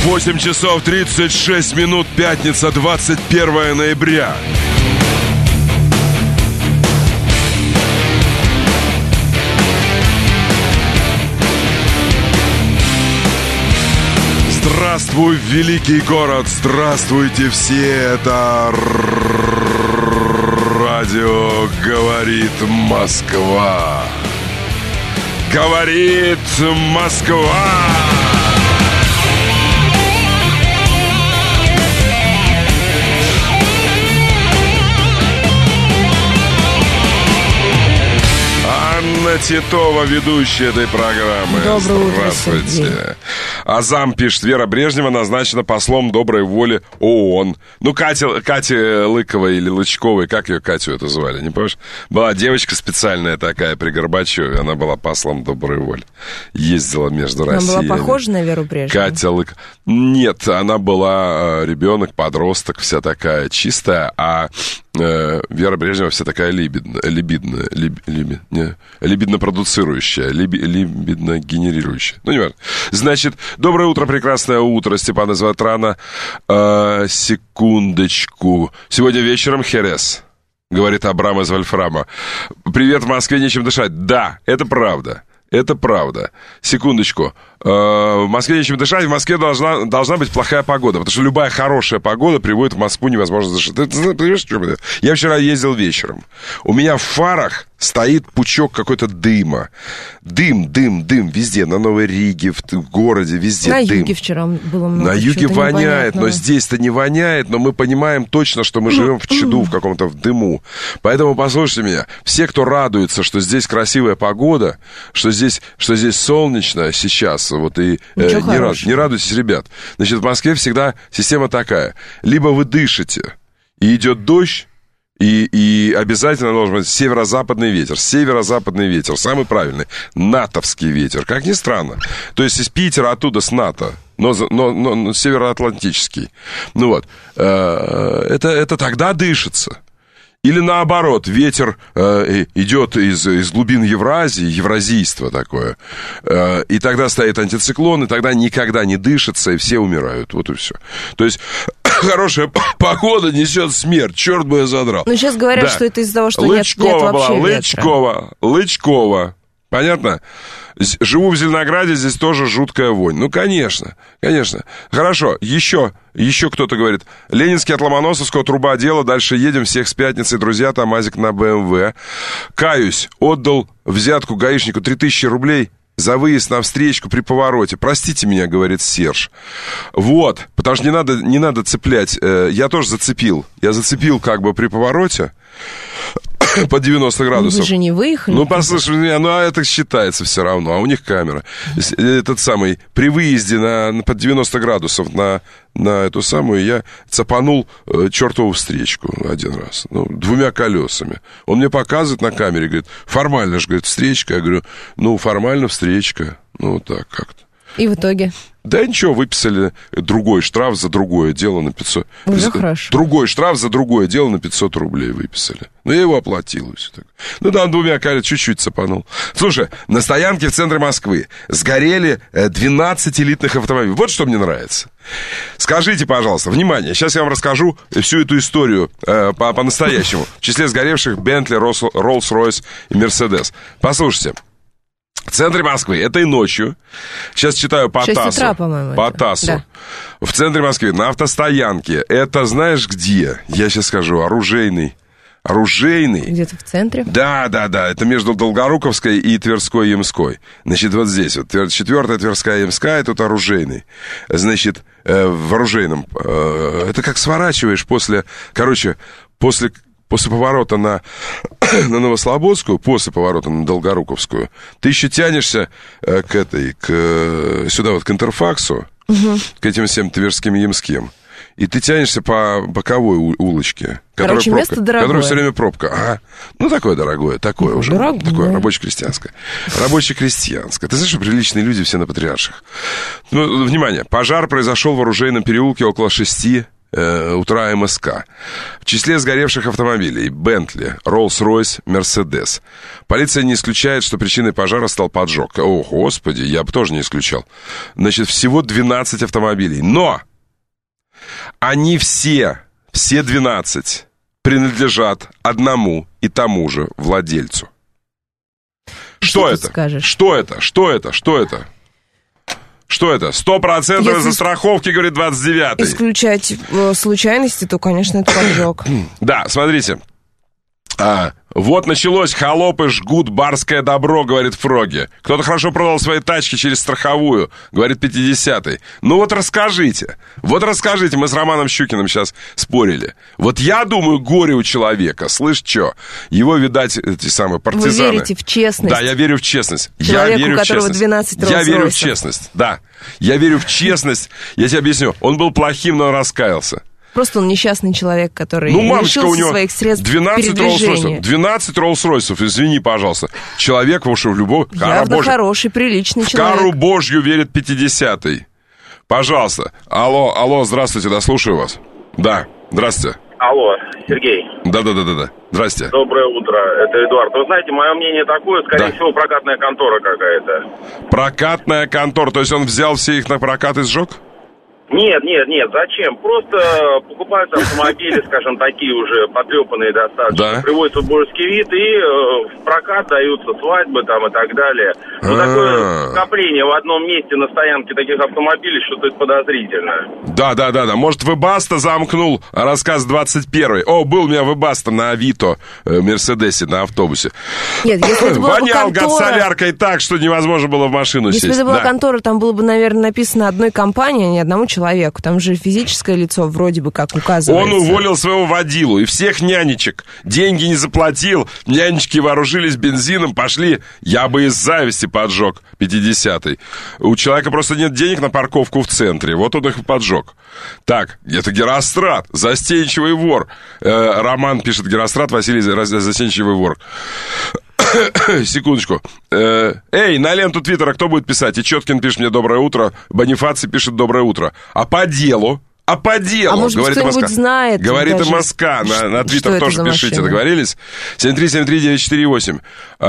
8 часов 36 минут, пятница, 21 ноября. Здравствуй, великий город, здравствуйте все, это радио «Говорит Москва». Говорит Москва. Анна Титова, ведущая этой программы. Доброе утро, здравствуйте. Сергей. Азам пишет: Вера Брежнева назначена послом доброй воли ООН. Ну, Катя Лыкова или Лычковой, как ее Катю это звали, не помнишь? Была девочка специальная такая при Горбачеве, она была послом доброй воли. Ездила между Россией. Она была похожа на Веру Брежневу? Катя Лыкова. Нет, она была ребенок, подросток, вся такая чистая, а Вера Брежнева вся такая либидно-продуцирующая, либидно-генерирующая. Ну, не важно. Значит, доброе утро, прекрасное утро. Степан из Ватрана. Секундочку. Сегодня вечером Херес, говорит Абрам из Вольфрама. Привет, в Москве нечем дышать. Да, это правда. Это правда. Секундочку. В Москве нечем дышать, в Москве должна быть плохая погода, потому что любая хорошая погода приводит в Москву невозможно дышать. Ты понимаешь, что это? Я вчера ездил вечером. У меня в фарах стоит пучок какой-то дыма. Дым везде, на Новой Риге, в городе, везде на дым. На юге вчера было много. На юге воняет, но здесь-то не воняет, но мы понимаем точно, что мы живем в чаду, в каком-то в дыму. Поэтому послушайте меня, все, кто радуется, что здесь красивая погода, что здесь солнечно сейчас, вот и не радуйтесь, ребят. Значит, в Москве всегда система такая. Либо вы дышите, и идет дождь, и обязательно должен быть северо-западный ветер. Северо-западный ветер, самый правильный. Натовский ветер, как ни странно. То есть из Питера оттуда с НАТО, но североатлантический. Ну вот, это тогда дышится. Или наоборот, ветер идет из глубин Евразии, евразийство такое, и тогда стоит антициклон, и тогда никогда не дышится, и все умирают. Вот и все. То есть хорошая погода несет смерть, черт бы я задрал. Но сейчас говорят, да, что это из-за того, что Лычкова нет вообще была, ветра. Лычкова. Понятно? Живу в Зеленограде, здесь тоже жуткая вонь. Ну, конечно. Хорошо, еще кто-то говорит. Ленинский от Ломоносовского, труба дела, дальше едем, всех с пятницей, друзья, Тамазик на БМВ. Каюсь, отдал взятку гаишнику 3000 рублей за выезд на встречку при повороте. Простите меня, говорит Серж. Вот, потому что не надо цеплять. Я тоже зацепил. Я зацепил как бы при повороте под 90 градусов. Вы же не выехали? Ну, послушай меня, а это считается все равно, а у них камера. Этот самый, при выезде под 90 градусов на эту самую, я цапанул чертову встречку один раз, двумя колесами. Он мне показывает на камере, говорит, формально же, говорит, встречка. Я говорю, формально встречка. Вот так как-то. И в итоге? Да ничего, выписали другой штраф за другое дело на 500. Уже хорошо. Другой штраф за другое дело на 500 рублей выписали. Я его оплатил. И все так. Там двумя колесами чуть-чуть цапанул. Слушай, на стоянке в центре Москвы сгорели 12 элитных автомобилей. Вот что мне нравится. Скажите, пожалуйста, внимание, сейчас я вам расскажу всю эту историю по-настоящему. В числе сгоревших Бентли, Роллс-Ройс и Мерседес. Послушайте. В центре Москвы этой ночью, сейчас читаю по 6 ТАССу, утра, по-моему, по ТАССу, да. В центре Москвы на автостоянке, это знаешь где? Я сейчас скажу, Оружейный. Где-то в центре? Да, это между Долгоруковской и Тверской Ямской. Значит, вот здесь, вот 4-я Тверская Ямская, тут Оружейный. Значит, в Оружейном, это как сворачиваешь после поворота на Новослободскую, после поворота на Долгоруковскую, ты еще тянешься сюда вот к Интерфаксу, к этим всем Тверским и Ямским. И ты тянешься по боковой улочке, которая все время пробка. Ага. Такое дорогое, такое уже. Дорогое. Такое рабоче-крестьянское. Рабоче-крестьянское. Ты знаешь, что приличные люди все на Патриарших. Внимание, пожар произошел в Оружейном переулке около 6 утра МСК. В числе сгоревших автомобилей Бентли, Роллс-Ройс, Мерседес. Полиция не исключает, что причиной пожара стал поджог. О, господи, я бы тоже не исключал. Значит, всего 12 автомобилей. Но они все 12 принадлежат одному и тому же владельцу. Что это? Скажешь? Что это? 100% из-за страховки, говорит 29-й. Исключать случайности, то, конечно, это поджог. Да, смотрите. Вот началось, холопы жгут барское добро, говорит Фроги. Кто-то хорошо продал свои тачки через страховую, говорит 50-й. Ну вот расскажите, мы с Романом Щукиным сейчас спорили. Вот я думаю, горе у человека, слышь, что? Его, видать, эти самые партизаны. Вы верите в честность? Да, я верю в честность. Человеку, у которого 12 Роллс-Ройсов. Я верю в честность, да. Я верю в честность. Я тебе объясню, он был плохим, но раскаялся. Просто он несчастный человек, который лишился своих средств передвижения. 12 Роллс-Ройсов, извини, пожалуйста. Человек, в любого... Явно хороший, приличный человек. В кару Божью верит 50-й. Пожалуйста. Алло, здравствуйте, да, слушаю вас. Да, здравствуйте. Алло, Сергей. Да. Здрасте. Доброе утро, это Эдуард. Вы знаете, мое мнение такое, скорее всего, прокатная контора какая-то. Прокатная контора, то есть он взял все их на прокат и сжег? Нет, зачем? Просто покупаются автомобили, скажем, такие уже потрепанные достаточно, приводятся в божеский вид и в прокат даются свадьбы там и так далее. Ну, такое скопление в одном месте на стоянке таких автомобилей, что-то это подозрительно. Да. Может, Вебаста замкнул рассказ 21-й. О, был у меня Вебаста на Авито, Мерседесе, на автобусе. Нет, если это была вонял соляркой так, что невозможно было в машину сесть. Если это была контора, там было бы, наверное, написано одной компании, а не одному человеку. Там же физическое лицо вроде бы как указывается. Он уволил своего водилу и всех нянечек. Деньги не заплатил, нянечки вооружились бензином, пошли. Я бы из зависти поджег 50-й. У человека просто нет денег на парковку в центре. Вот он их и поджег. Так, это Герострат, застенчивый вор. Роман пишет: Герострат, Василий, застенчивый вор. Секундочку. Эй, на ленту Твиттера кто будет писать? И Четкин пишет мне доброе утро, Бонифаций пишет доброе утро. А по делу, может, говорит кто-нибудь знает. Говорит МСК, на Твиттер тоже пишите, договорились? 7373948.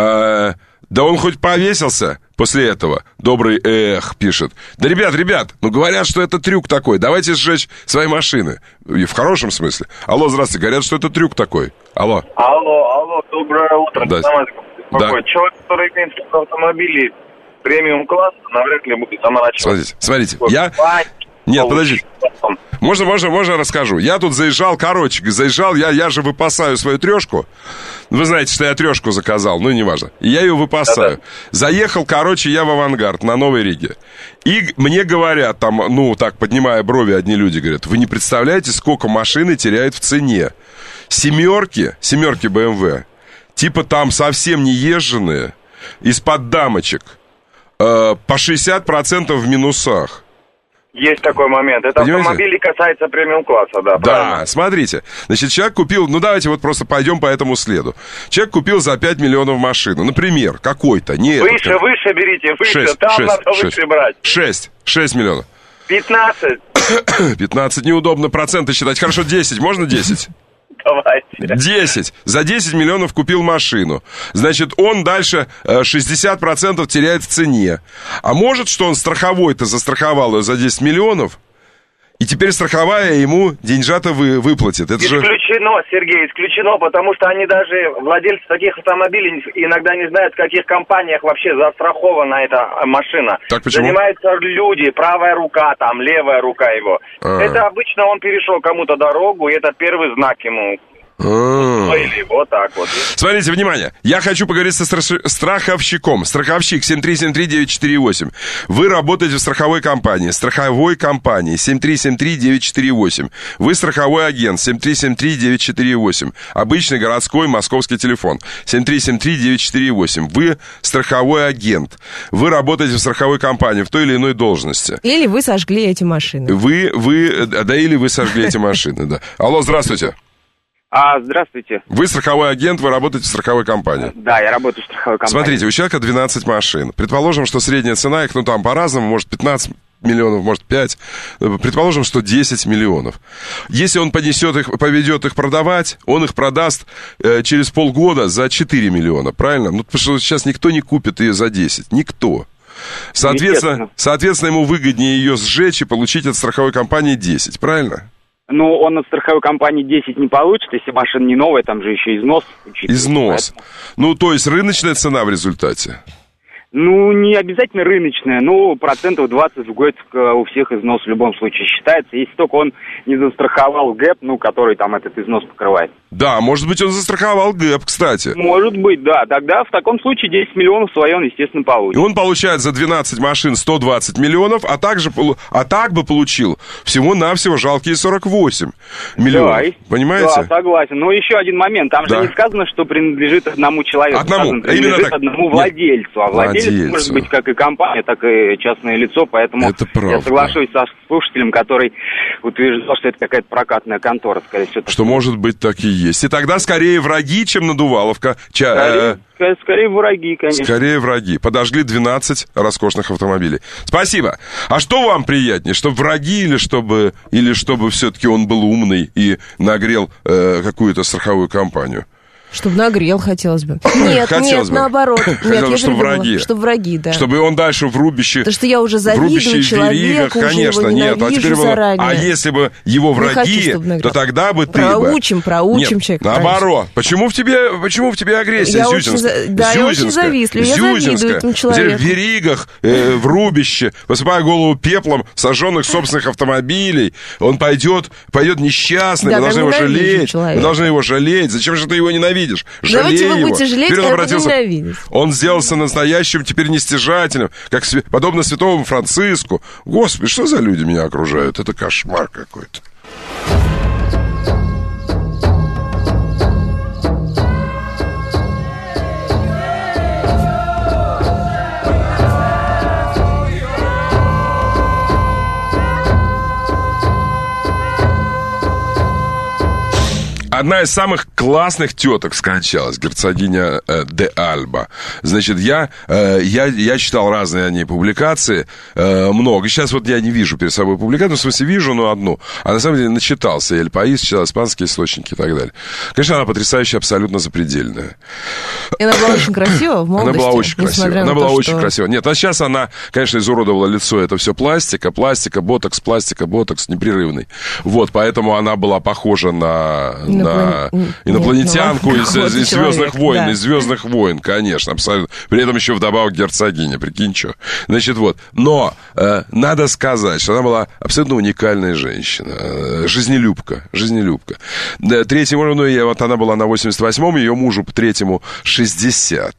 Да он хоть повесился после этого? Добрый пишет. Да, ребят, ну говорят, что это трюк такой. Давайте сжечь свои машины. И в хорошем смысле. Алло, здравствуйте, говорят, что это трюк такой. Алло, доброе утро. Да. Человек, который имеет автомобили премиум-класса, навряд ли будет заморачиваться. Смотрите, Нет, подождите. Можно расскажу? Я тут заезжал, я же выпасаю свою трешку. Вы знаете, что я трешку заказал, ну, неважно. И я ее выпасаю. Да-да. Заехал, я в «Авангард» на Новой Риге. И мне говорят, там, поднимая брови, одни люди говорят: вы не представляете, сколько машины теряют в цене. Семерки BMW, типа там совсем не езженные, из-под дамочек, по 60% в минусах. Есть такой момент. Это автомобили касается премиум-класса, да. Да, смотрите. Значит, человек купил, давайте просто пойдем по этому следу. Человек купил за 5 миллионов машину, например, какой-то. Выше берите, выше. 6, там надо выше брать. 6 миллионов. 15. 15 неудобно проценты считать. Хорошо, 10. Можно 10? Давайте. 10. За 10 миллионов купил машину. Значит, он дальше 60% теряет в цене. А может, что он страховой-то застраховал ее за 10 миллионов, и теперь страховая ему деньжата выплатит. Это исключено, Сергей, исключено, потому что они даже, владельцы таких автомобилей, иногда не знают, в каких компаниях вообще застрахована эта машина. Так почему? Занимаются люди, правая рука, там, левая рука его. Это обычно он перешел кому-то дорогу, и это первый знак ему. Вот так вот. Смотрите, внимание. Я хочу поговорить со страховщиком. Страховщик 7373948. Вы работаете в страховой компании. 7373948. Вы страховой агент. 7373948. Обычный городской московский телефон. 7373948. Вы страховой агент. Вы работаете в страховой компании в той или иной должности. Или вы сожгли эти машины. Или вы сожгли эти машины, да. Алло, здравствуйте. Здравствуйте. Вы страховой агент, вы работаете в страховой компании. Да, я работаю в страховой компании. Смотрите, у человека 12 машин. Предположим, что средняя цена их, по-разному, может 15 миллионов, может, 5, предположим, 110 миллионов. Если он поведет их продавать, он их продаст через полгода за 4 миллиона, правильно? Ну, потому что сейчас никто не купит ее за 10, никто. Соответственно, ему выгоднее ее сжечь и получить от страховой компании 10, правильно? Ну, он от страховой компании 10 не получит, если машина не новая, там же еще износ. Износ. Поэтому... Ну, то есть рыночная цена в результате? Ну, не обязательно рыночная, но 20% в год у всех износ в любом случае считается, если только он не застраховал ГЭП, ну, который там этот износ покрывает. Да, может быть, он застраховал ГЭП, кстати. Может быть, да. Тогда в таком случае 10 миллионов свое он, естественно, получит. И он получает за 12 машин 120 миллионов, а так бы получил всего-навсего жалкие 48 миллионов. Да, понимаете? Да, согласен. Но еще один момент. Там же не сказано, что принадлежит одному человеку. Одному. Принадлежит одному владельцу. А владелец может быть как и компания, так и частное лицо. Поэтому я соглашусь со слушателем, который утверждал, что это какая-то прокатная контора, скорее всего. Что может быть так и есть. И тогда скорее враги, чем надуваловка. Скорее враги, конечно. Скорее враги. Подожгли 12 роскошных автомобилей. Спасибо. А что вам приятнее? Чтобы враги или чтобы все-таки он был умный и нагрел какую-то страховую компанию? Чтобы нагрел, хотелось бы. Нет, наоборот. Хотелось, чтобы враги. Чтобы враги, да. Чтобы он дальше в рубище... Потому что я уже завидую человеку, конечно, уже его ненавижу заранее. А если бы его враги, то тогда бы ты проучим человека. Наоборот. Почему в тебе агрессия, Зюзинская? Я очень завистлива, я завидую этому человеку. В веригах, в рубище, посыпая голову пеплом сожженных собственных автомобилей, он пойдет несчастный, мы должны его жалеть. Мы должны его жалеть. Зачем же ты его ненавидишь? Давайте вы будете жалеть, когда буду ненавидеть. Он сделался настоящим, теперь нестяжателем, подобно святому Франциску. Господи, что за люди меня окружают? Это кошмар какой-то. Одна из самых классных теток скончалась, герцогиня де Альба. Значит, я читал разные о ней публикации, много. Сейчас вот я не вижу перед собой публикацию, в смысле вижу, но одну. А на самом деле начитался Эль Паис, читал испанские источники и так далее. Конечно, она потрясающая, абсолютно запредельная. И она была очень красива в молодости. Она была очень красива. Она была очень красива. Нет, а сейчас она, конечно, изуродовала лицо. Это все пластика, ботокс, непрерывный. Вот, поэтому она была похожа на инопланетянку из «Звездных войн», да. Из «Звездных войн», конечно, абсолютно. При этом еще вдобавок герцогиня, прикинь, что. Значит, вот. Но надо сказать, что она была абсолютно уникальная женщина. Жизнелюбка. Третьему, вот она была на 88-м, ее мужу третьему 60.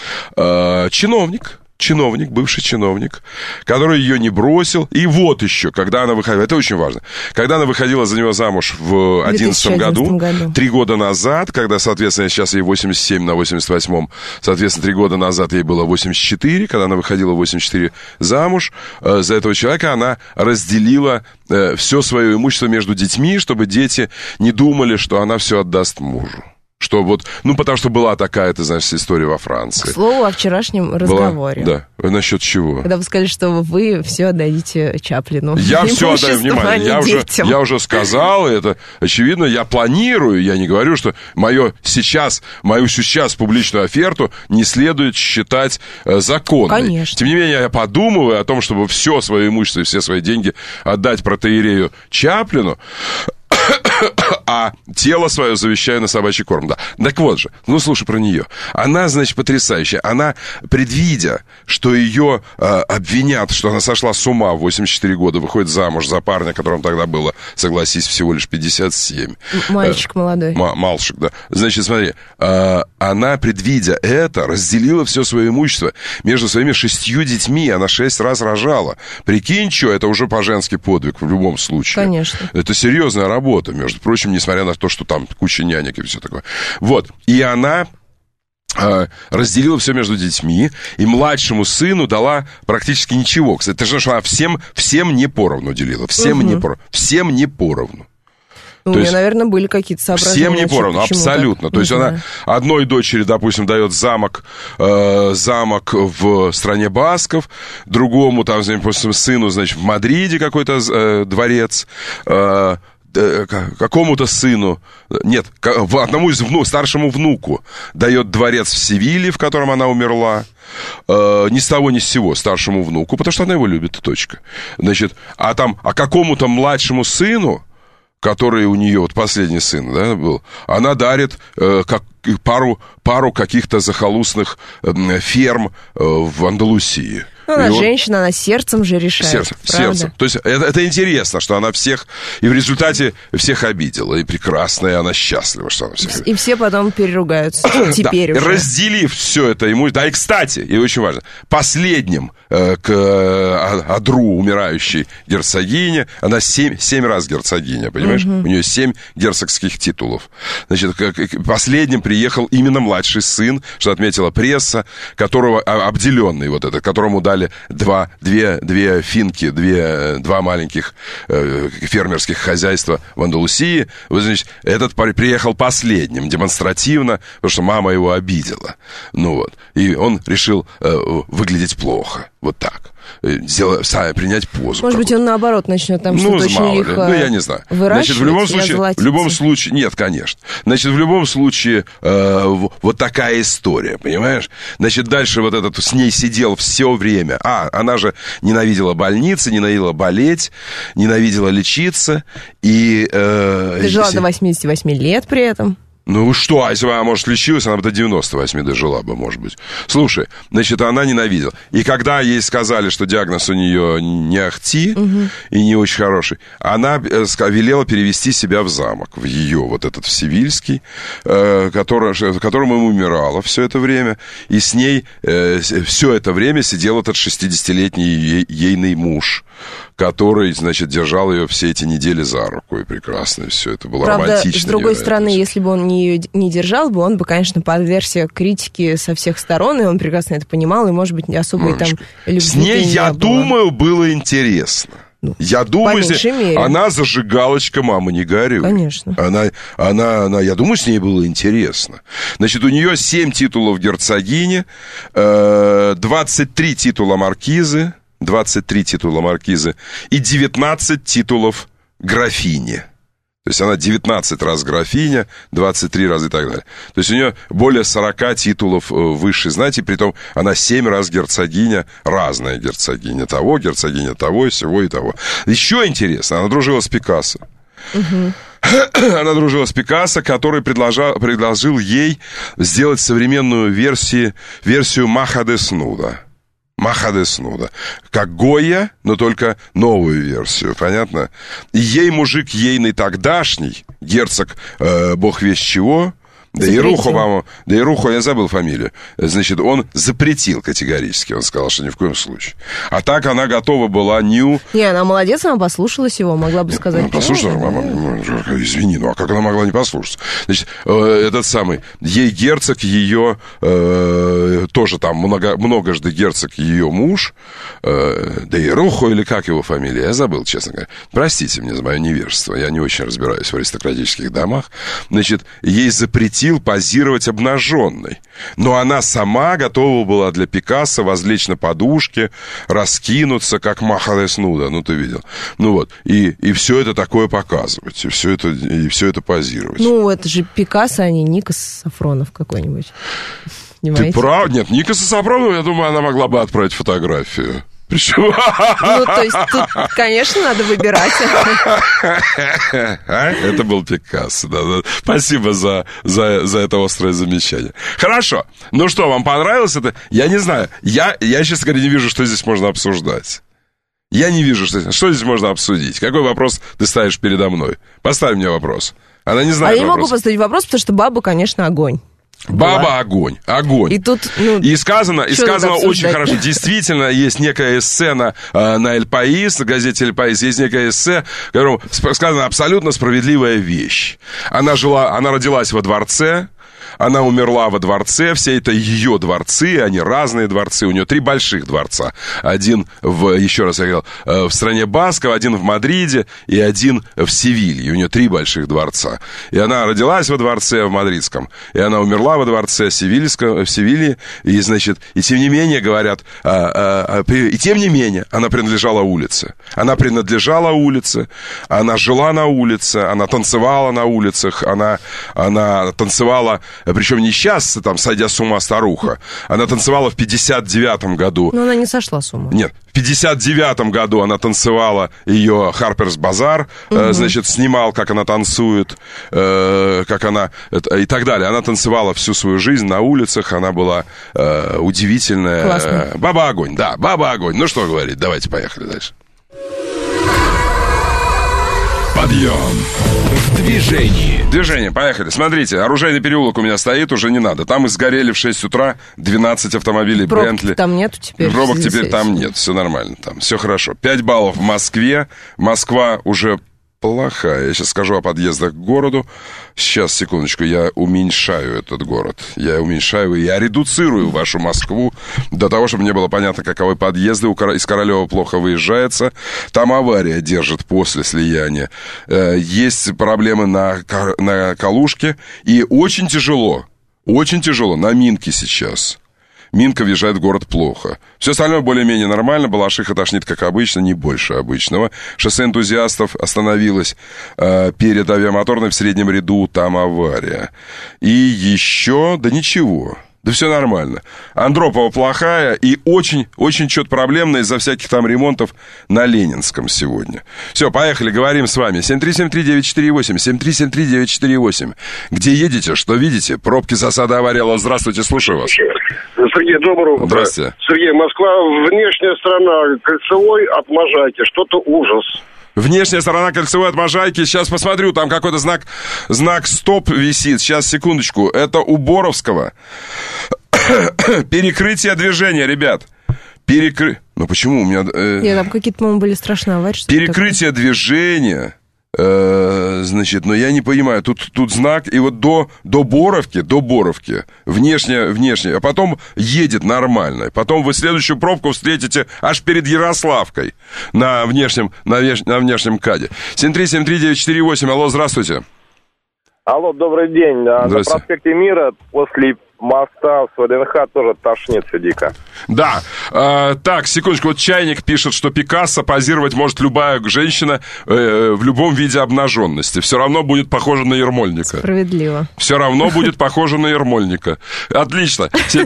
Чиновник, бывший чиновник, который ее не бросил. И вот еще, когда она выходила, это очень важно, когда она выходила за него замуж в 2011 году, 3 года назад, когда, соответственно, сейчас ей 87 на 88-м, соответственно, 3 года назад ей было 84, когда она выходила в 84 замуж, за этого человека она разделила все свое имущество между детьми, чтобы дети не думали, что она все отдаст мужу. Что вот, потому что была такая, ты знаешь, история во Франции. К слову, о вчерашнем разговоре. Да. Насчет чего? Когда вы сказали, что вы все отдадите Чаплину. Я все отдаю, внимание. Я уже сказал, это очевидно, я планирую, я не говорю, что мою сейчас публичную оферту не следует считать законной. Конечно. Тем не менее, я подумываю о том, чтобы все свое имущество и все свои деньги отдать протоиерею Чаплину, а тело свое завещаю на собачий корм, да. Так вот же, слушай про нее. Она, значит, потрясающая. Она, предвидя, что ее обвинят, что она сошла с ума в 84 года, выходит замуж за парня, которому тогда было, согласись, всего лишь 57. Мальчик молодой. Мальчик, да. Значит, смотри, она, предвидя это, разделила все свое имущество между своими 6 детьми. Она 6 раз рожала. Прикинь, что это уже по-женски подвиг в любом случае. Конечно. Это серьезная работа, между прочим, несмотря на то, что там куча нянек и все такое. Вот. И она разделила все между детьми, и младшему сыну дала практически ничего. Кстати, ты знаешь, что она всем не поровну делила. Всем не поровну. У меня, наверное, были какие-то соображения. Всем не поровну, абсолютно. То есть она одной дочери, допустим, дает замок в стране басков, другому, там, сыну, значит, в Мадриде какой-то дворец, какому-то сыну, нет, одному из старшему внуку дает дворец в Севиле, в котором она умерла, ни с того ни с сего старшему внуку, потому что она его любит, точка. Значит, а какому-то младшему сыну, который у нее, вот последний сын, да, был, она дарит пару каких-то захолустных ферм в Андалусии. Ну, она женщина, она сердцем же решает. Сердцем. То есть это интересно, что она всех, и в результате всех обидела. И прекрасная, и она счастлива, что она всех обидела. И все потом переругаются. Теперь уже. Разделив все это ему... Да, и, кстати, и очень важно, последним к одру умирающей герцогине, она 7 раз герцогиня, понимаешь? У нее 7 герцогских титулов. Значит, последним приехал именно младший сын, что отметила пресса, которого обделенный вот этот, которому дали две финки, два маленьких фермерских хозяйства в Андалусии. Вот, значит, этот приехал последним, демонстративно, потому что мама его обидела. Ну вот. И он решил выглядеть плохо. Вот так. Принять позу. Может быть, он наоборот начнет там что-то очень лихо я не знаю. Выращивать. Значит, в любом случае, нет, конечно. Значит, в любом случае, вот такая история, понимаешь? Значит, дальше вот этот с ней сидел все время. Она же ненавидела больницы, ненавидела болеть, ненавидела лечиться. И дожила до 88 лет при этом. Ну что, а если бы она, может, лечилась, она бы до 98 дожила бы, может быть. Слушай, значит, она ненавидела. И когда ей сказали, что диагноз у нее не ахти и не очень хороший, она велела перевести себя в замок, в ее вот этот в Севильский, в котором ему умирала все это время. И с ней все это время сидел этот 60-летний ейный муж, который, значит, держал ее все эти недели за руку. И прекрасно все это было. Правда, романтично. С другой стороны, если бы он ее не держал бы, он бы, конечно, подвергся критике со всех сторон, и он прекрасно это понимал, и, может быть, не особо там любви. С ней, я думаю, было интересно. Я думаю, она зажигалочка, мама, не горюй. Конечно. Я думаю, с ней было интересно. Значит, у нее 7 титулов герцогини, 23 титула маркизы, и 19 титулов графини. То есть она 19 раз графиня, 23 раза и так далее. То есть у нее более 40 титулов высшей знати, притом она 7 раз герцогиня, разная герцогиня того, и всего и того. Еще интересно, она дружила с Пикассо. Она дружила с Пикассо, который предложил ей сделать современную версию Маха де Снуда. Как Гойя, но только новую версию, понятно? И ей мужик ейный тогдашний, герцог бог весть чего, да и Рухо, я забыл фамилию. Значит, он запретил категорически. Он сказал, что ни в коем случае. А так она готова была Не, она молодец, она послушалась его, могла бы сказать. Она послушалась, извини, а как она могла не послушаться? Значит, этот самый, ей герцог, ее, тоже там многожды герцог, ее муж, да и Рухо, или как его фамилия, я забыл, честно говоря. Простите мне за мое невежество, я не очень разбираюсь в аристократических домах. Значит, ей запретил позировать обнаженной. Но она сама готова была для Пикассо возлечь на подушке, раскинуться, как Маха де Снуда. Ну, ты видел. Ну, вот. И все это такое показывать. И все это позировать. Ну, это же Пикассо, а не Никос Сафронов какой-нибудь. Ты прав? Нет, Никоса Сафронова, я думаю, она могла бы отправить фотографию. Причем... Ну, то есть тут, конечно, надо выбирать. Это был Пикассо, да. Спасибо за это острое замечание. Хорошо. Ну что, вам понравилось это? Я не знаю. Я, честно говоря, не вижу, что здесь можно обсуждать. Я не вижу, что здесь можно обсудить. Какой вопрос ты ставишь передо мной? Поставь мне вопрос. Она не знает. А я не могу поставить вопрос, потому что баба, конечно, огонь. Баба огонь. И тут, и сказано очень хорошо. Действительно, есть некая эссе на Эль Паис, на газете Эль Паис, есть некое эссе, в котором сказана абсолютно справедливая вещь. Она родилась во дворце, она умерла во дворце, все это ее дворцы, они разные дворцы, у нее 3 больших дворца. Один, еще раз я говорил, в стране Басков, один в Мадриде и один в Севилье. У нее 3 больших дворца. И она родилась во дворце в мадридском, и она умерла во дворце в Севилье, и, значит, и тем не менее, говорят, и тем не менее, она принадлежала улице. Она принадлежала улице, она жила на улице, она танцевала на улицах, она танцевала, причем не сейчас, там, сойдя с ума старуха, она танцевала в 59-м году. Но она не сошла с ума. Нет, в 59-м году она танцевала, ее Harper's Bazaar, значит, снимал, как она танцует, как она, и так далее. Она танцевала всю свою жизнь на улицах, она была удивительная. Баба-огонь, да, баба-огонь. Ну, что говорить, давайте поехали дальше. Подъем в движении. Движение, поехали. Смотрите, оружейный переулок у меня стоит, уже не надо. Там и сгорели в 6 утра 12 автомобилей Бентли. Там нету теперь. Пробок теперь там нет, все нормально, там все хорошо. 5 баллов в Москве. Москва уже плохая. Я сейчас скажу о подъездах к городу. Сейчас, секундочку, я уменьшаю этот город. Я редуцирую вашу Москву до того, чтобы мне было понятно, каковы подъезды. Из Королева плохо выезжается. Там авария держит после слияния. Есть проблемы на Калужке. И очень тяжело на Минке сейчас. Минка въезжает в город плохо. Все остальное более-менее нормально. Балашиха тошнит, как обычно, не больше обычного. Шоссе энтузиастов остановилось перед авиамоторной в среднем ряду. Там авария. И еще... Да ничего. Да все нормально. Андропова плохая и очень что-то проблемное из-за всяких там ремонтов на Ленинском сегодня. Все, поехали, говорим с вами. 7373948, 7373948. Где едете, что видите? Пробки, засада, авария. Алло, здравствуйте, слушаю вас. Сергей, доброе утро. Здравствуйте. Сергей, Москва, внешняя сторона Кольцевой от Можайки. Что-то ужас. Внешняя сторона Кольцевой от Можайки. Сейчас посмотрю, там какой-то знак «Стоп» висит. Сейчас, секундочку. Это у Боровского. Перекрытие движения, ребят. Ну почему у меня... Нет, там какие-то, по-моему, были страшные аварии. Перекрытие движения... Значит, но я не понимаю, тут знак, и вот до Боровки, внешне, а потом едет нормально. Потом вы следующую пробку встретите аж перед Ярославкой на внешнем КАДе. 7373948, алло, здравствуйте. Алло, добрый день. На проспекте Мира после моста с ВДНХ тоже тошнит все дико. Да. Так, секундочку. Вот Чайник пишет, что Пикассо позировать может любая женщина в любом виде обнаженности. Все равно будет похоже на Ермольника. Справедливо. Все равно будет похоже на Ермольника. Отлично.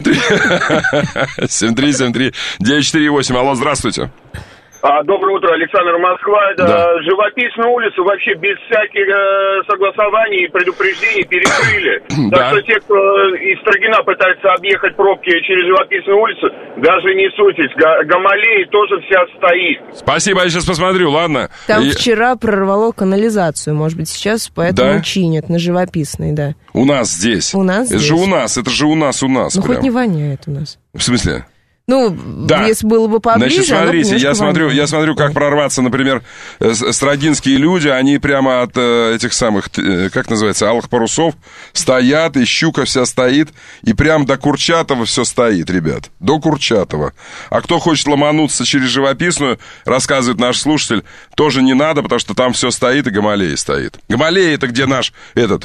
7373948. Алло, здравствуйте. Доброе утро, Александр, Москва. Да. Живописную улицу вообще без всяких согласований и предупреждений перекрыли. Да. Так что те, кто из Строгина пытается объехать пробки через Живописную улицу, даже не суйтесь. Гамалеи тоже вся стоит. Спасибо, я сейчас посмотрю, ладно. Там вчера прорвало канализацию, может быть, сейчас поэтому чинят на Живописной, да. У нас здесь. У нас это здесь. Это же у нас. Ну, прям. хоть не воняет у нас. В смысле? Ну, да. Если было бы поближе, значит, смотрите, я смотрю, как прорваться, например, строгинские люди, они прямо от этих самых, как называется, алых парусов стоят, и щука вся стоит, и прям до Курчатова все стоит, ребят, до Курчатова. А кто хочет ломануться через Живописную, рассказывает наш слушатель, тоже не надо, потому что там все стоит, и Гамалеи стоит. Гамалеи — это где наш,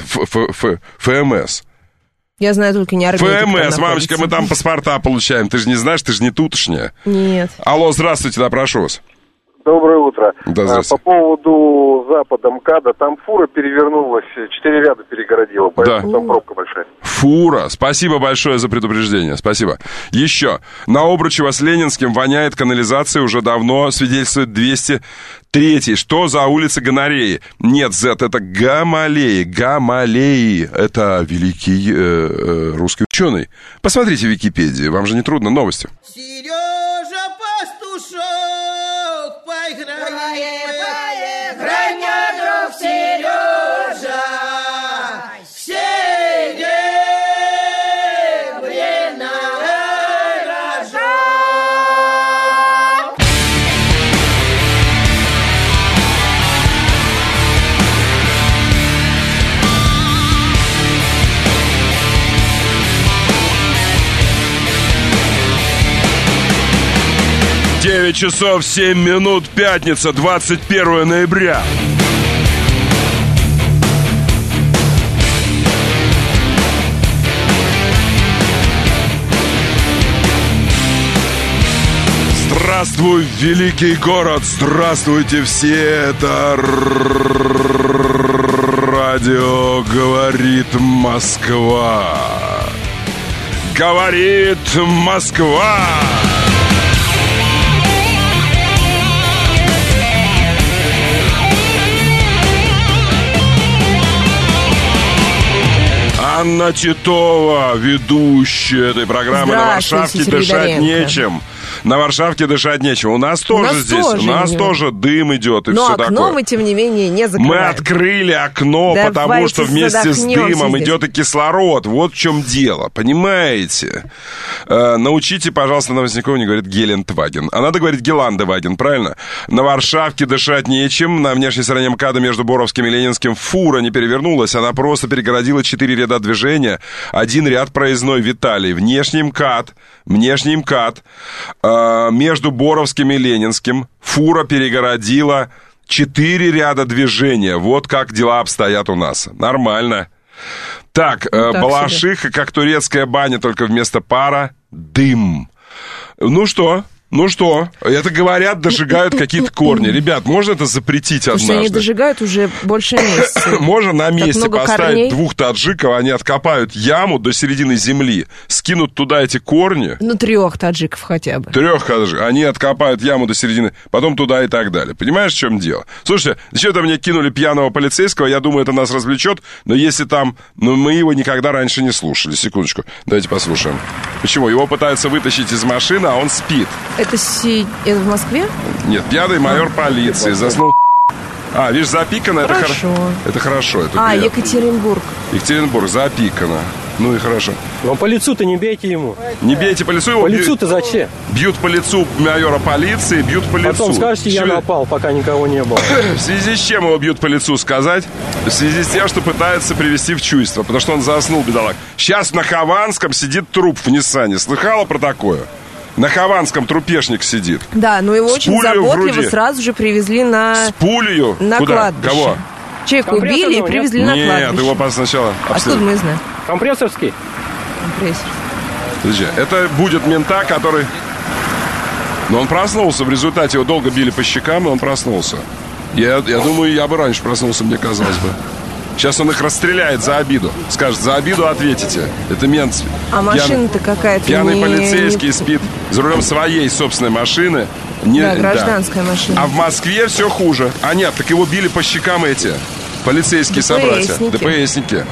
ФМС. Я знаю только не армейский. ФМС, мамочка, мы там паспорта получаем. Ты же не знаешь, ты же не тутошняя. Нет. Алло, здравствуйте, да, прошу вас. Доброе утро. Да, здравствуйте. По поводу запада МКАДа, там фура перевернулась, 4 ряда перегородила, поэтому там пробка большая. Фура. Спасибо большое за предупреждение. Спасибо. Еще. На Обручево с Ленинским воняет канализация уже давно, свидетельствует 203-й. Что за улица Гонореи? Нет, Z, это Гамалеи. Гамалеи. Это великий русский ученый. Посмотрите в Википедии. Вам же не трудно. Новости. Сережа Пастушок, поиграем, мой друг Сережа, серебряный рожок. 9 часов 7 минут, пятница, 21 ноября. Здравствуй, великий город! Здравствуйте все! Это радио «Говорит Москва». Говорит Москва! Анна Титова, ведущая этой программы. На Варшавке дышать нечем. На Варшавке дышать нечем. У нас тоже здесь, у нас тоже дым идет и все такое. Но окно мы, тем не менее, не закрываем. Мы открыли окно, потому что вместе с дымом идет и кислород. Вот в чем дело, понимаете? Научите, пожалуйста, Новоснякова не говорит Гелендваген. А надо говорить Геландеваген, правильно? На Варшавке дышать нечем. На внешней стороне МКАДа между Боровским и Ленинским фура не перевернулась. Она просто перегородила 4 ряда движения. Один ряд проездной Виталий. Внешний МКАД. Между Боровским и Ленинским фура перегородила 4 ряда движения. Вот как дела обстоят у нас. Нормально. Так, Балашиха, как турецкая баня, только вместо пара дым. Ну что? Это говорят, дожигают какие-то корни. Ребят, можно это запретить однажды? Потому что они дожигают уже больше месяца. Можно на месте поставить 2 таджиков, они откопают яму до середины земли, скинут туда эти корни. 3 таджиков хотя бы. 3 таджиков. Они откопают яму до середины, потом туда и так далее. Понимаешь, в чем дело? Слушайте, зачем-то мне кинули пьяного полицейского, я думаю, это нас развлечет, но если там... мы его никогда раньше не слушали. Секундочку, давайте послушаем. Почему? Его пытаются вытащить из машины, а он спит. Это в Москве? Нет, пьяный майор полиции заснул. Видишь, запикано, это хорошо. Это хорошо. Это приятно. Екатеринбург. Екатеринбург, запикано. Ну и хорошо. Но по лицу-то не бейте ему. Не бейте по лицу его. По лицу-то зачем? Бьют по лицу майора полиции, бьют по лицу. Потом скажете, я напал, пока никого не было. В связи с чем его бьют по лицу, сказать? В связи с тем, что пытаются привести в чувство, потому что он заснул, бедолаг. Сейчас на Хованском сидит труп в Ниссане. Слыхала про такое? На Хованском трупешник сидит. Да, но его очень заботливо сразу же привезли с пулею? На Куда? кладбище. Кого? Человека убили и привезли на кладбище. Нет, его сначала... Откуда мы знаем? Компрессорский? Компрессор. Подожди, это будет мента, который... Но он проснулся, в результате его долго били по щекам, и он проснулся. Я думаю, я бы раньше проснулся, мне казалось бы. Сейчас он их расстреляет за обиду. Скажет, за обиду ответите. Это мент. А машина-то какая-то пьяный полицейский спит за рулем своей собственной машины. Гражданская машина. А в Москве все хуже. Нет, так его били по щекам эти полицейские собратья. ДПСники.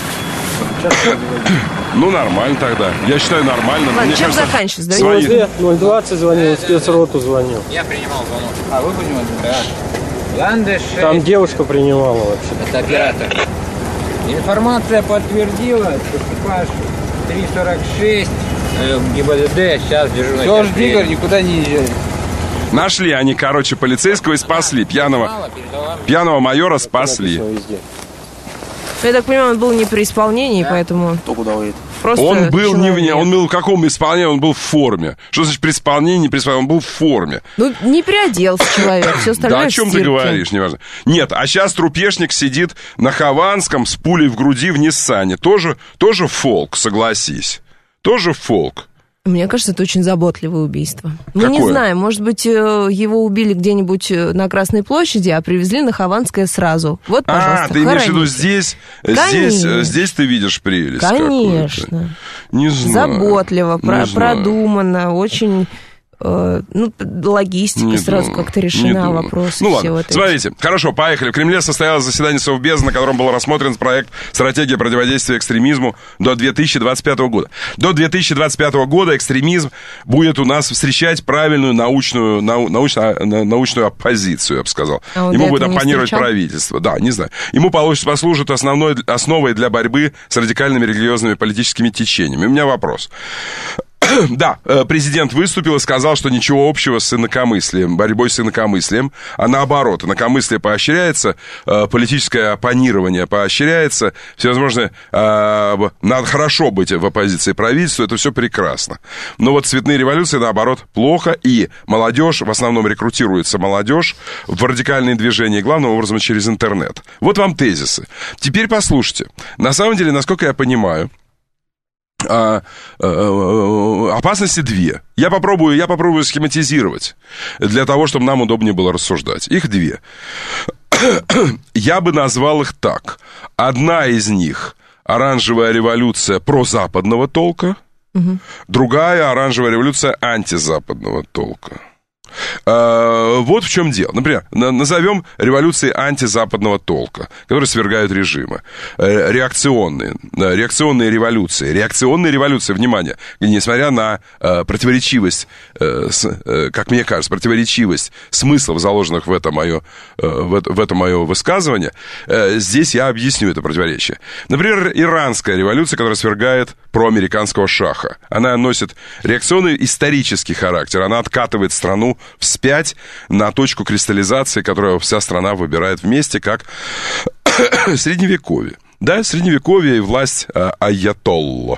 Ну, нормально тогда. Я считаю, нормально. Ладно, чем заканчивается? Свои... 020 звонил, спецроту звонил. Я принимал звонок. А вы принимали? Да. Ландыш. Там девушка принимала вообще. Это оператор. Информация подтвердила, экипаж 346 ГИБДД, сейчас дежурный. Все, жди, Игорь, никуда не езжай. Нашли они, полицейского и спасли. Пьяного майора спасли. Я так понимаю, он был не при исполнении, поэтому... Кто куда уедет? Он был он был в каком исполнении? Он был в форме. Что значит при исполнении, не при исполнении? Он был в форме. Не приоделся человек, все остальное да о чем ты говоришь, неважно. Нет, а сейчас трупешник сидит на Хованском с пулей в груди в Ниссане. Тоже фолк, согласись. Тоже фолк. Мне кажется, это очень заботливое убийство. Какое? Не знаю, может быть, его убили где-нибудь на Красной площади, а привезли на Хованское сразу. Вот, пожалуйста, ты имеешь в виду здесь ты видишь прелесть? Конечно. Не знаю. Заботливо, продуманно, очень... логистика сразу как-то решена, вопросы. Ну ладно, смотрите, хорошо, поехали. В Кремле состоялось заседание Совбеза, на котором был рассмотрен проект «Стратегия противодействия экстремизму до 2025 года». До 2025 года экстремизм будет у нас встречать правильную научную оппозицию, я бы сказал. Ему будет оппонировать правительство. Да, не знаю. Ему послужит основой для борьбы с радикальными религиозными политическими течениями. У меня вопрос. Да, президент выступил и сказал, что ничего общего с инакомыслием, борьбой с инакомыслием, а наоборот, инакомыслие поощряется, политическое оппонирование поощряется, всевозможные, надо хорошо быть в оппозиции правительству, это все прекрасно. Но вот цветные революции, наоборот, плохо, и молодежь, в основном рекрутируется молодежь в радикальные движения, главным образом через интернет. Вот вам тезисы. Теперь послушайте. На самом деле, насколько я понимаю, опасности две. Я попробую схематизировать для того, чтобы нам удобнее было рассуждать. Их две. Я бы назвал их так. Одна из них — оранжевая революция прозападного толка, другая — оранжевая революция антизападного толка. Вот в чем дело. Например, назовем революции антизападного толка, которые свергают режимы. Реакционные революции, внимание, несмотря на противоречивость, как мне кажется, противоречивость смыслов, заложенных в это мое высказывание, здесь я объясню это противоречие. Например, иранская революция, которая свергает проамериканского шаха. Она носит реакционный исторический характер, она откатывает страну вспять на точку кристаллизации, которую вся страна выбирает вместе, как Средневековье. Да, Средневековье и власть айятолла.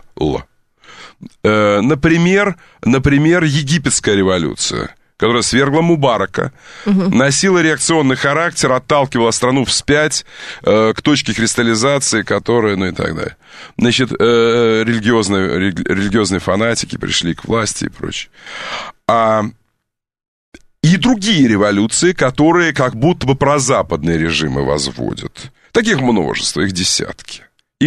Например, египетская революция, которая свергла Мубарака, носила реакционный характер, отталкивала страну вспять к точке кристаллизации, которая, ну и так далее. Значит, религиозные фанатики пришли к власти и прочее. И другие революции, которые как будто бы прозападные режимы возводят. Таких множество, их десятки.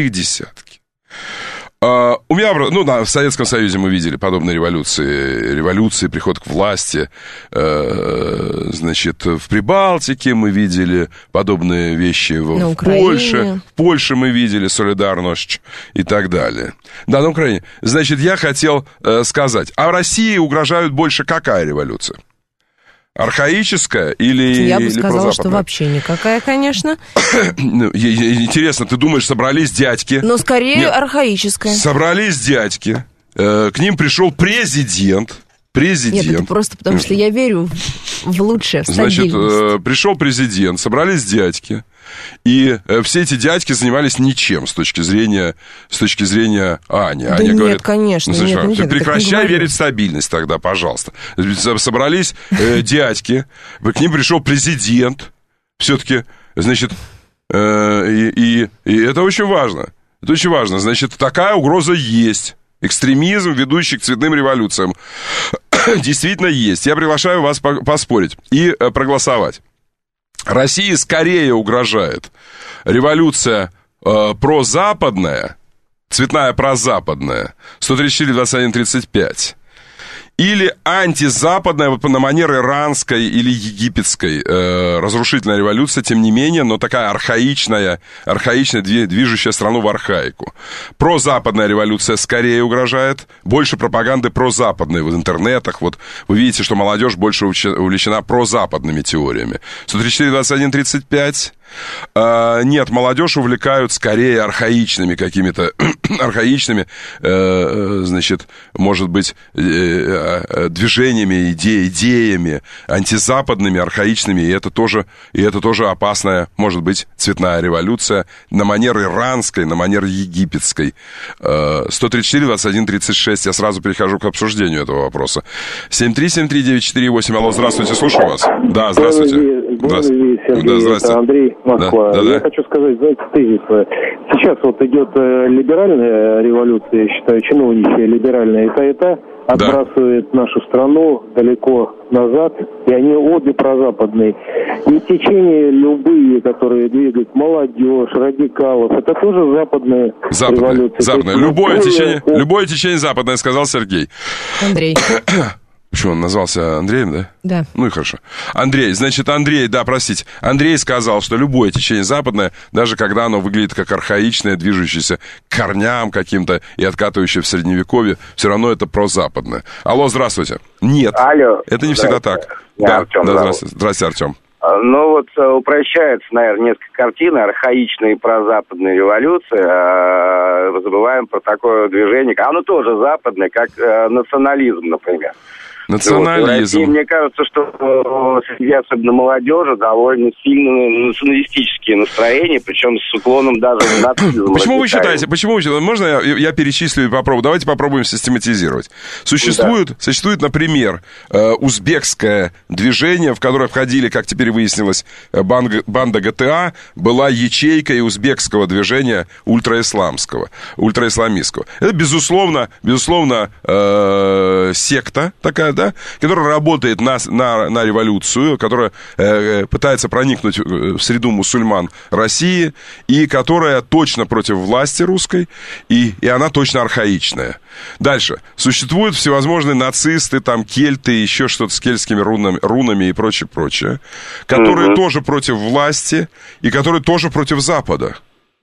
У меня, в Советском Союзе мы видели подобные революции, приход к власти, значит, в Прибалтике мы видели подобные вещи в Польше. В Польше мы видели солидарность и так далее. Да, на Украине. Значит, я хотел сказать, а России угрожают больше какая революция? Архаическая или Я бы сказала, прозападная? что вообще никакая, конечно. Интересно, ты думаешь, собрались дядьки? Но скорее архаическая. Собрались дядьки, к ним пришел президент. Нет, это просто потому, что я верю в лучшее, в стабильность. Значит, пришел президент, собрались дядьки, и все эти дядьки занимались ничем с точки зрения Ани. Да Аня нет, говорит, конечно, ты прекращай верить в стабильность тогда, пожалуйста. Собрались дядьки, к ним пришел президент, все-таки, значит, и это очень важно. Это очень важно. Значит, такая угроза есть. Экстремизм, ведущий к цветным революциям, действительно есть. Я приглашаю вас поспорить и проголосовать. России скорее угрожает революция прозападная, цветная прозападная, 134-21-35, или антизападная, на манер иранской или египетской разрушительная революция, тем не менее, но такая архаичная, движущая страну в архаику. Прозападная революция скорее угрожает, больше пропаганды прозападной в интернетах. Вот вы видите, что молодежь больше увлечена прозападными теориями. 134-21-35. Нет, молодежь увлекают скорее архаичными какими-то, значит, может быть, движениями, идеями, антизападными, архаичными, и это тоже опасная, может быть, цветная революция на манер иранской, на манер египетской. 134-21-36, я сразу перехожу к обсуждению этого вопроса. 7373948, алло, здравствуйте, слушаю вас. Да, здравствуйте. Сергей, это Андрей, Москва. Да. Я хочу сказать, знаете, тезис. Сейчас вот идет либеральная революция, я считаю, чиновничья либеральная, это отбрасывает нашу страну далеко назад, и они обе прозападные. И течения любые, которые двигают молодежь, радикалов, это тоже западные революции. Западное. Любое течение западное, сказал Сергей. Андрей. Почему он назвался Андреем, да? Да. Ну и хорошо. Андрей Андрей сказал, что любое течение западное, даже когда оно выглядит как архаичное, движущееся к корням каким-то и откатывающее в Средневековье, все равно это прозападное. Алло, здравствуйте. Нет. Алло. Это не всегда так. Да, Артем, здравствуйте, Артем. Ну вот упрощается, наверное, несколько картин, архаичная и прозападная революция. Забываем про такое движение. Оно тоже западное, как национализм, например. Национализм. Вот, в России, мне кажется, что среди особенно молодежи довольно сильные националистические настроения, причем с уклоном даже в нацизм. Почему вы считаете? Можно я перечислю и попробую? Давайте попробуем систематизировать. Существует, например, узбекское движение, в которое входили, как теперь выяснилось, банда ГТА, была ячейкой узбекского движения ультраисламистского. Это, безусловно, секта такая, да, которая работает на революцию, которая пытается проникнуть в среду мусульман России, и которая точно против власти русской, и она точно архаичная. Дальше. Существуют всевозможные нацисты, там, кельты, еще что-то с кельтскими рунами и прочее, которые тоже против власти, и которые тоже против Запада.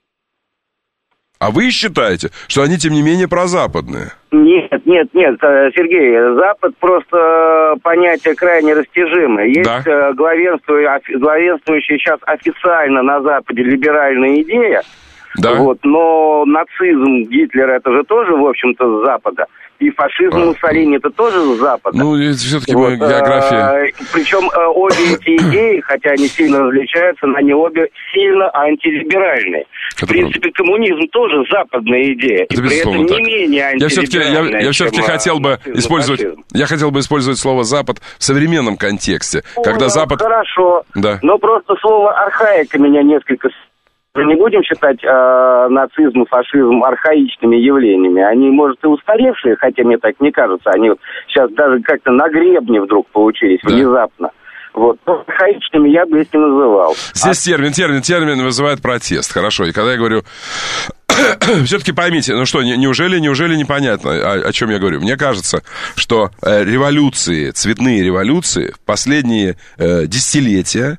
А вы считаете, что они, тем не менее, прозападные? Нет, Сергей, Запад просто понятие крайне растяжимое. Есть главенствующая сейчас официально на Западе либеральная идея, но нацизм Гитлера это же тоже, в общем-то, с Запада. И фашизм Муссолини это тоже с Запада. Ну, это все-таки география. Причем обе эти идеи, хотя они сильно различаются, но они обе сильно антилиберальные. В принципе, коммунизм тоже западная идея. Это и при этом не менее антилиберальная. Я все-таки хотел бы использовать слово «Запад» в современном контексте. Когда Запад... Хорошо. Да. Но просто слово «архаика» меня несколько... Не будем считать нацизм и фашизм архаичными явлениями. Они, может, и устаревшие, хотя мне так не кажется. Они вот сейчас даже как-то на гребне вдруг получились внезапно. Вот. Но архаичными я бы их не называл. Здесь термин вызывает протест. Хорошо. И когда я говорю... Все-таки поймите, неужели непонятно, о чем я говорю? Мне кажется, что цветные революции в последние десятилетия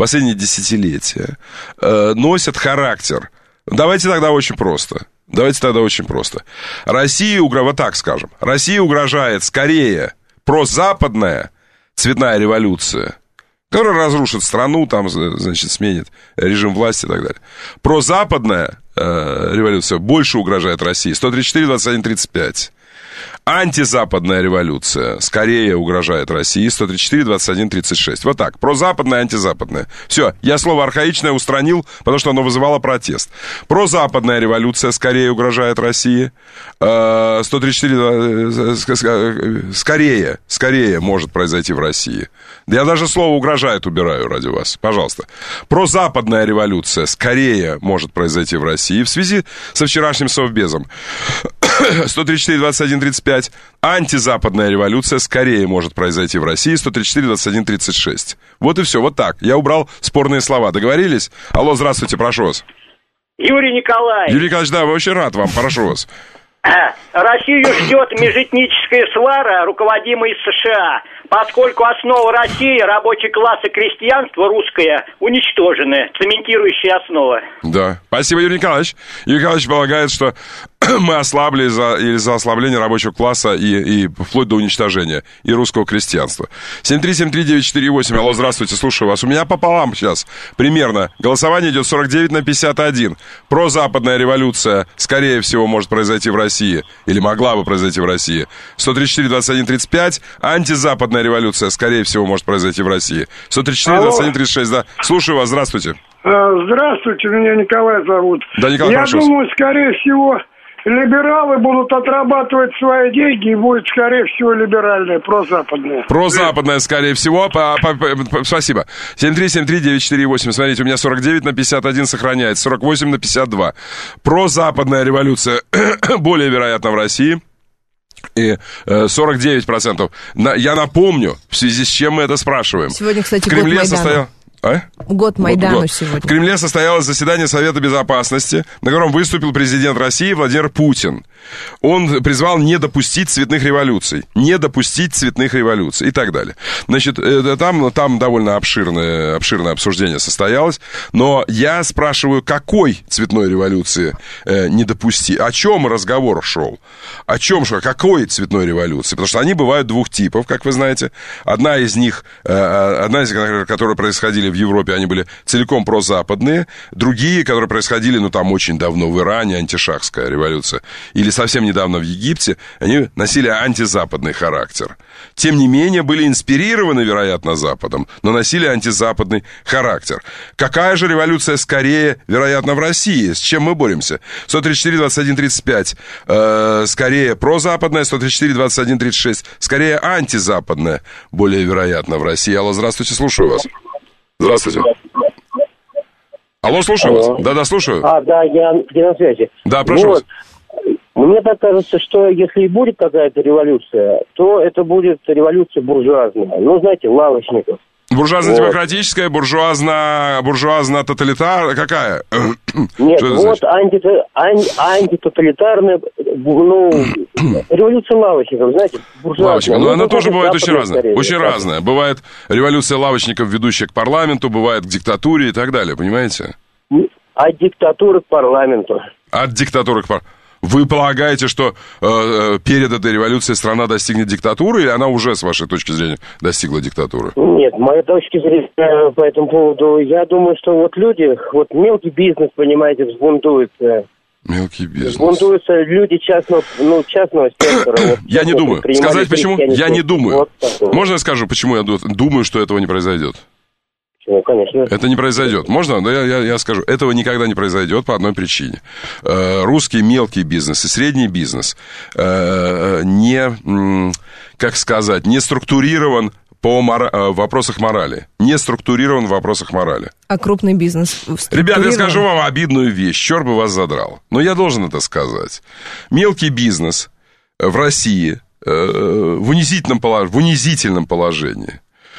носят характер. Давайте тогда очень просто. России угрожает скорее прозападная цветная революция, которая разрушит страну, там, значит, сменит режим власти и так далее. Прозападная революция больше угрожает России. 134-21-35. Антизападная революция скорее угрожает России. 134-21-36. Вот так. Прозападная, антизападная. Все, я слово архаичное устранил, потому что оно вызывало протест. Прозападная революция скорее угрожает России. 134 скорее может произойти в России. Я даже слово «угрожает» убираю ради вас. Пожалуйста. Прозападная революция скорее может произойти в России в связи со вчерашним совбезом. 134-21-35. Антизападная революция скорее может произойти в России. 134-21-36. Вот и все, вот так. Я убрал спорные слова. Договорились? Алло, здравствуйте, прошу вас. Юрий Николаевич. Юрий Николаевич, да, очень рад вам, прошу вас. Россию ждет межэтническая свара, руководимая из США, поскольку основа России, рабочий класс и крестьянство русское уничтожены, цементирующая основа. Да, спасибо, Юрий Николаевич. Юрий Николаевич полагает, что мы ослабли из-за ослабления рабочего класса и вплоть до уничтожения и русского крестьянства. 7373948, алло, здравствуйте, слушаю вас. У меня пополам сейчас примерно. Голосование идет 49-51. Прозападная революция, скорее всего, может произойти в России. Или могла бы произойти в России. 134-21-35. Антизападная революция, скорее всего, может произойти в России. 134-21-36, да. Слушаю вас, здравствуйте. Здравствуйте, меня Николай зовут. Да, Николай, я думаю, скорее всего... Либералы будут отрабатывать свои деньги, и будет, скорее всего, либеральная, прозападная. Прозападная, скорее всего. Спасибо. 7373948. Смотрите, у меня 49-51 сохраняется, 48-52. Прозападная революция более вероятна в России. И 49%. Я напомню, в связи с чем мы это спрашиваем. Сегодня, кстати, в Кремле состоял... Год Майдану сегодня. В Кремле состоялось заседание Совета Безопасности, на котором выступил президент России Владимир Путин. Он призвал не допустить цветных революций. Не допустить цветных революций и так далее. Значит, там довольно обширное обсуждение состоялось. Но я спрашиваю, какой цветной революции не допустить? О чем разговор шел? О чем шел? Какой цветной революции? Потому что они бывают двух типов, как вы знаете. Одна из них, которые происходили в Европе, они были целиком прозападные. Другие, которые происходили, там очень давно в Иране, антишахская революция, или совсем недавно в Египте, они носили антизападный характер. Тем не менее, были инспирированы, вероятно, Западом, но носили антизападный характер. Какая же революция скорее, вероятно, в России? С чем мы боремся? 134-21-35 скорее прозападная, 134-21-36 скорее антизападная, более вероятно, в России. Алло, здравствуйте, слушаю вас. Здравствуйте. Алло, слушаю вас. Да, слушаю. Да, я на связи. Да, прошу вас. Мне так кажется, что если и будет какая-то революция, то это будет революция буржуазная. Знаете, лавочников. Буржуазно-демократическая, буржуазно-тоталитарная, какая? Нет, антитоталитарная, революция лавочников, знаете, буржуазная. Но она тоже бывает очень разная. Очень разная. Бывает революция лавочников, ведущая к парламенту, бывает к диктатуре и так далее, понимаете? От диктатуры к парламенту. От диктатуры к парламенту. Вы полагаете, что перед этой революцией страна достигнет диктатуры, или она уже, с вашей точки зрения, достигла диктатуры? Нет, моя точка зрения по этому поводу, я думаю, что люди, мелкий бизнес, понимаете, взбунтуется. Мелкий бизнес. Взбунтуются люди частного сектора. Я не думаю. Сказать почему? Я не думаю. Можно я скажу, почему я думаю, что этого не произойдет? Конечно. Это не произойдет. Можно? Да, я скажу. Этого никогда не произойдет по одной причине. Русский мелкий бизнес и средний бизнес не структурирован в вопросах морали. Не структурирован в вопросах морали. А крупный бизнес Ребята, я скажу вам обидную вещь. Черт бы вас задрал. Но я должен это сказать. Мелкий бизнес в России в унизительном положении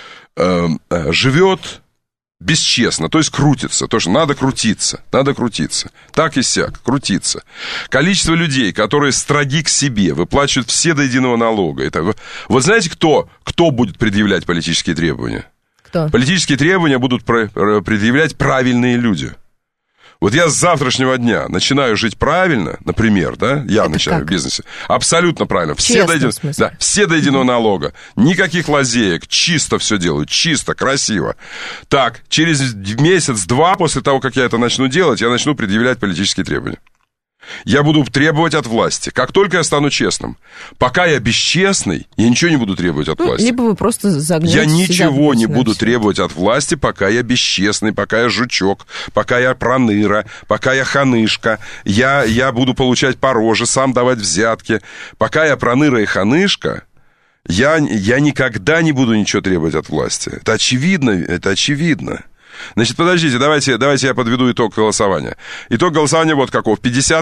живет бесчестно, то есть крутится. То, что надо крутиться. Так и сяк, крутиться. Количество людей, которые строги к себе, выплачивают все до единого налога. Вот знаете, кто будет предъявлять политические требования? Кто? Политические требования будут предъявлять правильные люди. Вот я с завтрашнего дня начинаю жить правильно, например, я начинаю в бизнесе, абсолютно правильно, все до единого налога, никаких лазеек, чисто все делаю, чисто, красиво. Так, через месяц-два после того, как я это начну делать, я начну предъявлять политические требования. Я буду требовать от власти. Как только я стану честным. Пока я бесчестный, я ничего не буду требовать от власти. Либо вы просто загнете. Я ничего не буду требовать от власти, пока я бесчестный, пока я жучок, пока я проныра, пока я ханышка. Я буду получать по роже, сам давать взятки. Пока я проныра и ханышка, я никогда не буду ничего требовать от власти. Это очевидно. Значит, подождите, давайте я подведу итог голосования. Итог голосования вот каков.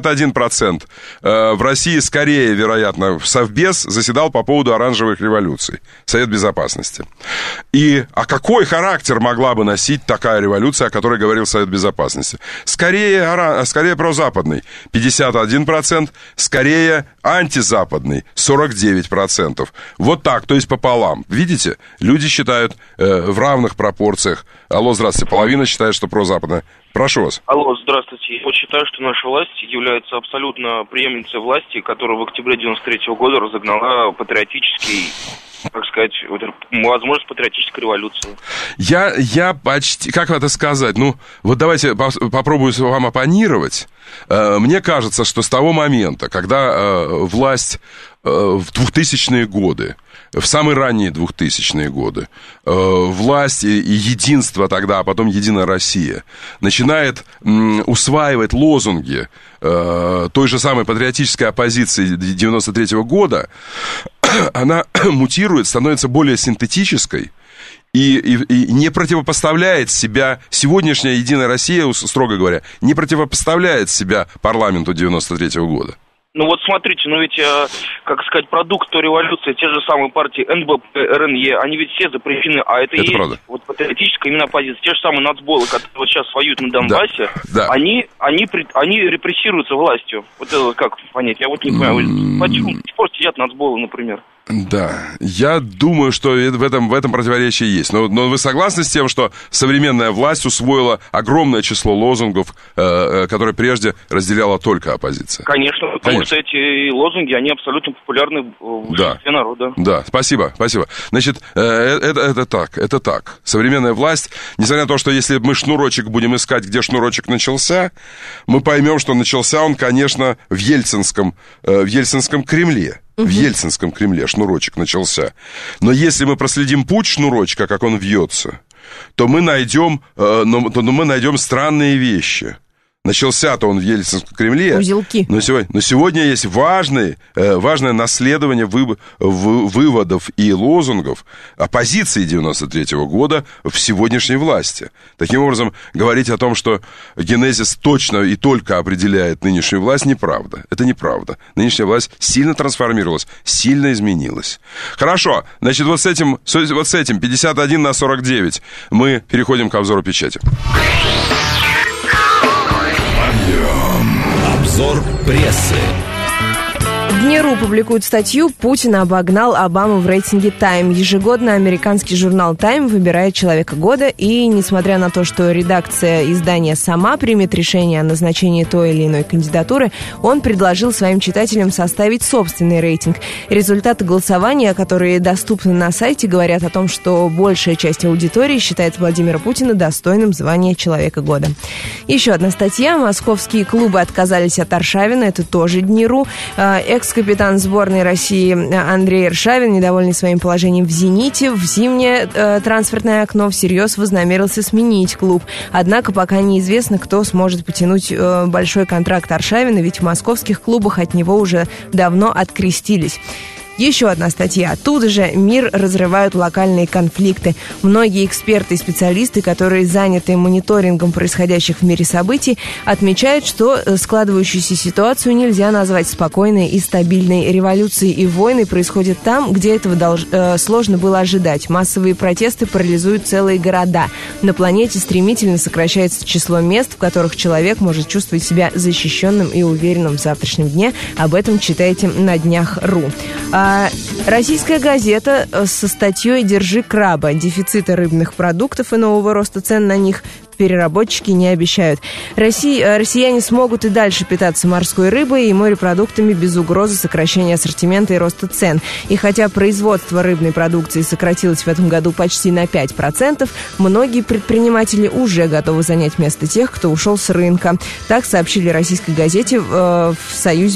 51% в России скорее, вероятно, Совбез заседал по поводу оранжевых революций. Совет Безопасности. А какой характер могла бы носить такая революция, о которой говорил Совет Безопасности? Скорее прозападный. 51%. Скорее антизападный. 49%. Вот так, то есть пополам. Видите? Люди считают в равных пропорциях. Алло, здравствуйте. Половина считает, что прозападная. Прошу вас. Алло, здравствуйте. Я считаю, что наша власть является абсолютно преемницей власти, которая в октябре 93-го года разогнала патриотический, так сказать, возможность патриотической революции. Я почти... Как это сказать? Вот давайте попробую вам оппонировать. Мне кажется, что с того момента, когда власть в 2000-е годы, в самые ранние 2000-е годы, власть и единство тогда, а потом Единая Россия, начинает усваивать лозунги той же самой патриотической оппозиции 93-го года, она мутирует, становится более синтетической, и не противопоставляет себя, сегодняшняя Единая Россия, строго говоря, не противопоставляет себя парламенту 93-го года. Ну вот смотрите, ведь, как сказать, продукт революции, те же самые партии НБП, РНЕ, они ведь все запрещены, а это есть правда. Вот патриотическая именно оппозиция. Те же самые нацболы, которые вот сейчас воюют на Донбассе, да. Они репрессируются властью. Вот это как понять? Я вот не понимаю, почему до сих пор сидят нацболы, например? Да, я думаю, что в этом противоречие есть. Но вы согласны с тем, что современная власть усвоила огромное число лозунгов, которые прежде разделяла только оппозиция? Конечно, потому что эти лозунги, они абсолютно популярны в большинстве народа. Да, спасибо. Значит, это так. Современная власть, несмотря на то, что если мы шнурочек будем искать, где шнурочек начался, мы поймем, что начался он, конечно, в Ельцинском Кремле. В Ельцинском Кремле шнурочек начался. Но если мы проследим путь шнурочка, как он вьется, то мы найдем странные вещи. Начался-то он в Ельцинском Кремле. Узелки. Но сегодня есть важное наследование выводов и лозунгов оппозиции 93-го года в сегодняшней власти. Таким образом, говорить о том, что генезис точно и только определяет нынешнюю власть, неправда. Это неправда. Нынешняя власть сильно трансформировалась, сильно изменилась. Хорошо, значит, вот с этим 51/49 мы переходим к обзору печати. Обзор прессы. Днеру публикует статью «Путин обогнал Обаму в рейтинге Time». Ежегодно американский журнал Time выбирает человека года, и несмотря на то, что редакция издания сама примет решение о назначении той или иной кандидатуры, он предложил своим читателям составить собственный рейтинг. Результаты голосования, которые доступны на сайте, говорят о том, что большая часть аудитории считает Владимира Путина достойным звания человека года. Еще одна статья. Московские клубы отказались от Аршавина. Это тоже Днеру. Экс-капитан сборной России Андрей Аршавин, недовольный своим положением в «Зените», в зимнее трансферное окно всерьез вознамерился сменить клуб. Однако пока неизвестно, кто сможет потянуть большой контракт Аршавина, ведь в московских клубах от него уже давно открестились. Еще одна статья. Оттуда же мир разрывают локальные конфликты. Многие эксперты и специалисты, которые заняты мониторингом происходящих в мире событий, отмечают, что складывающуюся ситуацию нельзя назвать спокойной и стабильной. Революции и войны происходят там, где этого сложно было ожидать. Массовые протесты парализуют целые города. На планете стремительно сокращается число мест, в которых человек может чувствовать себя защищенным и уверенным в завтрашнем дне. Об этом читайте на днях.ру. Российская газета со статьей «Держи краба». Дефицита рыбных продуктов и нового роста цен на них переработчики не обещают. Россияне смогут и дальше питаться морской рыбой и морепродуктами без угрозы сокращения ассортимента и роста цен. И хотя производство рыбной продукции сократилось в этом году почти на 5%, многие предприниматели уже готовы занять место тех, кто ушел с рынка. Так сообщили российской газете в Союзе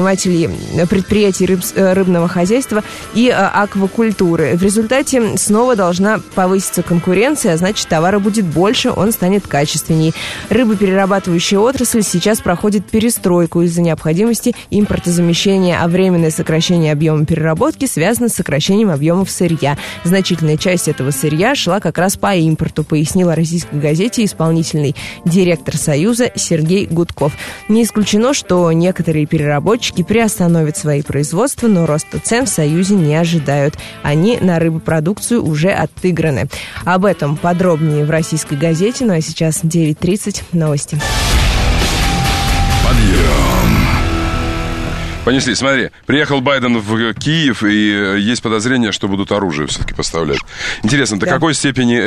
предприятий рыбного хозяйства и аквакультуры. В результате снова должна повыситься конкуренция, а значит, товара будет больше, он станет качественней. Рыбоперерабатывающая отрасль сейчас проходит перестройку из-за необходимости импортозамещения, а временное сокращение объема переработки связано с сокращением объемов сырья. Значительная часть этого сырья шла как раз по импорту, пояснил российской газете исполнительный директор Союза Сергей Гудков. Не исключено, что некоторые переработчики приостановят свои производства, но роста цен в Союзе не ожидают. Они на рыбопродукцию уже отыграны. Об этом подробнее в российской газете. Ну а сейчас 9:30, новости. Подъем. Понесли, смотри, приехал Байден в Киев, и есть подозрение, что будут оружие все-таки поставлять. Интересно, до какой степени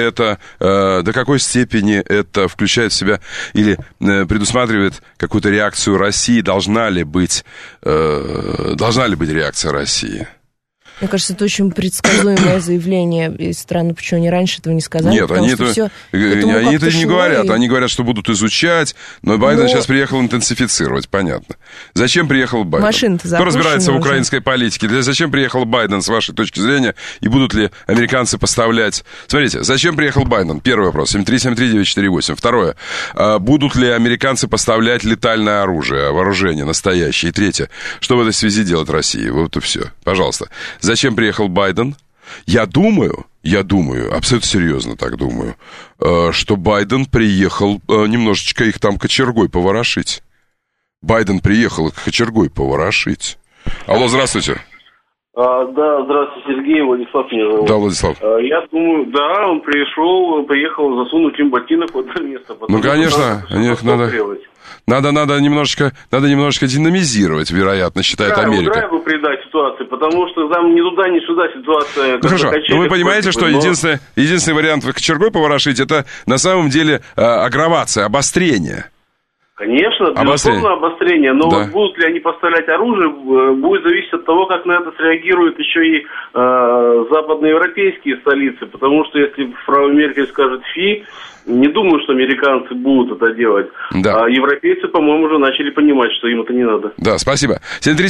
это включает в себя или предусматривает какую-то реакцию России? Должна ли быть реакция России? Мне кажется, это очень предсказуемое заявление. И странно, почему они раньше этого не сказали. Нет, они это не говорят. Они говорят, что будут изучать, но Байден сейчас приехал интенсифицировать, понятно. Зачем приехал Байден? Машина-то Кто разбирается в украинской политике? Зачем приехал Байден, с вашей точки зрения, и будут ли американцы поставлять... Смотрите, зачем приехал Байден? Первый вопрос, 7373948. Второе, будут ли американцы поставлять летальное оружие, вооружение настоящее? И третье, что в этой связи делать России? Вот и все. Пожалуйста. Зачем приехал Байден? Я думаю, абсолютно серьезно так думаю, что Байден приехал немножечко их там кочергой поворошить. Байден приехал кочергой поворошить. Алло, здравствуйте. Да, здравствуйте, Сергей, Владислав меня зовут. Да, Владислав. Я думаю, да, он приехал засунуть им ботинок в это место. Ну, конечно, надо немножечко динамизировать, вероятно, считает Америка. Да, драйву придать ситуации, потому что там ни туда, ни сюда ситуация... Ну, хорошо, но вы понимаете, что единственный вариант кочергой поворошить, это на самом деле агравация, обострение. Конечно, безусловно, обострение, но вот будут ли они поставлять оружие, будет зависеть от того, как на это среагируют еще и западноевропейские столицы, потому что если фрау Меркель скажет «фи», не думаю, что американцы будут это делать. Да. А европейцы, по-моему, уже начали понимать, что им это не надо. Да, спасибо.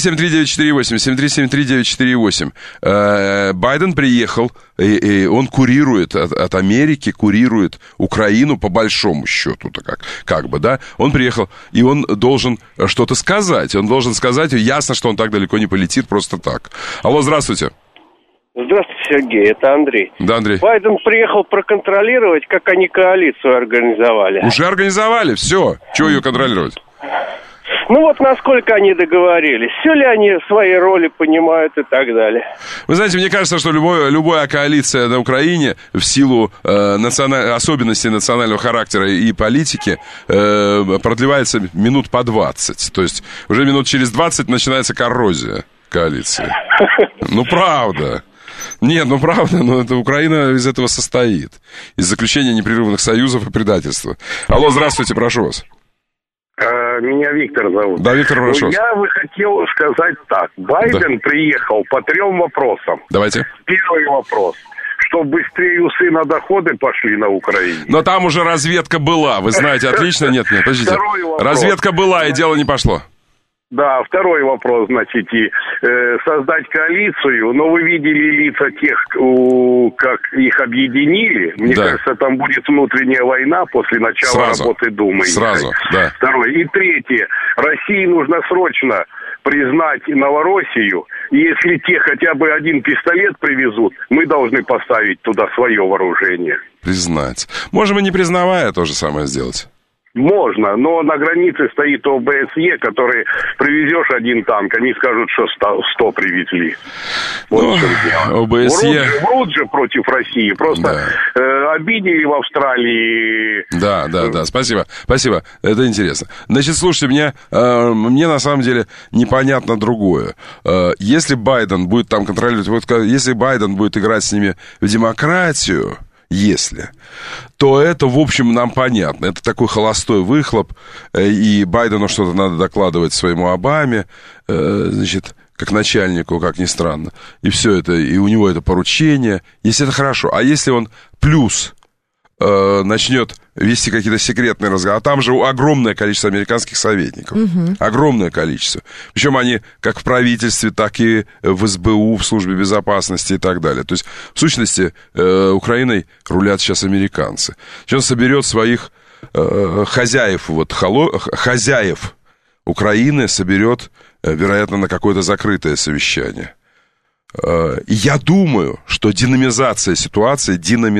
7373948, 7373948. Байден приехал, и он курирует от Америки, курирует Украину по большому счету-то как бы, да. Он приехал, и он должен что-то сказать. Он должен сказать, ясно, что он так далеко не полетит просто так. Алло, здравствуйте. Здравствуйте, Сергей, это Андрей. Да, Андрей. Байден приехал проконтролировать, как они коалицию организовали. Уже организовали, все. Чего ее контролировать? Ну вот насколько они договорились, все ли они свои роли понимают и так далее. Вы знаете, мне кажется, что любая коалиция на Украине в силу особенностей национального характера и политики продлевается минут по 20. То есть уже минут через 20 начинается коррозия коалиции. Ну, правда. Нет, ну правда, но это Украина из этого состоит. Из заключения непрерывных союзов и предательства. Алло, здравствуйте, прошу вас. Меня Виктор зовут. Да, Виктор, прошу вас. Я бы хотел сказать так. Байден приехал по 3 вопросам. Давайте. Первый вопрос. Чтобы быстрее у сына доходы пошли на Украине. Но там уже разведка была, вы знаете, отлично. Нет, подождите. Разведка была, и дело не пошло. Да, второй вопрос, значит, создать коалицию, но вы видели лица тех, как их объединили. Мне кажется, там будет внутренняя война после начала работы Думы. Сразу, да. Второй. И третье. России нужно срочно признать Новороссию. Если те хотя бы один пистолет привезут, мы должны поставить туда свое вооружение. Признать. Можем и не признавая то же самое сделать. Можно, но на границе стоит ОБСЕ, который привезешь один танк, они скажут, что 100 привезли. Вот ОБСЕ... Врут же против России, просто обидели в Австралии. Да, спасибо, это интересно. Значит, слушайте, мне на самом деле непонятно другое. Если Байден будет там контролировать, если Байден будет играть с ними в демократию, то это, в общем, нам понятно. Это такой холостой выхлоп, и Байдену что-то надо докладывать своему Обаме, значит, как начальнику, как ни странно. И все это, и у него это поручение. Если это хорошо. А если он плюс начнет вести какие-то секретные разговоры, а там же огромное количество американских советников. Огромное количество. Причем они как в правительстве, так и в СБУ, в службе безопасности и так далее. То есть, в сущности, Украиной рулят сейчас американцы. Он соберет своих хозяев Украины, соберет, вероятно, на какое-то закрытое совещание. И я думаю, что динамизация ситуации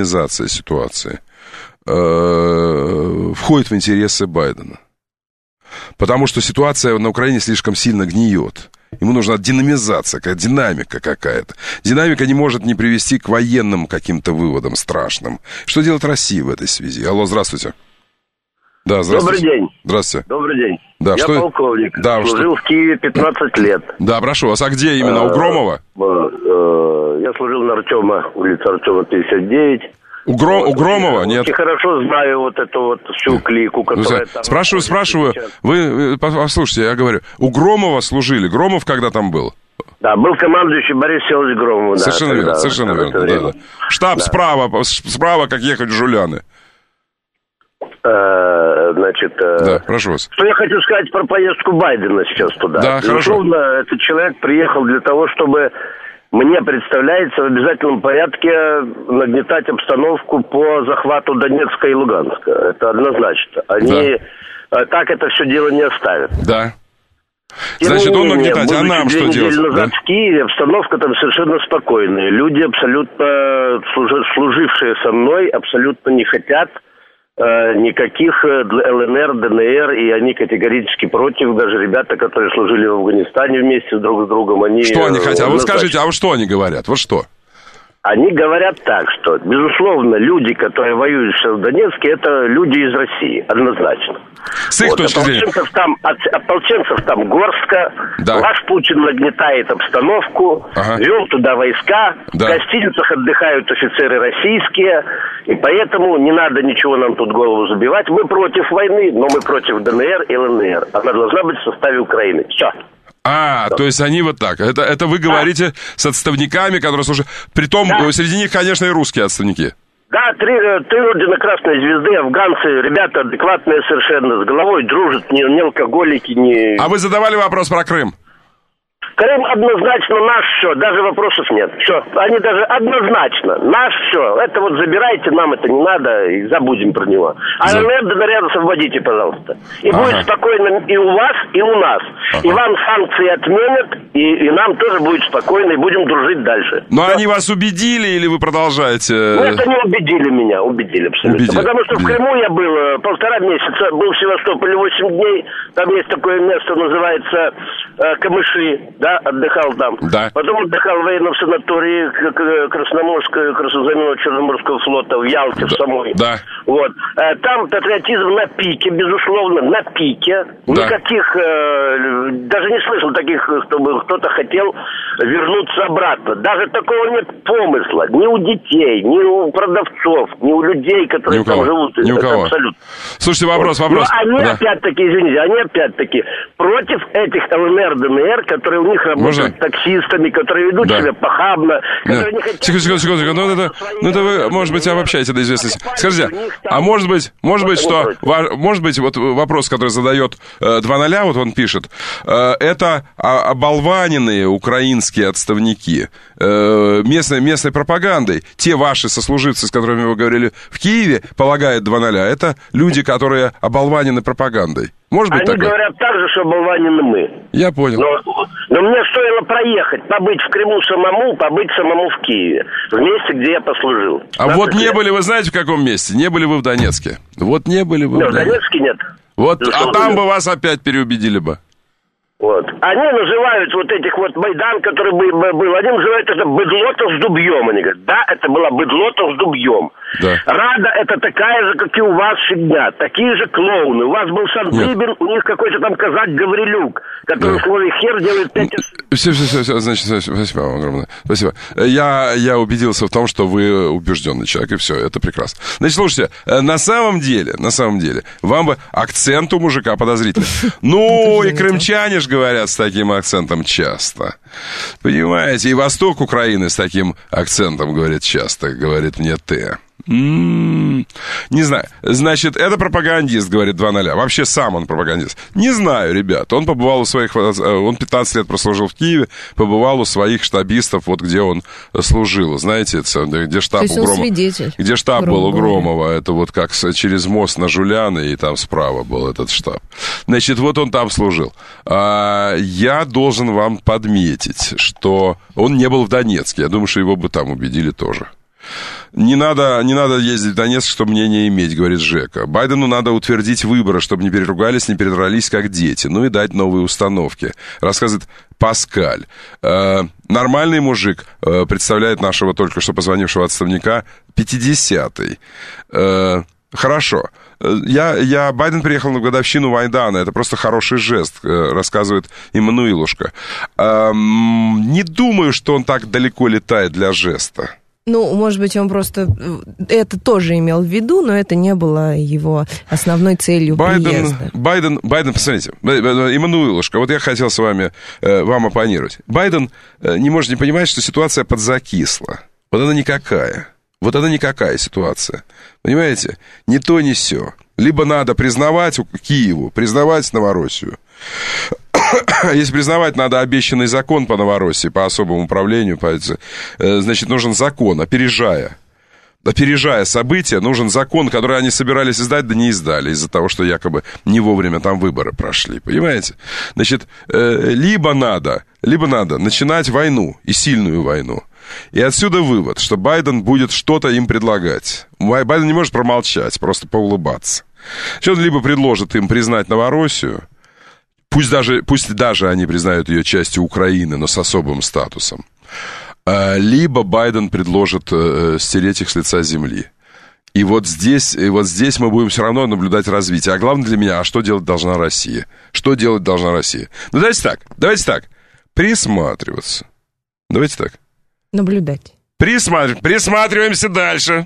входит в интересы Байдена. Потому что ситуация на Украине слишком сильно гниет. Ему нужна динамизация, динамика какая-то. Динамика не может не привести к военным каким-то выводам страшным. Что делает Россия в этой связи? Алло, здравствуйте. Да, здравствуйте. Добрый день. Здравствуйте. Добрый день. Да, я полковник. Да, служил в Киеве 15 лет. Да, прошу вас. А где именно? У Громова? Я служил на Артема, улица Артема, 59. У Громова? Нет. Очень хорошо знаю вот эту всю клику, которая там... Спрашиваю. Вы, послушайте, я говорю, у Громова служили. Громов когда там был? Да, был командующий Борис Всеволодович Громов. Совершенно верно. Штаб справа, как ехать в Жуляны. Значит, да, прошу вас. Что я хочу сказать про поездку Байдена сейчас туда. Да, безусловно, этот человек приехал для того, чтобы, мне представляется, в обязательном порядке нагнетать обстановку по захвату Донецка и Луганска. Это однозначно. Они так это все дело не оставят. Да. Значит, он нагнетать, а нам что делать? Назад в Киеве обстановка там совершенно спокойная. Люди абсолютно, служившие со мной, абсолютно не хотят никаких ЛНР, ДНР, и они категорически против. Даже ребята, которые служили в Афганистане вместе друг с другом, они... Что они хотят? А вы скажите, а что они говорят? Вот что? Они говорят так, что, безусловно, люди, которые воюют сейчас в Донецке, это люди из России, однозначно. С их точки зрения. Ополченцев там горстка, да. Ваш Путин нагнетает обстановку, вел туда войска, да. В гостиницах отдыхают офицеры российские, и поэтому не надо ничего нам тут голову забивать. Мы против войны, но мы против ДНР и ЛНР. Она должна быть в составе Украины. Все. То есть они вот так. Это вы говорите с отставниками, которые служат. Притом, среди них, конечно, и русские отставники. Да, три ордена Красной Звезды, афганцы, ребята адекватные совершенно, с головой дружат, не алкоголики, не... А вы задавали вопрос про Крым? Крым однозначно наш все, даже вопросов нет. Все, они даже однозначно наш все. Это вот забирайте, нам это не надо, и забудем про него. А ЛНР ДНР освободите, пожалуйста. И будет спокойно и у вас, и у нас. И вам санкции отменят, и нам тоже будет спокойно, и будем дружить дальше. Но они вас убедили, или вы продолжаете? Ну, это не убедили меня, убедили абсолютно. Убедили. Потому что в Крыму я был 1,5 месяца, был в Севастополе 8 дней. Там есть такое место, называется Камыши, да, отдыхал там. Да. Потом отдыхал в военном санатории Красноморского, Черноморского флота в Ялте, в самой. Да. Вот. Там патриотизм на пике, безусловно, на пике. Да. Никаких, даже не слышал таких, чтобы кто-то хотел вернуться обратно. Даже такого нет помысла. Ни у детей, ни у продавцов, ни у людей, которые там живут. Ни у кого. Абсолютно. Слушайте, вопрос. Но они опять-таки, извините, против этих ЛНР, ДНР, которые у них работают таксистами, которые ведут себя похабно, которые не хотят... Секунду. Ну, это вы, может быть, обобщаете до известности. Скажите, а может быть, вот вопрос, который задает 2:0, вот он пишет, это оболваненные украинские отставники местной пропагандой. Те ваши сослуживцы, с которыми вы говорили в Киеве, полагает 2:0, это люди, которые оболванены пропагандой. Может быть, они говорят так же, что оболванены мы. Я понял. Но мне стоило проехать, побыть в Крыму самому, побыть самому в Киеве, в месте, где я послужил. А вот не были вы, знаете, в каком месте? Не были вы в Донецке. Вот не были вы в Донецке нет. Вот, а там бы вас опять переубедили бы. Вот. Они называют вот этих вот Майдан, который был, они называют это быдлото с дубьем. Они говорят, да, это было быдлото с дубьем. Да. Рада это такая же, как и у вас фигня. Такие же клоуны. У вас был Сандрибин, у них какой-то там казак Гаврилюк, который в слове хер делает 5... Все, значит, спасибо вам огромное. Спасибо. Я убедился в том, что вы убежденный человек, и все, это прекрасно. Значит, слушайте, на самом деле, вам бы акцент у мужика подозрительный. Ну, и крымчане же говорят с таким акцентом часто. Понимаете, и восток Украины с таким акцентом говорит часто, говорит мне ты. Не знаю. Значит, это пропагандист, говорит 2:0. Вообще сам он пропагандист. Не знаю, ребят. Он побывал у своих... Он 15 лет прослужил в Киеве, побывал у своих штабистов, вот где он служил. Знаете, где штаб у Громова. Где штаб был у Громова. Это вот как через мост на Жуляны, и там справа был этот штаб. Значит, вот он там служил. Я должен вам подметить, что он не был в Донецке. Я думаю, что его бы там убедили тоже. Не надо ездить в Донецк, чтобы мнение иметь, говорит Жека. Байдену надо утвердить выборы, чтобы не переругались, не передрались, как дети. Ну и дать новые установки, рассказывает Паскаль. Нормальный мужик, представляет нашего только что позвонившего отставника, 50-й. Хорошо. Байден приехал на годовщину Майдана. Это просто хороший жест, рассказывает Иммануилушка. Не думаю, что он так далеко летает для жеста. Ну, может быть, он просто это тоже имел в виду, но это не было его основной целью приезда. Байден, посмотрите, Иммануилушка, вот я хотел с вами, вам оппонировать. Байден не может не понимать, что ситуация подзакисла. Вот она никакая. Вот она никакая ситуация. Понимаете? Ни то, ни сё. Либо надо признавать Киеву, признавать Новороссию. Если признавать, надо обещанный закон по Новороссии, по особому управлению, значит, нужен закон, опережая события, нужен закон, который они собирались издать, да не издали, из-за того, что якобы не вовремя там выборы прошли, понимаете? Значит, либо надо начинать войну, и сильную войну, И отсюда вывод, что Байден будет что-то им предлагать. Байден не может промолчать, просто поулыбаться. Что он либо предложит им признать Новороссию, пусть даже они признают ее частью Украины, но с особым статусом, либо Байден предложит стереть их с лица земли. И вот здесь мы будем все равно наблюдать развитие. А главное для меня, что делать должна Россия? Что делать должна Россия? Ну, давайте так. Присматриваться. Давайте так. Наблюдать. Присматриваемся дальше.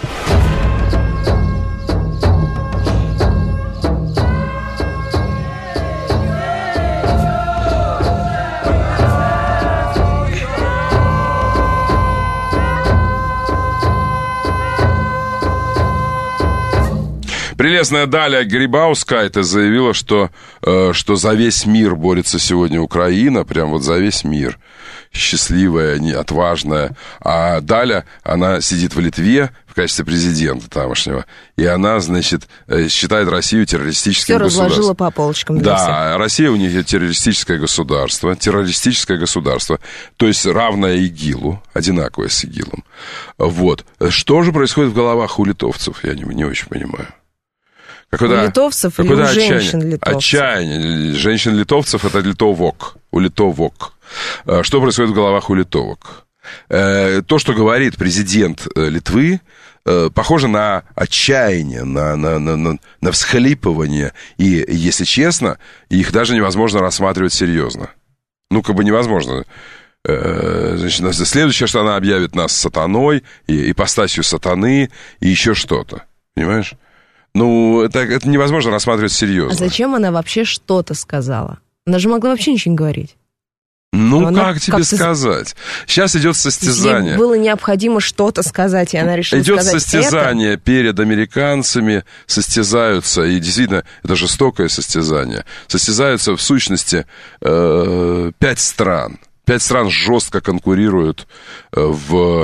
Прелестная Даля Грибаускайте заявила, что за весь мир борется сегодня Украина, прям вот за весь мир. Счастливая, отважная. А Даля, она сидит в Литве в качестве президента тамошнего, и она, значит, считает Россию террористическим государством. Все разложила по полочкам. Да, Россия у них террористическое государство, то есть равное ИГИЛу, одинаковое с ИГИЛом. Вот. Что же происходит в головах у литовцев, я не очень понимаю. У литовцев или у женщин-литовцев? Отчаяние. Женщин-литовцев — это литовок. У литовок. Что происходит в головах у литовок? То, что говорит президент Литвы, похоже на отчаяние, на всхлипывание. И, если честно, их даже невозможно рассматривать серьезно. Ну, как бы невозможно. Значит, следующее, что она объявит нас сатаной, и ипостасью сатаны, и еще что-то. Понимаешь? Ну, это невозможно рассматривать серьезно. А зачем она вообще что-то сказала? Она же могла вообще ничего не говорить. Ну, как тебе сказать? Сейчас идет состязание. Ей было необходимо что-то сказать, и она решила сказать это. Идет состязание перед американцами, состязаются, и действительно, это жестокое состязание. Состязаются, в сущности, 5 стран. 5 стран жестко конкурируют во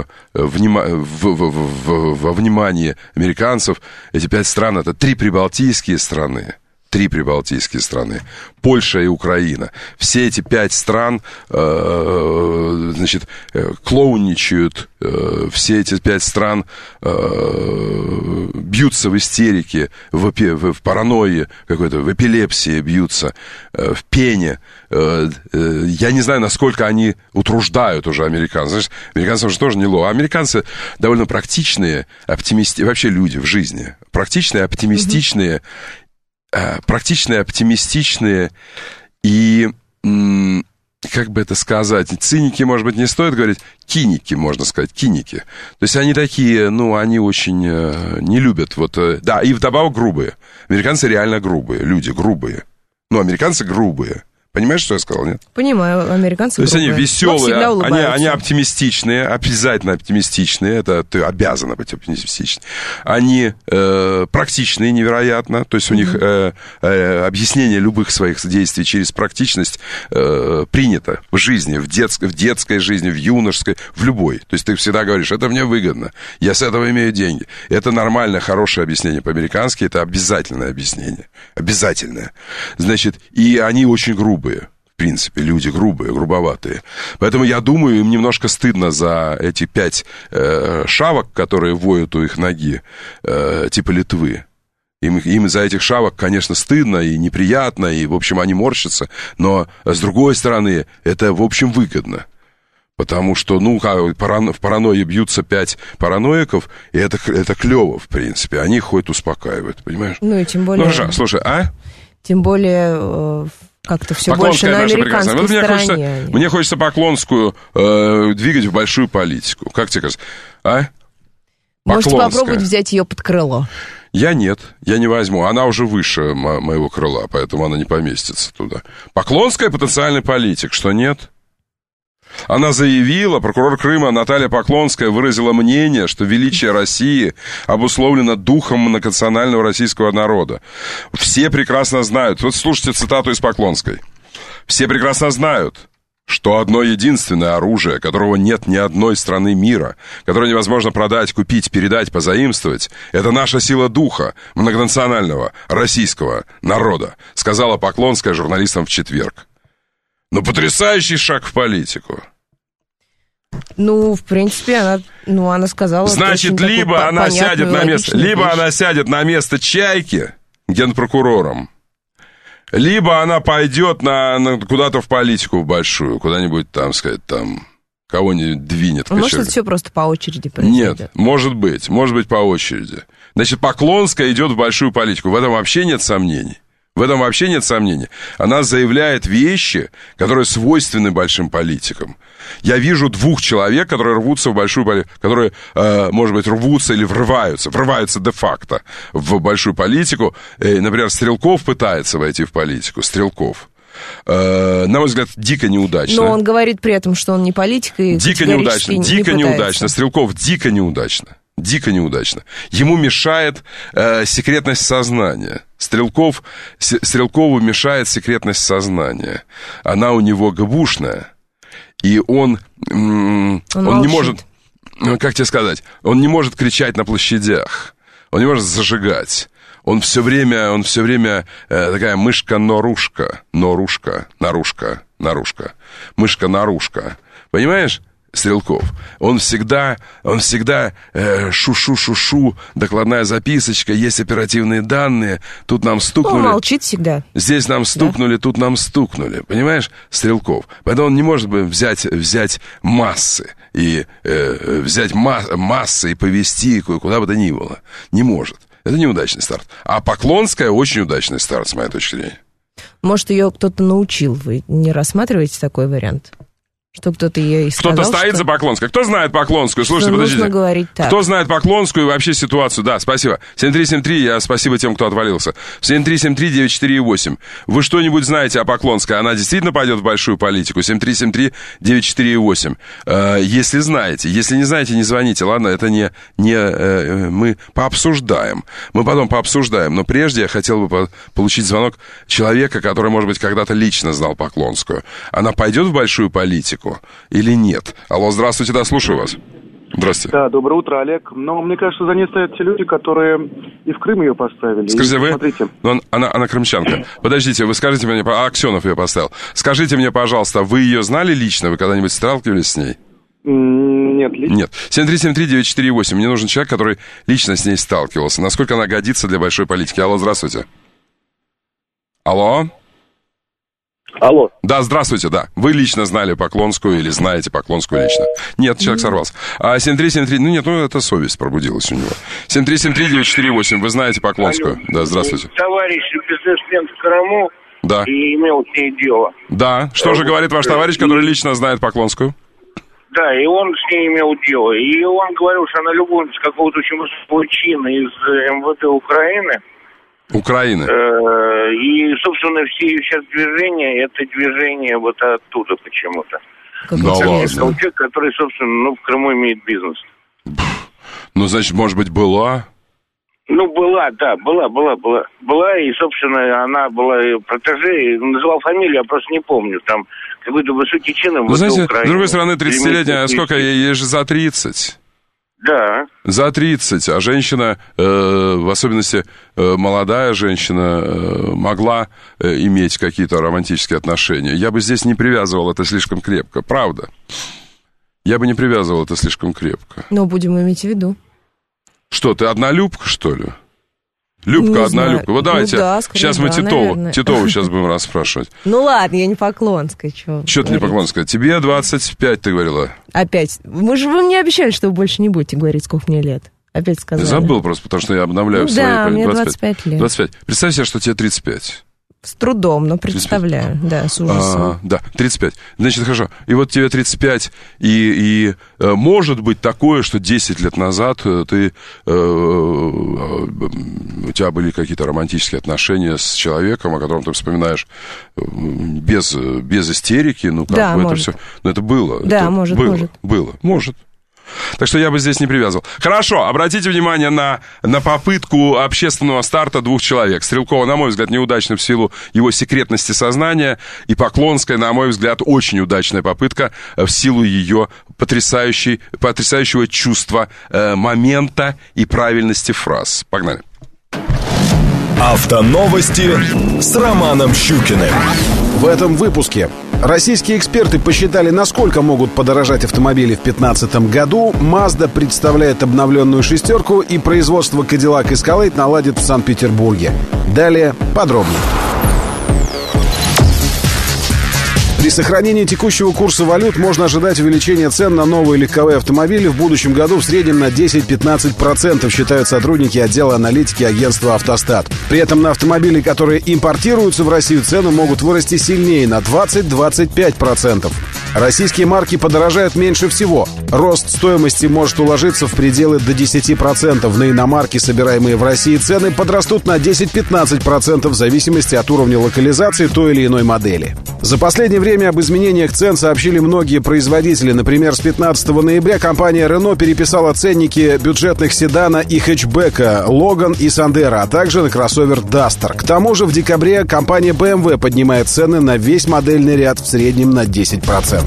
внимании американцев. Эти 5 стран — это 3 прибалтийские страны. 3 прибалтийские страны. Польша и Украина. Все эти 5 стран, значит, клоуничают. Все эти 5 стран бьются в истерике, в паранойи какой-то, в эпилепсии бьются, в пене. Я не знаю, насколько они утруждают уже американцев. Знаешь, американцам же тоже неловко. А американцы довольно практичные, вообще люди в жизни. Практичные, оптимистичные, и, как бы это сказать, циники, может быть, не стоит говорить, киники, можно сказать, киники. То есть они такие, они очень не любят, да, и вдобавок грубые. Американцы реально грубые, люди грубые. Американцы грубые. Понимаешь, что я сказал, нет? Понимаю, американцы грубые. То есть они веселые, они оптимистичные, обязательно оптимистичные, это ты обязана быть оптимистичной. Они практичные невероятно, то есть у них объяснение любых своих действий через практичность принято в жизни, в детской жизни, в юношеской, в любой. То есть ты всегда говоришь, это мне выгодно, я с этого имею деньги. Это нормальное, хорошее объяснение по-американски, это обязательное объяснение. Обязательное. Значит, и они очень грубые. В принципе, люди грубые, грубоватые. Поэтому я думаю, им немножко стыдно за эти 5 шавок, которые воют у их ноги, типа Литвы. Им за этих шавок, конечно, стыдно и неприятно, и, в общем, они морщатся. Но, с другой стороны, это, в общем, выгодно. Потому что, в паранойи бьются 5 параноиков, и это клево, в принципе. Они их хоть успокаивают, понимаешь? И тем более... Слушай, Тем более... Как-то все больше на американской стороне. Мне хочется Поклонскую двигать в большую политику. Как тебе кажется? Можете попробовать взять ее под крыло. Я не возьму. Она уже выше моего крыла, поэтому она не поместится туда. Поклонская потенциальный политик, что нет? Она заявила, прокурор Крыма Наталья Поклонская выразила мнение, что величие России обусловлено духом многонационального российского народа. Все прекрасно знают, вот слушайте цитату из Поклонской. Все прекрасно знают, что одно единственное оружие, которого нет ни одной страны мира, которое невозможно продать, купить, передать, позаимствовать, это наша сила духа многонационального российского народа, сказала Поклонская журналистам в четверг. Потрясающий шаг в политику. Ну, в принципе, она сказала... Значит, либо она сядет на место... Либо она сядет на место Чайки генпрокурором, либо она пойдет куда-то в политику большую, куда-нибудь там, сказать, там... Кого-нибудь двинет. Может, это все просто по очереди произойдет? Нет, может быть по очереди. Значит, Поклонская идет в большую политику. В этом вообще нет сомнений. Она заявляет вещи, которые свойственны большим политикам. Я вижу двух человек, которые рвутся в большую политику, которые, может быть, рвутся или врываются де-факто в большую политику. Например, Стрелков пытается войти в политику. На мой взгляд, дико неудачно. Но он говорит при этом, что он не политик и дико неудачно. Стрелков дико неудачно. Ему мешает секретность сознания. Стрелкову мешает секретность сознания. Она у него ГБУшная. И он не может, как тебе сказать, он не может кричать на площадях. Он не может зажигать. Он все время такая мышка-нарушка. Мышка-нарушка. Понимаешь, Стрелков? Он всегда шу-шу-шу-шу, докладная записочка, есть оперативные данные, тут нам стукнули. Он молчит всегда. Здесь нам стукнули, да. Тут нам стукнули. Понимаешь, Стрелков? Поэтому он не может взять массы и взять массы и повести куда бы то ни было. Не может. Это неудачный старт. А Поклонская очень удачный старт, с моей точки зрения. Может, ее кто-то научил. Вы не рассматриваете такой вариант? Что кто-то ее сказал, кто-то стоит за Поклонской. Кто знает Поклонскую? Слушайте, подождите. Нужно говорить так. Кто знает Поклонскую и вообще ситуацию? Да, спасибо. 7373, спасибо тем, кто отвалился. 7373-94,8. Вы что-нибудь знаете о Поклонской? Она действительно пойдет в большую политику? 7373-94,8. Если знаете. Если не знаете, не звоните. Ладно, это не мы пообсуждаем. Мы потом пообсуждаем. Но прежде я хотел бы получить звонок человека, который, может быть, когда-то лично знал Поклонскую. Она пойдет в большую политику или нет? Алло, здравствуйте, да, слушаю вас. Здравствуйте. Да, доброе утро, Олег. Но мне кажется, за ней стоят те люди, которые и в Крым ее поставили. Скажите, вы... Смотрите. Она крымчанка. Подождите, вы скажите мне... Аксенов ее поставил. Скажите мне, пожалуйста, вы ее знали лично? Вы когда-нибудь сталкивались с ней? Нет, лично. Нет. 7373-94,8. Мне нужен человек, который лично с ней сталкивался. Насколько она годится для большой политики? Алло, здравствуйте. Алло? Алло. Да, здравствуйте, да. Вы лично знали Поклонскую или знаете Поклонскую лично? Нет, человек сорвался. 7373, это совесть пробудилась у него. 7373-94,8, вы знаете Поклонскую? Алло. Да, здравствуйте. Товарищ бизнесмен в Крыму. Да. И имел с ней дело. Да, что же говорит ваш товарищ, который лично знает Поклонскую? Да, и он с ней имел дело. И он говорил, что она любовница какого-то очень высокого чина из МВД Украины. И, собственно, все ее сейчас движения, это движение вот оттуда почему-то. Да ладно. Человек, который, собственно, в Крыму имеет бизнес. Ну, значит, может быть, была? Была, да, была. Была, и, собственно, она была протеже, называл фамилию, я просто не помню, там какой-то высокий чин. Вы знаете, Украины, с другой стороны, 30-летняя, сколько, ей же за 30. Да. За 30, а женщина, в особенности молодая женщина, могла иметь какие-то романтические отношения. Я бы здесь не привязывал это слишком крепко, правда. Я бы не привязывал это слишком крепко. Но будем иметь в виду. Что, ты однолюбка, что ли? Любка, однолюбка. Вот давайте, сейчас мы Титову сейчас будем расспрашивать. Ну ладно, я не Поклонская, чего. Что ты не Поклонская? Тебе 25, ты говорила. Опять. Вы мне обещали, что вы больше не будете говорить, сколько мне лет. Опять сказали. Я забыл просто, потому что я обновляю свои... Да, мне 25 лет. 25. Представь себе, что тебе 35. С трудом, но представляю, 35. Да, с ужасом. Да, 35. Значит, хорошо. И вот тебе 35, и может быть такое, что 10 лет назад у тебя были какие-то романтические отношения с человеком, о котором ты вспоминаешь без истерики, да, бы может. это все... Но это было. Да, это может. Так что я бы здесь не привязывал. Хорошо, обратите внимание на попытку общественного старта двух человек. Стрелкова, на мой взгляд, неудачна в силу его секретности сознания. И Поклонская, на мой взгляд, очень удачная попытка в силу ее потрясающего чувства момента и правильности фраз. Погнали. Автоновости с Романом Щукиным. В этом выпуске Российские эксперты посчитали, насколько могут подорожать автомобили в 2015 году. Mazda представляет обновленную шестерку, и производство Cadillac Escalade наладит в Санкт-Петербурге. Далее подробнее. При сохранении текущего курса валют можно ожидать увеличения цен на новые легковые автомобили в будущем году в среднем на 10-15%, считают сотрудники отдела аналитики агентства «Автостат». При этом на автомобили, которые импортируются в Россию, цены могут вырасти сильнее, на 20-25%. Российские марки подорожают меньше всего. Рост стоимости может уложиться в пределы до 10%. На иномарки, собираемые в России, цены подрастут на 10-15% в зависимости от уровня локализации той или иной модели. За последнее время об изменениях цен сообщили многие производители. Например, с 15 ноября компания Renault переписала ценники бюджетных седана и хэтчбека Logan и Sandero, а также на кроссовер Duster. К тому же в декабре компания BMW поднимает цены на весь модельный ряд в среднем на 10%.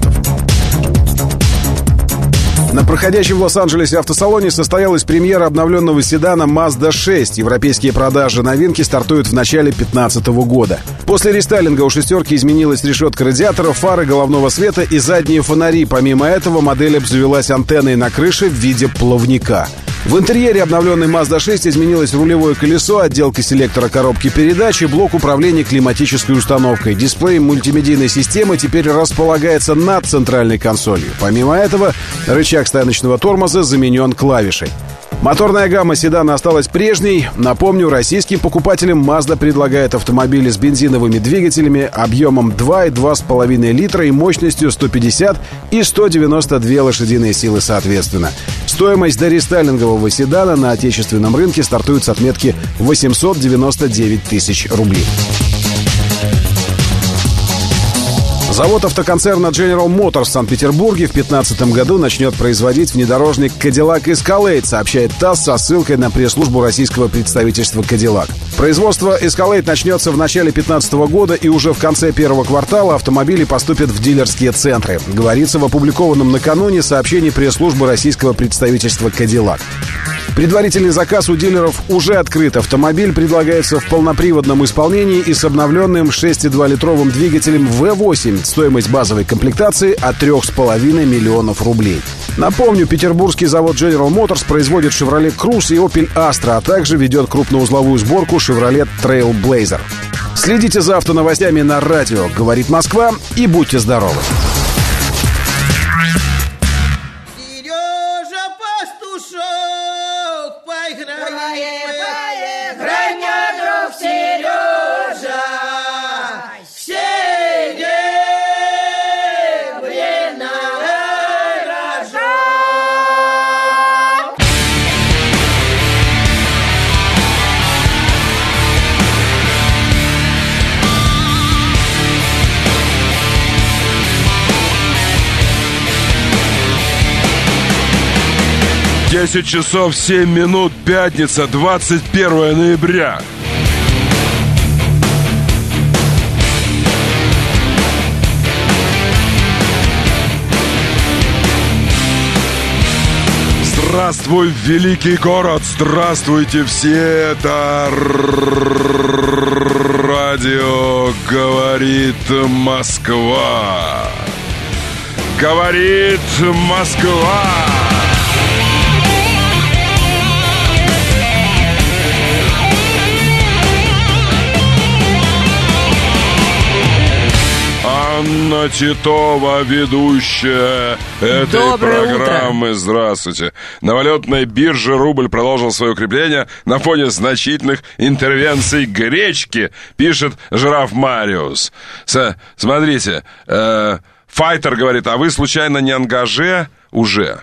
На проходящем в Лос-Анджелесе автосалоне состоялась премьера обновленного седана Mazda 6. Европейские продажи новинки стартуют в начале 2015 года. После рестайлинга у шестерки изменилась решетка радиатора, фары головного света и задние фонари. Помимо этого, модель обзавелась антенной на крыше в виде плавника. В интерьере обновленной Mazda 6 изменилось рулевое колесо, отделка селектора коробки передач и блок управления климатической установкой. Дисплей мультимедийной системы теперь располагается над центральной консолью. Помимо этого, рычаг стояночного тормоза заменен клавишей. Моторная гамма седана осталась прежней. Напомню, российским покупателям Mazda предлагает автомобили с бензиновыми двигателями объемом 2 и 2,5 литра и мощностью 150 и 192 лошадиные силы соответственно. Стоимость дорестайлингового седана на отечественном рынке стартует с отметки 899 тысяч рублей. Завод автоконцерна General Motors в Санкт-Петербурге в 2015 году начнет производить внедорожник Cadillac Escalade, сообщает ТАСС со ссылкой на пресс-службу российского представительства Cadillac. Производство Escalade начнется в начале 2015 года, и уже в конце первого квартала автомобили поступят в дилерские центры, говорится в опубликованном накануне сообщении пресс-службы российского представительства Cadillac. Предварительный заказ у дилеров уже открыт. Автомобиль предлагается в полноприводном исполнении и с обновленным 6,2-литровым двигателем V8. Стоимость базовой комплектации от 3,5 миллионов рублей. Напомню, петербургский завод General Motors производит Chevrolet Cruze и Opel Astra, а также ведет крупноузловую сборку Chevrolet Trailblazer. Следите за автоновостями на радио «Говорит Москва» и будьте здоровы! Десять часов 7 минут, пятница, 21 ноября. Здравствуй, великий город! Здравствуйте все! Это радио «Говорит Москва». Говорит Москва. Анна Титова, ведущая этой Доброе программы. Утро. Здравствуйте. На валютной бирже рубль продолжил свое укрепление на фоне значительных интервенций гречки, пишет Жираф Мариус. Смотрите, Файтер говорит, а вы случайно не ангаже? Уже.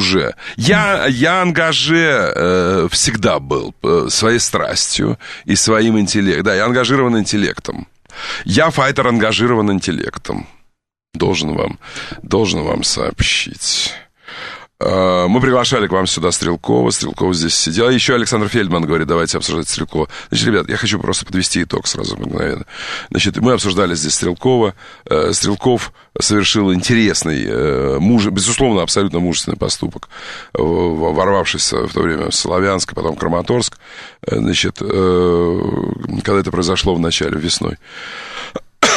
Я ангаже всегда был своей страстью и своим интеллектом. Да, я ангажирован интеллектом. Я файтер ангажирован интеллектом. Должен вам сообщить. Мы приглашали к вам сюда Стрелкова. Стрелков здесь сидел. Еще Александр Фельдман говорит, давайте обсуждать Стрелкова. Значит, ребят, я хочу просто подвести итог сразу мгновенно. Значит, мы обсуждали здесь Стрелкова. Стрелков совершил интересный, безусловно, абсолютно мужественный поступок, ворвавшись в то время в Славянск, потом Краматорск. Значит, когда это произошло в начале, весной.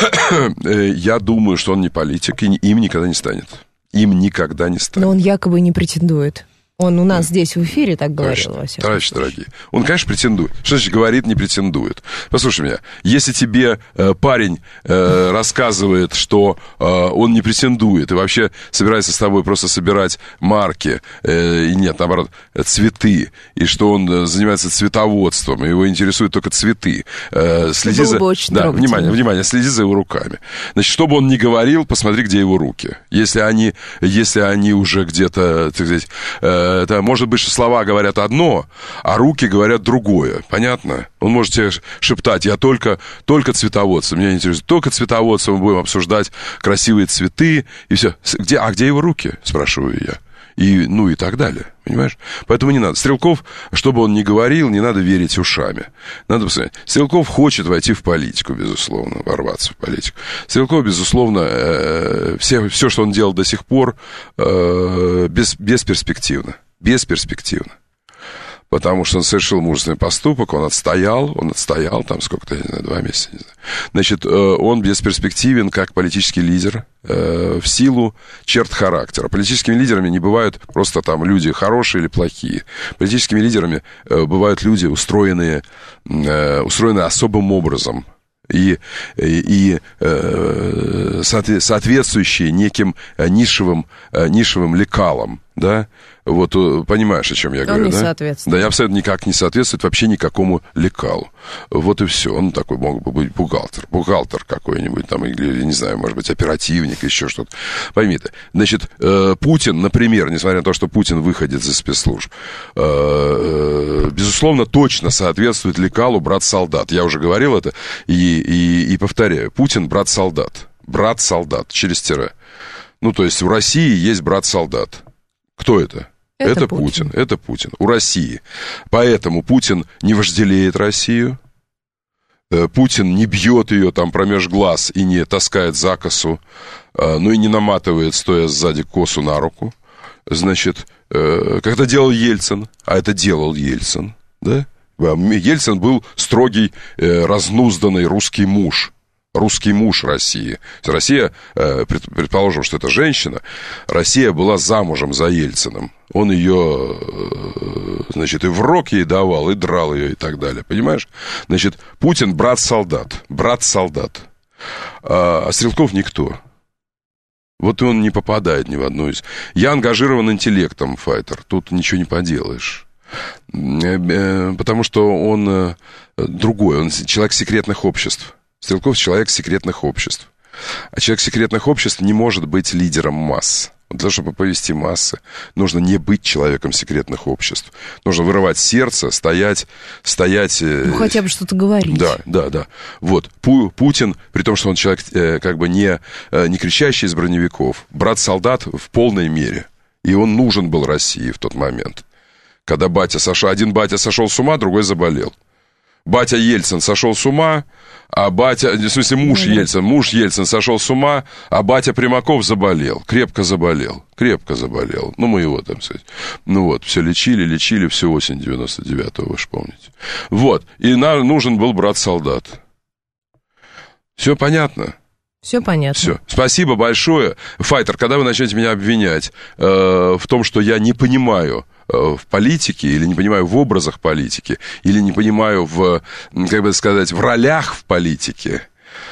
Я думаю, что он не политик, и им никогда не станет. Им никогда не станет. Но он якобы не претендует. Он у нас здесь в эфире так говорил. Товарищи дорогие, он, конечно, претендует. Что значит говорит, не претендует? Послушай меня, если тебе парень рассказывает, что он не претендует и вообще собирается с тобой просто собирать марки, и нет, наоборот, цветы, и что он занимается цветоводством, и его интересуют только цветы, следи за... Да, внимание, следи за его руками. Значит, что бы он ни говорил, посмотри, где его руки. Если они уже где-то, так сказать... Это может быть, что слова говорят одно, а руки говорят другое. Понятно? Он может тебе шептать: я только цветоводство, меня интересует только цветоводство, мы будем обсуждать красивые цветы и все. Где его руки, спрашиваю я. И так далее, понимаешь? Поэтому не надо. Стрелков, что бы он ни говорил, не надо верить ушами. Надо посмотреть. Стрелков хочет войти в политику, безусловно, ворваться в политику. Стрелков, безусловно, все, что он делал до сих пор, бесперспективно. Бесперспективно. Потому что он совершил мужественный поступок, он отстоял там сколько-то, я не знаю, 2 месяца, не знаю. Значит, он бесперспективен как политический лидер в силу черт характера. Политическими лидерами не бывают просто там люди хорошие или плохие. Политическими лидерами бывают люди, устроенные особым образом. И соответствующие неким нишевым лекалам, да, вот понимаешь, о чем я говорю, не да? Соответствует. Да, я абсолютно никак не соответствует вообще никакому лекалу. Вот и все. Он такой мог бы быть бухгалтер какой-нибудь там, или, не знаю, может быть, оперативник, еще что-то. Пойми ты. Значит, Путин, например, несмотря на то, что Путин выходит из спецслужб, безусловно, точно соответствует лекалу брат-солдат. Я уже говорил это и повторяю. Путин брат-солдат. Брат-солдат, через тире. Ну, то есть в России есть брат-солдат. Кто это? Это Путин. Это Путин. У России. Поэтому Путин не вожделеет Россию. Путин не бьет ее там промеж глаз и не таскает за косу, ну и не наматывает, стоя сзади, косу на руку. Значит, когда делал Ельцин, а это делал Ельцин, да? Ельцин был строгий, разнузданный русский муж. Русский муж России. Россия, предположим, что это женщина, Россия была замужем за Ельциным. Он ее, значит, и в рог ей давал, и драл ее, и так далее. Понимаешь? Значит, Путин брат-солдат. Брат-солдат. А Стрелков никто. Вот и он не попадает ни в одну из... Я ангажирован интеллектом, файтер. Тут ничего не поделаешь. Потому что он другой. Он человек секретных обществ. Стрелков — человек секретных обществ. А человек секретных обществ не может быть лидером масс. Для того, чтобы повести массы, нужно не быть человеком секретных обществ. Нужно вырывать сердце, стоять... Ну, хотя бы что-то говорить. Да. Вот. Путин, при том, что он человек как бы не кричащий из броневиков, брат-солдат в полной мере. И он нужен был России в тот момент. Когда один батя сошел с ума, другой заболел. Батя Ельцин сошел с ума, а муж Ельцин сошел с ума, а батя Примаков заболел, крепко заболел. Ну, мы его там, сказать. Ну вот, все лечили всю осень 99-го, вы же помните. Вот, и нам нужен был брат-солдат. Все понятно? Все понятно. Все. Спасибо большое. Файтер, когда вы начнете меня обвинять в том, что я не понимаю в политике, или не понимаю в образах политики, или не понимаю в, как бы сказать, в ролях в политике,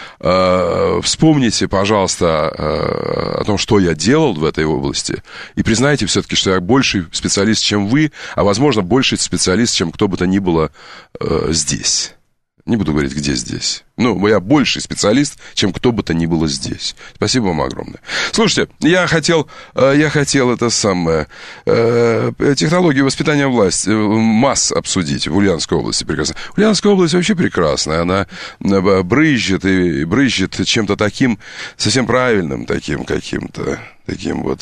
вспомните, пожалуйста, о том, что я делал в этой области, и признайте все-таки, что я больший специалист, чем вы, а, возможно, больший специалист, чем кто бы то ни было здесь. Не буду говорить, где здесь. Ну, я больший специалист, чем кто бы то ни было здесь. Спасибо вам огромное. Слушайте, я хотел это самое... технологию воспитания масс обсудить в Ульяновской области. Прекрасно. Ульяновская область вообще прекрасная. Она брызжет чем-то таким, совсем правильным таким каким-то. таким вот...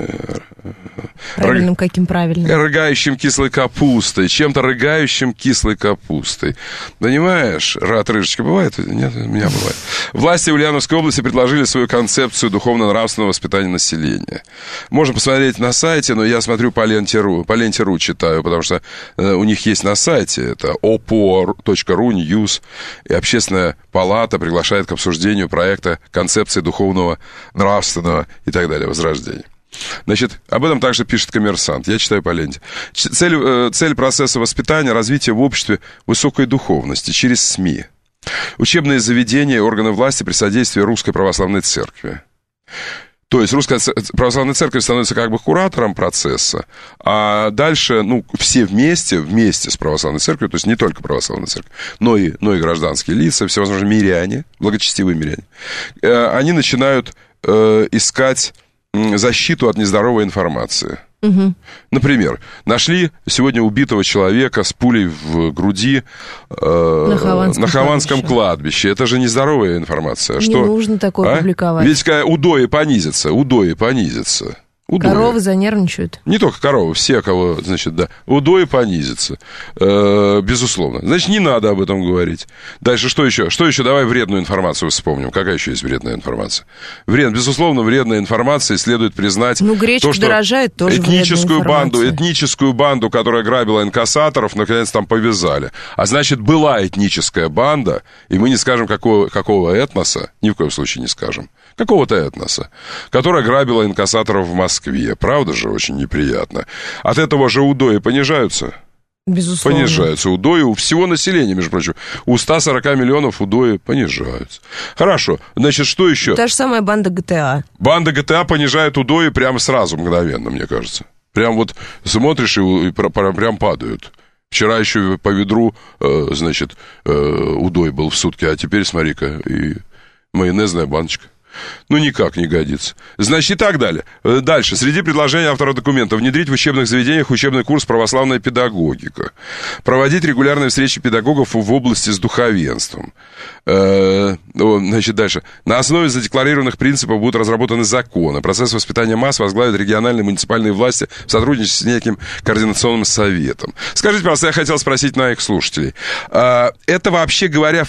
Правильным каким правильным? Рыгающим кислой капустой, чем-то рыгающим кислой капустой. Понимаешь, рыжечка бывает? Нет, у меня бывает. Власти Ульяновской области предложили свою концепцию духовно-нравственного воспитания населения. Можно посмотреть на сайте, но я смотрю по ленте.ру читаю, потому что у них есть на сайте, это opo.ru news, и Общественная палата приглашает к обсуждению проекта концепции духовного, нравственного и так далее, возрождения. Значит, об этом также пишет «Коммерсант». Я читаю по ленте. Цель процесса воспитания, развития в обществе высокой духовности через СМИ. Учебные заведения и органы власти при содействии Русской Православной Церкви. То есть Русская Православная Церковь становится как бы куратором процесса, а дальше, все вместе с Православной Церковью, то есть не только Православная Церковь, но и гражданские лица, всевозможные миряне, благочестивые миряне, они начинают искать защиту от нездоровой информации. Угу. Например, нашли сегодня убитого человека с пулей в груди на Хованском кладбище. Это же нездоровая информация. Не нужно такое публиковать. Ведь удои понизятся. Коровы занервничают. Не только коровы, все, кого, удои понизятся, безусловно. Значит, не надо об этом говорить. Дальше что еще? Давай вредную информацию вспомним. Какая еще есть вредная информация? Безусловно, вредная информация, следует признать... гречка то, что дорожает, тоже этническую банду, которая грабила инкассаторов, наконец там повязали. А значит, была этническая банда, и мы не скажем, какого этноса, ни в коем случае не скажем, какого-то этноса, которая грабила инкассаторов в Москве. Правда же, очень неприятно. От этого же удои понижаются? Безусловно. Понижаются удои у всего населения, между прочим. У 140 миллионов удои понижаются. Хорошо. Значит, что еще? Та же самая банда ГТА. Банда ГТА понижает удои прямо сразу, мгновенно, мне кажется. Прям вот смотришь и прям падают. Вчера еще по ведру, удой был в сутки, а теперь, смотри-ка, и майонезная баночка. Никак не годится. Значит, и так далее. Дальше. Среди предложений автора документа: внедрить в учебных заведениях учебный курс «Православная педагогика». Проводить регулярные встречи педагогов в области с духовенством. Значит, дальше. На основе задекларированных принципов будут разработаны законы. Процесс воспитания масс возглавят региональные муниципальные власти в сотрудничестве с неким координационным советом. Скажите, пожалуйста, я хотел спросить моих слушателей. Это, вообще говоря,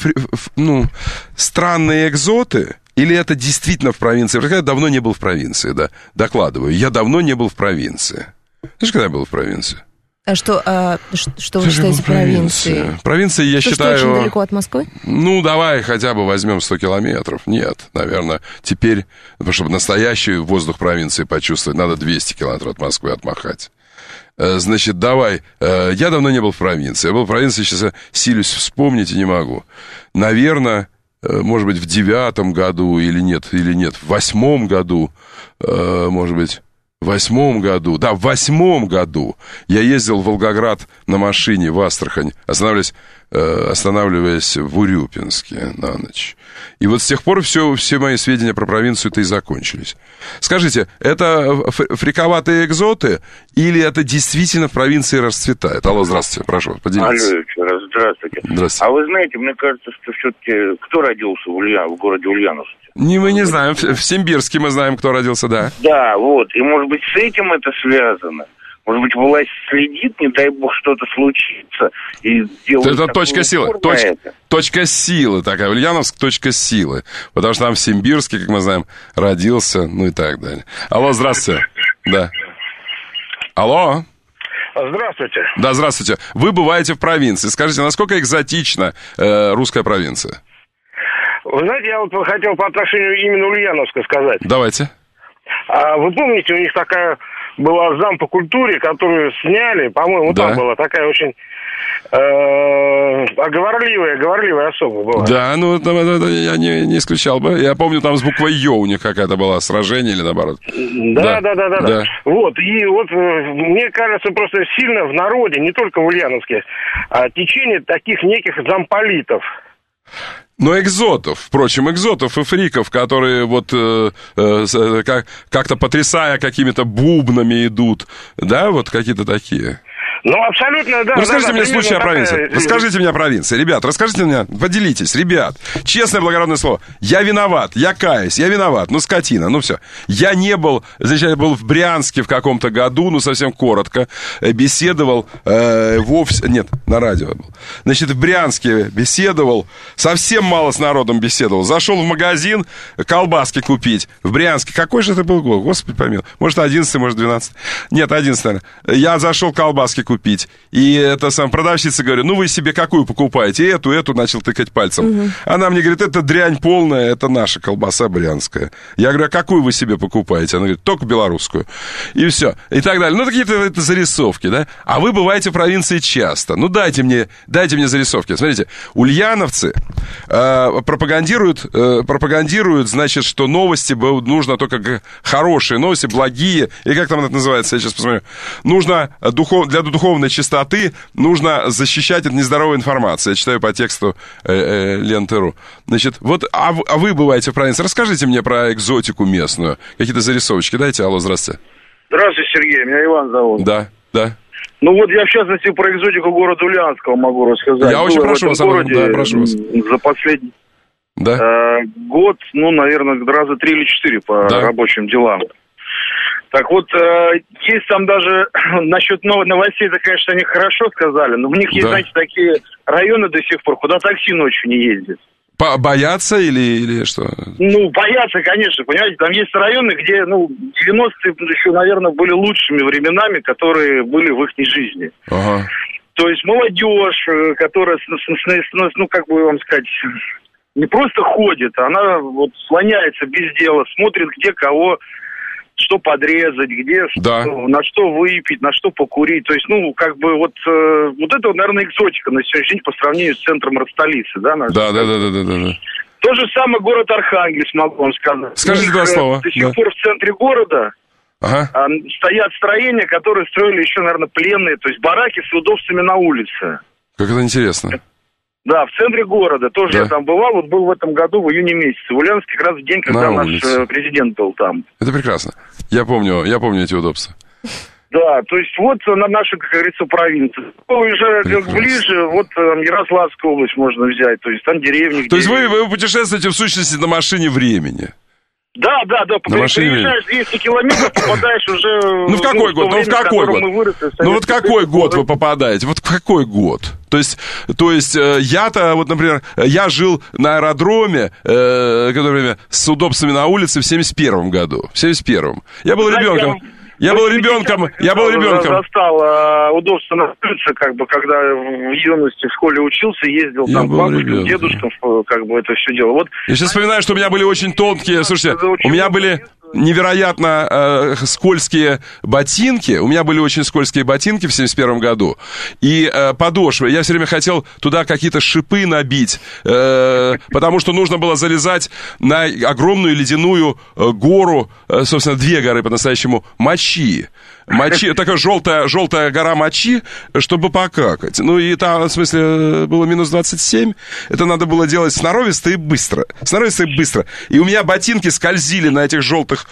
странные экзоты? Или это действительно в провинции? Я давно не был в провинции, да. Докладываю, я давно не был в провинции. Знаешь, когда я был в провинции? А что вы считаете провинцией? Провинцией я считаю... Что, очень далеко от Москвы? Давай хотя бы возьмем 100 километров. Нет, наверное, теперь, чтобы настоящий воздух провинции почувствовать, надо 200 километров от Москвы отмахать. Значит, давай. Я давно не был в провинции. Я был в провинции, сейчас я силюсь вспомнить и не могу. Наверное... Может быть, в 9-м году или нет, в 8-м году, может быть, в 8-м году. Да, в 8-м году я ездил в Волгоград на машине в Астрахань, останавливаясь в Урюпинске на ночь. И вот с тех пор все мои сведения про провинцию-то и закончились. Скажите, это фриковатые экзоты или это действительно в провинции расцветает? Алло, здравствуйте, прошу, поделитесь. Алло, еще раз, здравствуйте. Здравствуйте. А вы знаете, мне кажется, что все-таки кто родился в городе Ульяновске? Мы не знаем. В Симбирске мы знаем, кто родился, да. Да, вот. И, может быть, с этим это связано. Может быть, власть следит, не дай бог, что-то случится. И делает... Это точка силы. Точка силы такая. Ульяновск — точка силы. Потому что там в Симбирске, как мы знаем, родился, и так далее. Алло, здравствуйте. Да. Алло. Здравствуйте. Да, здравствуйте. Вы бываете в провинции. Скажите, насколько экзотична русская провинция? Вы знаете, я хотел по отношению именно Ульяновска сказать. Давайте. Вы помните, у них такая была зам по культуре, которую сняли, по-моему, да. Там была такая очень говорливая особа была. Да, я не исключал бы. Я помню, там с буквой «Ё» у них какая-то была сражение или наоборот. Да. Вот, и вот мне кажется, просто сильно в народе, не только в Ульяновске, течение таких неких замполитов. Но экзотов и фриков, которые как-то потрясая какими-то бубнами идут, да, вот какие-то такие. Ну, абсолютно, да. Расскажите мне случай о провинции. Расскажите мне о провинции. Ребят, расскажите мне, поделитесь. Ребят, честное благородное слово. Я виноват, я каюсь, я виноват. Ну, скотина, ну все. Я не был, значит, я был в Брянске в каком-то году, ну, совсем коротко. Беседовал нет, на радио был. Значит, в Брянске беседовал. Совсем мало с народом беседовал. Зашел в магазин колбаски купить. В Брянске. Какой же это был год? Господи помилуй. Может, 11, может, 12. Нет, 11, наверное. Я зашел колбаски купить. И это сам продавщица говорит, ну, вы себе какую покупаете? Эту, начал тыкать пальцем. Угу. Она мне говорит, это дрянь полная, это наша колбаса брянская. Я говорю, а какую вы себе покупаете? Она говорит, только белорусскую. И все. И так далее. Ну, какие-то это зарисовки, да? А вы бываете в провинции часто. Ну, дайте мне зарисовки. Смотрите, ульяновцы пропагандируют, значит, что новости нужно только хорошие новости, благие. И как там это называется? Я сейчас посмотрю. Нужно для духовной чистоты нужно защищать от нездоровой информации. Я читаю по тексту Ленты.ру. Значит, вот, а вы бываете в провинции. Расскажите мне про экзотику местную. Какие-то зарисовочки дайте. Алло, здравствуйте. Здравствуйте, Сергей. Меня Иван зовут. Да. Ну вот я, в частности, про экзотику города Ульяновского могу рассказать. Я очень прошу вас, прошу вас. За последний год, ну, наверное, раза 3 или 4 по рабочим делам. Так вот, есть там даже, насчет новостей, это, конечно, они хорошо сказали, но у них есть, знаете, такие районы до сих пор, куда такси ночью не ездит. Боятся или что? Ну, боятся, конечно, понимаете, там есть районы, где, 90-е еще, наверное, были лучшими временами, которые были в их жизни. Ага. То есть молодежь, которая, ну, как бы вам сказать, не просто ходит, она вот слоняется без дела, смотрит, где кого, что подрезать, где, на что выпить, на что покурить. То есть, ну, как бы вот это, наверное, экзотика на сегодняшний день по сравнению с центром столицы, да? Да. То же самое город Архангельск, могу вам сказать. Скажите два слова. До сих пор в центре города стоят строения, которые строили еще, наверное, пленные, то есть бараки с удобствами на улице. Как это интересно. Да, в центре города. Тоже я там бывал, вот был в этом году в июне месяце. В Ульяновске как раз в день, когда наш президент был там. Это прекрасно. Я помню эти удобства. Да, то есть вот на нашу, как говорится, провинцию. Уезжая ближе, вот Ярославскую область можно взять, то есть там деревни. То есть вы путешествуете в сущности на машине времени? Да, приезжаешь 200 километров, попадаешь уже... Ну, в какой год? Вот какой год вы попадаете? Вот в какой год? То есть я-то, вот, например, я жил на аэродроме, который с удобствами на улице в 71-м году. В 71-м. Я был ребенком. Я был ребенком. Застал удобство на улице, как бы, когда в юности в школе учился, ездил там к бабушкам, дедушкам, как бы это все делал. Вот. Я сейчас вспоминаю, что у меня были очень тонкие, слушайте, у меня были невероятно скользкие ботинки. У меня были очень скользкие ботинки в 71 году. И подошвы. Я все время хотел туда какие-то шипы набить, потому что нужно было залезать на огромную ледяную гору, собственно, 2 горы по-настоящему, мочи. Такая желтая гора мочи, чтобы покакать. Ну, и там, в смысле, было минус 27. Это надо было делать сноровисто и быстро. И у меня ботинки скользили на этих желтых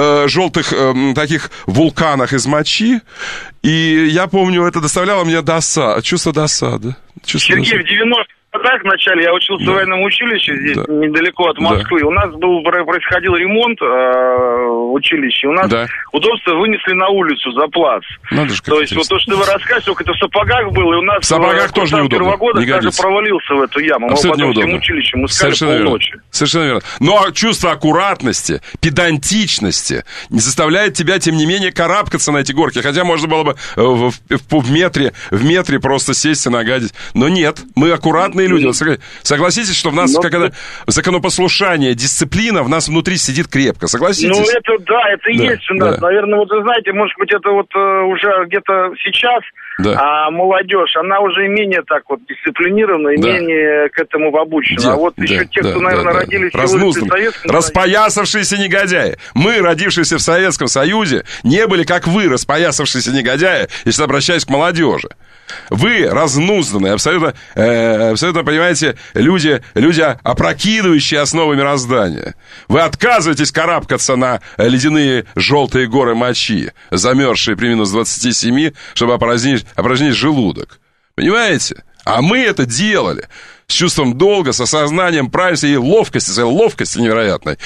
таких вулканах из мочи. И я помню, это доставляло мне чувство досады. Сергей, в 90-х годах в начале я учился в военном училище здесь, недалеко от Москвы. У нас происходил ремонт в училище. У нас удобства вынесли на улицу за плац. То есть вот то, что вы рассказываете, это в сапогах было. И у нас в сапогах тоже неудобно. Первогодок даже провалился в эту яму. Абсолютно Мы потом неудобно. всем училищем искали полночи. Совершенно верно. Но чувство аккуратности, педантичности не заставляет тебя, тем не менее, карабкаться на эти горки. Хотя можно было бы в метре просто сесть и нагадить. Но нет, мы аккуратные люди. Вот согласитесь, что в нас законопослушание, дисциплина в нас внутри сидит крепко. Согласитесь? Ну, это есть у нас. Наверное, вот вы знаете, может быть, это вот уже где-то сейчас, а молодежь, она уже менее так вот дисциплинирована и менее к этому обучена. А вот еще те, кто, наверное, родились в Советском Союзе. Распоясавшиеся негодяи. Мы, родившиеся в Советском Союзе, не были, как вы, распоясавшиеся негодяи, если обращаюсь к молодежи. Вы разнузданные, абсолютно, понимаете, люди, опрокидывающие основы мироздания. Вы отказываетесь карабкаться на ледяные желтые горы мочи, замерзшие при минус 27, чтобы опорожнить желудок. Понимаете? А мы это делали с чувством долга, с осознанием правильности и ловкости невероятной.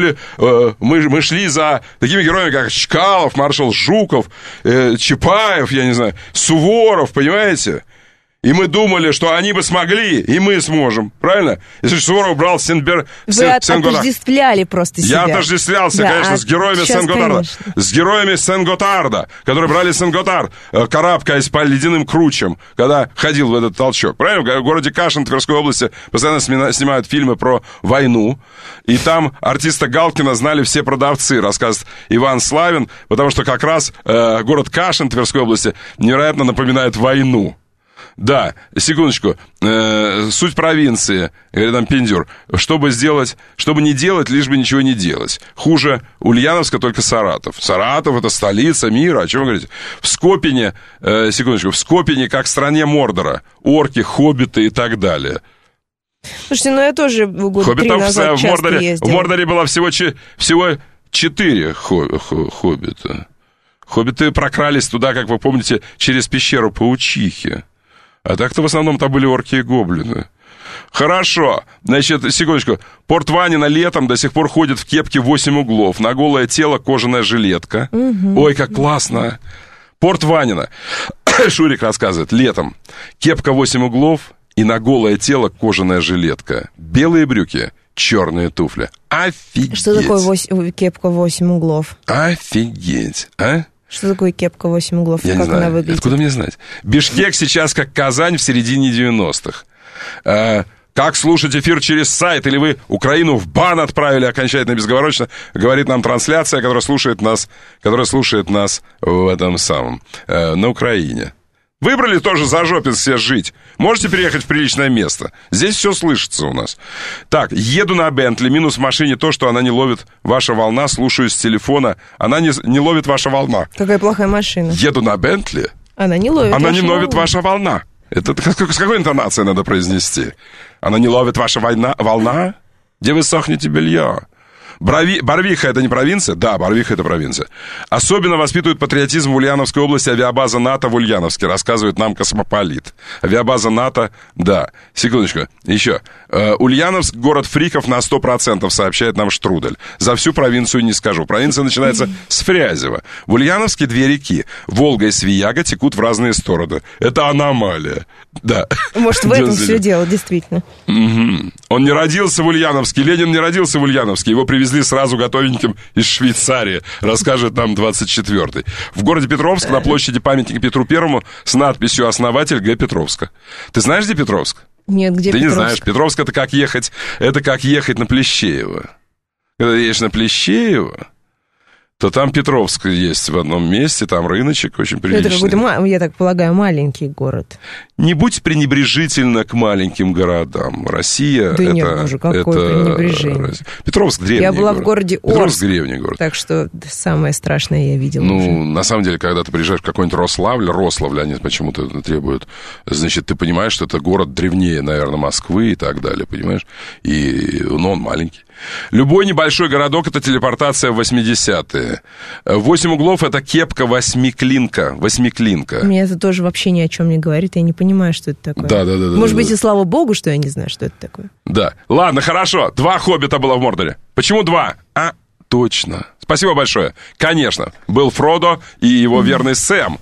Мы шли за такими героями, как Чкалов, маршал Жуков, Чапаев, я не знаю, Суворов, понимаете? И мы думали, что они бы смогли, и мы сможем. Правильно? Если Суворов брал Сен-Готард. Вы отождествляли просто себя. Я отождествлялся, да, конечно, с героями Сен-Готарда. С героями Сен-Готарда, которые брали Сен-Готард, карабкаясь по ледяным кручам, когда ходил в этот толчок. Правильно? В городе Кашин Тверской области постоянно снимают фильмы про войну. И там артиста Галкина знали все продавцы, рассказывает Иван Славин, потому что как раз город Кашин Тверской области невероятно напоминает войну. Да, секундочку. Суть провинции, говорит нам Пиндюр, чтобы не делать, лишь бы ничего не делать. Хуже Ульяновска только Саратов. Саратов — это столица мира. О чем вы говорите? В Скопине, в Скопине, как в стране Мордора. Орки, хоббиты и так далее. Слушайте, я тоже года 3 назад часто ездила. В Мордоре было всего 4 хоббита. Хоббиты прокрались туда, как вы помните, через пещеру Паучихи. А так-то в основном там были орки и гоблины. Хорошо. Значит, секундочку. Порт Ванина летом до сих пор ходит в кепке 8 углов. На голое тело кожаная жилетка. Угу. Ой, как классно. Порт Ванина. Шурик рассказывает. Летом кепка 8 углов и на голое тело кожаная жилетка. Белые брюки, черные туфли. Офигеть. Что такое кепка 8 углов? Офигеть, а? Что такое кепка 8 углов? Я как не знаю. Она выглядит? Откуда мне знать? Бишкек сейчас как Казань в середине 90-х. Как слушать эфир через сайт? Или вы Украину в бан отправили окончательно, безоговорочно? Говорит нам трансляция, которая слушает нас в этом самом, на Украине. Выбрали тоже за жопец все жить. Можете переехать в приличное место. Здесь все слышится у нас. Так, еду на Бентли. Минус в машине то, что она не ловит ваша волна. Слушаю с телефона. Она не ловит ваша волна. Какая плохая машина. Еду на Бентли. Она не ловит ваша волна. Это с какой интонацией надо произнести? Она не ловит ваша волна? Где вы сохнете белье? Барвиха — это не провинция? Да, Барвиха — это провинция. Особенно воспитывают патриотизм в Ульяновской области авиабаза НАТО в Ульяновске, рассказывает нам Космополит. Авиабаза НАТО, да. Секундочку, еще. Ульяновск — город фриков на 100%, сообщает нам Штрудель. За всю провинцию не скажу. Провинция начинается с Фрязево. В Ульяновске 2 реки. Волга и Свияга текут в разные стороны. Это аномалия. Да. Может, в этом все дело, действительно. Угу. Он не родился в Ульяновске. Ленин не родился в Ульяновске. Его привезли сразу готовеньким из Швейцарии, расскажет нам 24-й. В городе Петровск на площади памятника Петру Первому с надписью «Основатель Г. Петровска». Ты знаешь, где Петровск? Нет, где Ты Петровск? Не знаешь. Петровск — это как ехать на Плещеево. Когда ты едешь на Плещеево, то там Петровск есть в одном месте, там рыночек очень приличный. Это какой-то, я так полагаю, маленький город. Не будь пренебрежительна к маленьким городам. Россия — да это... нет, боже, какое пренебрежение. Петровск — древний город. Я была в городе Орск. Петровск — древний город. Так что самое страшное я видела уже. На самом деле, когда ты приезжаешь в какой-нибудь Рославль, они почему-то требуют... Значит, ты понимаешь, что это город древнее, наверное, Москвы и так далее, понимаешь? Но он маленький. Любой небольшой городок — это телепортация в 80-е. 8 углов — это кепка восьмиклинка. Мне это тоже вообще ни о чем не говорит. Я не понимаю, что это такое. Да. Может быть, и слава богу, что я не знаю, что это такое. Да. Ладно, хорошо. 2 хоббита было в Мордоре. Почему 2? Точно. Спасибо большое. Конечно. Был Фродо и его верный Сэм.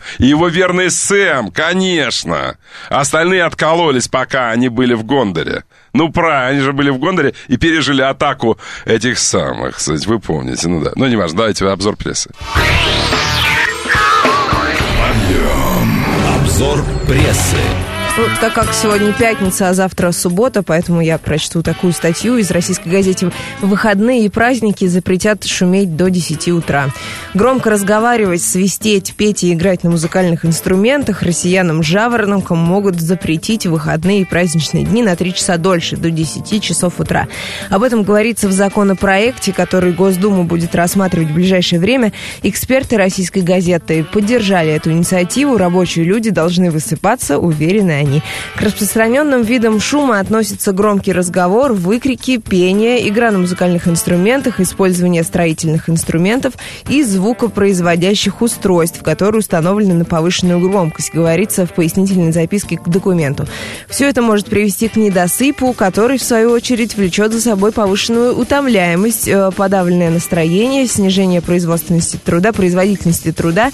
Конечно. Остальные откололись, пока они были в Гондоре. Они же были в Гондоре и пережили атаку этих самых. Вы помните, да. Но не важно, давайте обзор прессы. Обзор прессы. Ну, так как сегодня пятница, а завтра суббота, поэтому я прочту такую статью из российской газеты. В выходные и праздники запретят шуметь до 10 утра. Громко разговаривать, свистеть, петь и играть на музыкальных инструментах россиянам-жаворонкам могут запретить в выходные и праздничные дни на 3 часа дольше, до 10 часов утра. Об этом говорится в законопроекте, который Госдума будет рассматривать в ближайшее время. Эксперты российской газеты поддержали эту инициативу. Рабочие люди должны высыпаться, уверены они. К распространенным видам шума относятся громкий разговор, выкрики, пение, игра на музыкальных инструментах, использование строительных инструментов и звукопроизводящих устройств, которые установлены на повышенную громкость, говорится в пояснительной записке к документу. Все это может привести к недосыпу, который, в свою очередь, влечет за собой повышенную утомляемость, подавленное настроение, снижение производительности труда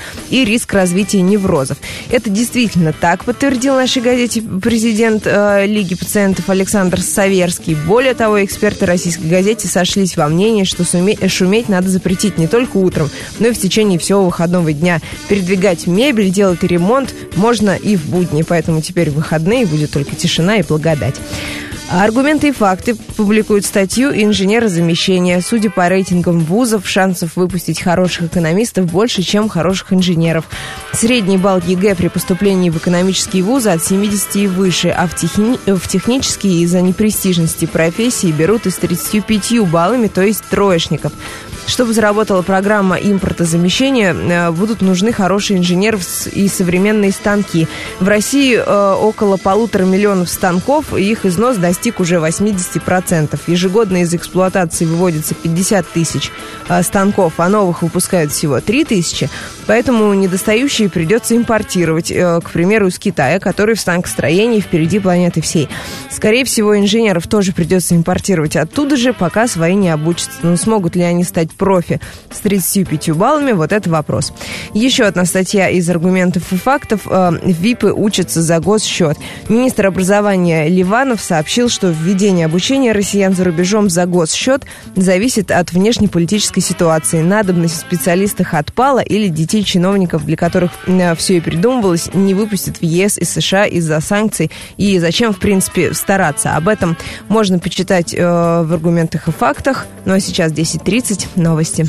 и риск развития неврозов. Это действительно так, подтвердил нашей газете президент Лиги пациентов Александр Саверский. Более того, эксперты российской газеты сошлись во мнении, что шуметь надо запретить не только утром, но и в течение всего выходного дня. Передвигать мебель, делать ремонт можно и в будни, поэтому теперь в выходные будет только тишина и благодать. Аргументы и факты публикуют статью инженерозамещения. Судя по рейтингам вузов, шансов выпустить хороших экономистов больше, чем хороших инженеров. Средний балл ЕГЭ при поступлении в экономические вузы от 70 и выше, а в технические из-за непрестижности профессии берут и с 35 баллами, то есть троечников. Чтобы заработала программа импортозамещения, будут нужны хорошие инженеры и современные станки. В России около 1,5 миллиона станков, и их износ достиг уже 80%. Ежегодно из эксплуатации выводится 50 тысяч станков, а новых выпускают всего 3 тысячи. Поэтому недостающие придется импортировать, к примеру, из Китая, который в станкостроении впереди планеты всей. Скорее всего, инженеров тоже придется импортировать оттуда же, пока свои не обучатся. Но смогут ли они стать профи с 35 баллами, вот это вопрос. Еще одна статья из аргументов и фактов. ВИПы учатся за госсчет. Министр образования Ливанов сообщил, что введение обучения россиян за рубежом за госсчет зависит от внешнеполитической ситуации. Надобность в специалистах отпала или детей чиновников, для которых все и придумывалось, не выпустят в ЕС и США из-за санкций. И зачем, в принципе, стараться? Об этом можно почитать в аргументах и фактах. Ну а сейчас 10:30. Новости.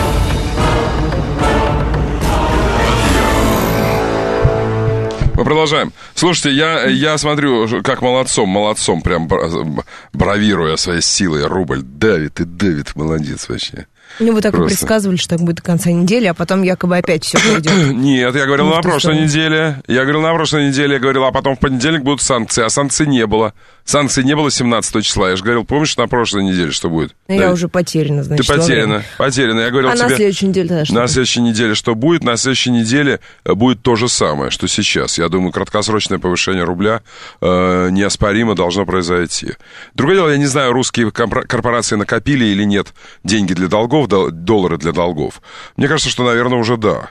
Мы продолжаем. Слушайте, я смотрю, как молодцом, прям бравируя своей силой. Рубль давит и давит, молодец вообще. Ну, вы так и предсказывали, что так будет до конца недели, а потом якобы опять все пойдет. Нет, я говорил на прошлой неделе. Я говорил, а потом в понедельник будут санкции, а санкций не было. Санкций не было 17 числа. Я же говорил, помнишь, на прошлой неделе что будет? Я уже потеряна, значит. Ты потеряна. Я говорил тебе... на следующей неделе что? На следующей неделе что будет? На следующей неделе будет то же самое, что сейчас. Я думаю, краткосрочное повышение рубля неоспоримо должно произойти. Другое дело, я не знаю, русские корпорации накопили или нет деньги для долгов, доллары для долгов. Мне кажется, что, наверное, уже да.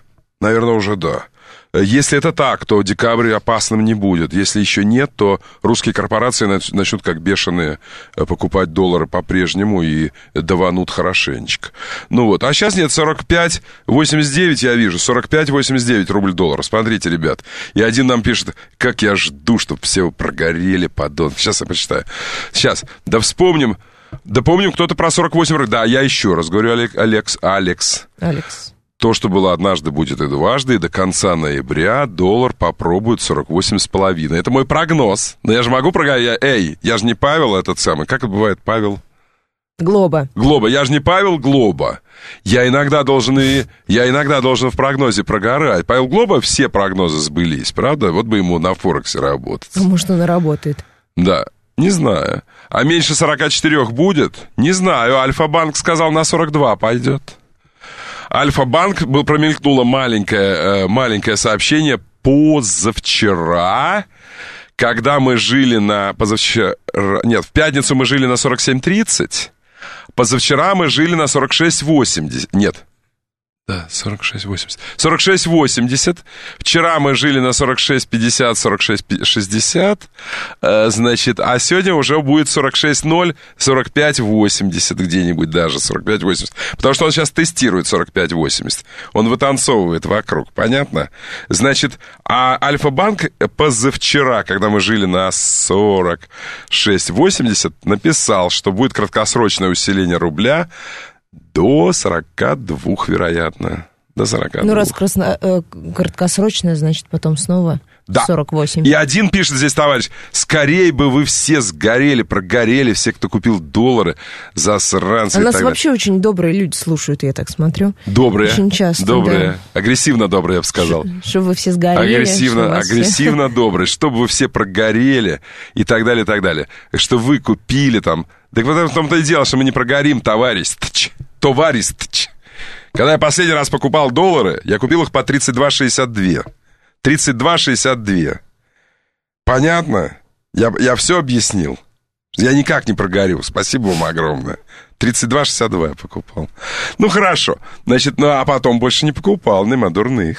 Если это так, то декабрь опасным не будет. Если еще нет, то русские корпорации начнут как бешеные покупать доллары по-прежнему и даванут хорошенечко. Ну вот, а сейчас нет, 45,89 я вижу, 45,89 рубль-доллар. Смотрите, ребят. И один нам пишет, как я жду, чтобы все прогорели, подонки. Сейчас я почитаю. Сейчас, помним, кто-то про 48 рублей. Да, я еще раз говорю, Алекс. То, что было однажды, будет и дважды, и до конца ноября доллар попробует 48,5. Это мой прогноз. Но я же могу прогнозировать. Я же не Павел этот самый. Как это бывает, Павел? Глоба. Я же не Павел Глоба. Я иногда должен в прогнозе прогорать. Павел Глоба, все прогнозы сбылись, правда? Вот бы ему на Форексе работать. А может, он и работает? Да. Не знаю. А меньше 44 будет? Не знаю. Альфа-банк сказал, на 42 пойдет. Альфа-банк, промелькнуло маленькое сообщение позавчера, когда мы жили в пятницу мы жили на 47,30, позавчера мы жили на 46,80. Нет. Да, 46,80. 46,80. Вчера мы жили на 46,50, 46,60. Значит, а сегодня уже будет 46,0, 45,80 где-нибудь даже, 45,80. Потому что он сейчас тестирует 45,80. Он вытанцовывает вокруг, понятно? Значит, а Альфа-банк позавчера, когда мы жили на 46,80, написал, что будет краткосрочное усиление рубля до 42, вероятно. До 42. Ну, раз краткосрочное, значит, потом снова 48. И один пишет здесь, товарищ, скорее бы вы все сгорели, прогорели, все, кто купил доллары, засранцы. А нас вообще очень добрые люди слушают, я так смотрю. Добрые. Очень часто, добрые. Да. Агрессивно добрые, я бы сказал. Чтобы вы все сгорели. Агрессивно добрые. Чтобы вы все прогорели и так далее, и так далее. Что вы купили там. Так вот в том-то и дело, что мы не прогорим, товарищ. Когда я последний раз покупал доллары, я купил их по 32,62. 32,62. Понятно? Я все объяснил. Я никак не прогорю. Спасибо вам огромное. 32,62 я покупал. Ну, хорошо. Значит, а потом больше не покупал. Нема дурных.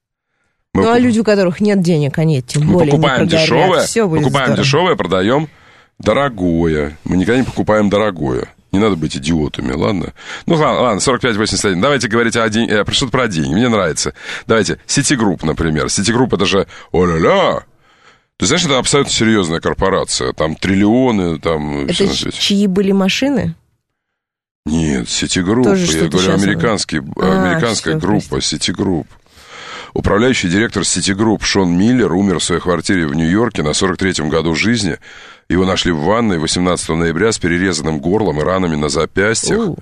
А люди, у которых нет денег, они тем более покупаем не прогорят. Дешевое, Все будет покупаем здорово. дешевое, продаем дорогое. Мы никогда не покупаем дорогое. Не надо быть идиотами, ладно? Ну, ладно, 45,81. Давайте говорить что-то про деньги. Мне нравится. Давайте, Citigroup, например. Citigroup, это же, о-ля-ля! Ты знаешь, это абсолютно серьезная корпорация. Там триллионы, там... Это чьи были машины? Нет, Citigroup. Тоже Я говорю, американская всё, группа, Citigroup. Управляющий директор Citigroup Шон Миллер умер в своей квартире в Нью-Йорке на 43-м году жизни. Его нашли в ванной 18 ноября с перерезанным горлом и ранами на запястьях.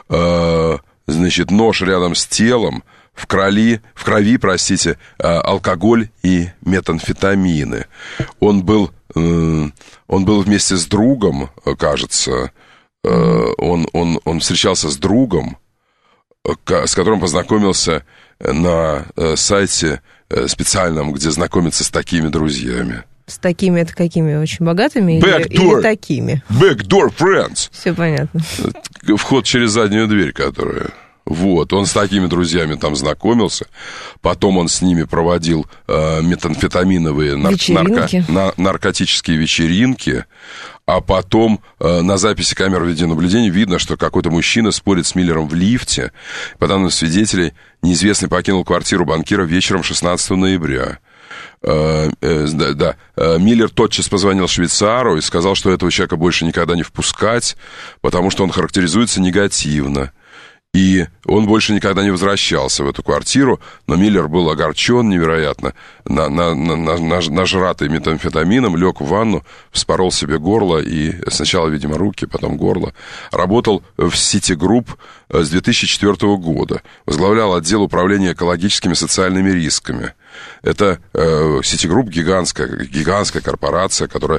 Значит, нож рядом с телом, в крови, алкоголь и метамфетамины. Он был вместе с другом, кажется. Он встречался с другом, с которым познакомился на сайте специальном, где знакомиться с такими друзьями. С такими это какими? Очень богатыми или такими? Backdoor friends. Все понятно. Вход через заднюю дверь, которая... Вот, он с такими друзьями там знакомился. Потом он с ними проводил метамфетаминовые наркотические вечеринки. А потом на записи камер видеонаблюдения видно, что какой-то мужчина спорит с Миллером в лифте. По данным свидетелей, неизвестный покинул квартиру банкира вечером 16 ноября. Миллер тотчас позвонил швейцару и сказал, что этого человека больше никогда не впускать, потому что он характеризуется негативно. И он больше никогда не возвращался в эту квартиру, но Миллер был огорчен невероятно, нажратый метамфетамином, лег в ванну, вспорол себе горло и сначала, видимо, руки, потом горло. Работал в Citigroup с 2004 года, возглавлял отдел управления экологическими и социальными рисками. Это Citigroup гигантская корпорация, которая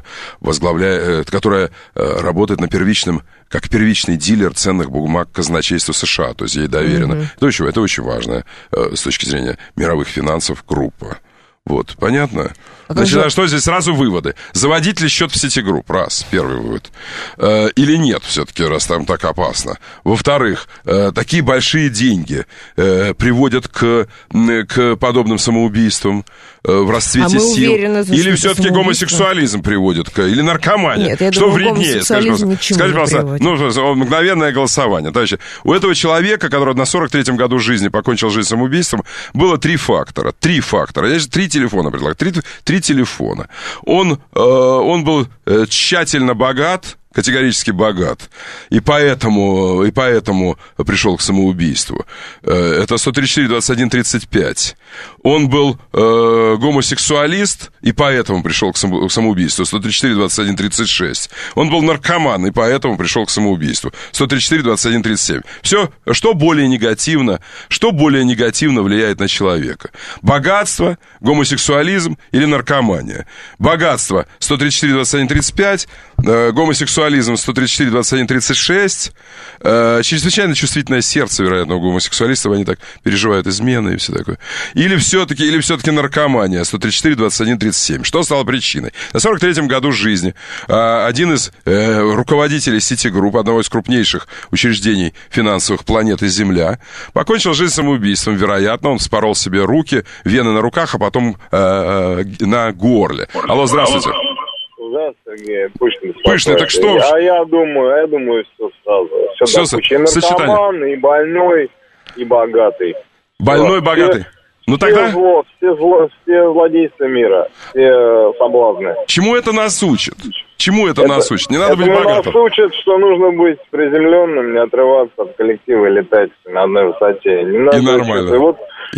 работает на как первичный дилер ценных бумаг казначейства США, то есть ей доверено. Это очень важно с точки зрения мировых финансов группа. Вот, понятно? Значит, что здесь сразу выводы? Заводить ли счет в Citigroup? Раз, первый вывод. Или нет, все-таки, раз там так опасно. Во-вторых, такие большие деньги приводят к подобным самоубийствам в расцвете сил. Или все-таки гомосексуализм приводит или наркомания? Нет, я что думаю, вреднее? Скажи, пожалуйста, мгновенное голосование. Товарищи, у этого человека, который на 43-м году жизни покончил жизнь самоубийством, было три фактора. Я же три телефона предлагаю. Три телефона. Он был тщательно богат, категорически богат, и поэтому пришел к самоубийству. Это 134, 21, 35. Он был гомосексуалист, и поэтому пришел к самоубийству. 134, 21, 36. Он был наркоман, и поэтому пришел к самоубийству. 134, 21, 37. Все, что более негативно влияет на человека? Богатство, гомосексуализм или наркомания? Богатство 134, 21, 35, Гомосексуализм 134, 21, 36. Чрезвычайно чувствительное сердце, вероятно, у гомосексуалистов. Они так переживают измены и все такое. Или все-таки наркомания 134, 21, 37. Что стало причиной? На 43-м году жизни один из руководителей Citigroup, одного из крупнейших учреждений финансовых планеты Земля, покончил жизнь самоубийством. Вероятно, он вспорол себе руки, вены на руках, а потом на горле. Алло, здравствуйте. Здравствуйте, Сергей. Пышный. Пышный, так что? Я думаю, все сразу. Все и наркоман, и больной, и богатый. Больной, богатый. Ну тогда... Все злодейства мира, все соблазны. Чему это нас учит? Нас учит? Не надо быть богатым. Нас учит, что нужно быть приземленным, не отрываться от коллектива и летать на одной высоте. Не надо нормально. Вот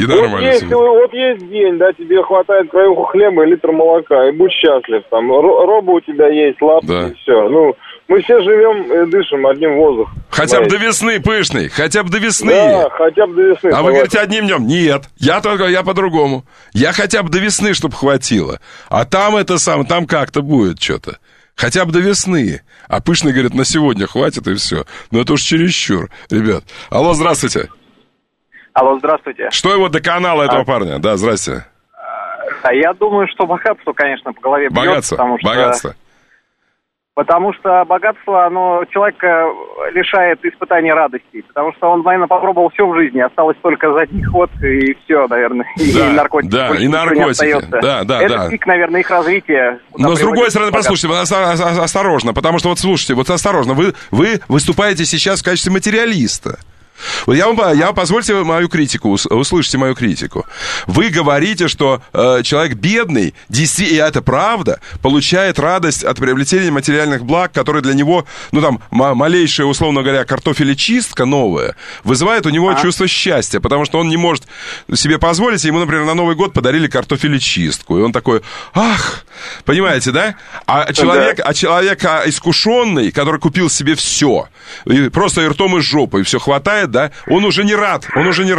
есть день, да, тебе хватает краюху хлеба и литр молока, и будь счастлив. Там роба у тебя есть, лапки, и все. Ну, мы все живем и дышим одним воздухом. Хотя бы до весны, Пышный, хотя бы до весны. Да, хотя бы до весны. А вы говорите одним днем? Нет, я по-другому. Я хотя бы до весны, чтобы хватило. А там там как-то будет что-то. Хотя бы до весны. А Пышный говорит, на сегодня хватит и все. Но это уж чересчур, ребят. Алло, здравствуйте. Алло, здравствуйте. Что его до канала этого парня? Да, здрасте. Я думаю, что богатство, конечно, по голове бьет. Богатство. Потому что богатство, оно человека лишает испытания радости. Потому что он, наверное, попробовал все в жизни. Осталось только задний ход и все, наверное. Да, и наркотики. Да, и наркотики. Да, это пик, наверное, их развития. Но с другой стороны, послушайте, осторожно. Потому что, осторожно. Вы выступаете сейчас в качестве материалиста. Вот позвольте мою критику, услышьте мою критику. Вы говорите, что человек бедный, действительно, и это правда, получает радость от приобретения материальных благ, которые для него, малейшая, условно говоря, картофелечистка новая, вызывает у него чувство счастья, потому что он не может себе позволить, ему, например, на Новый год подарили картофелечистку, и он такой, понимаете, да? А человек искушенный, который купил себе все, и просто и ртом, и жопой, все хватает, да, он уже не рад.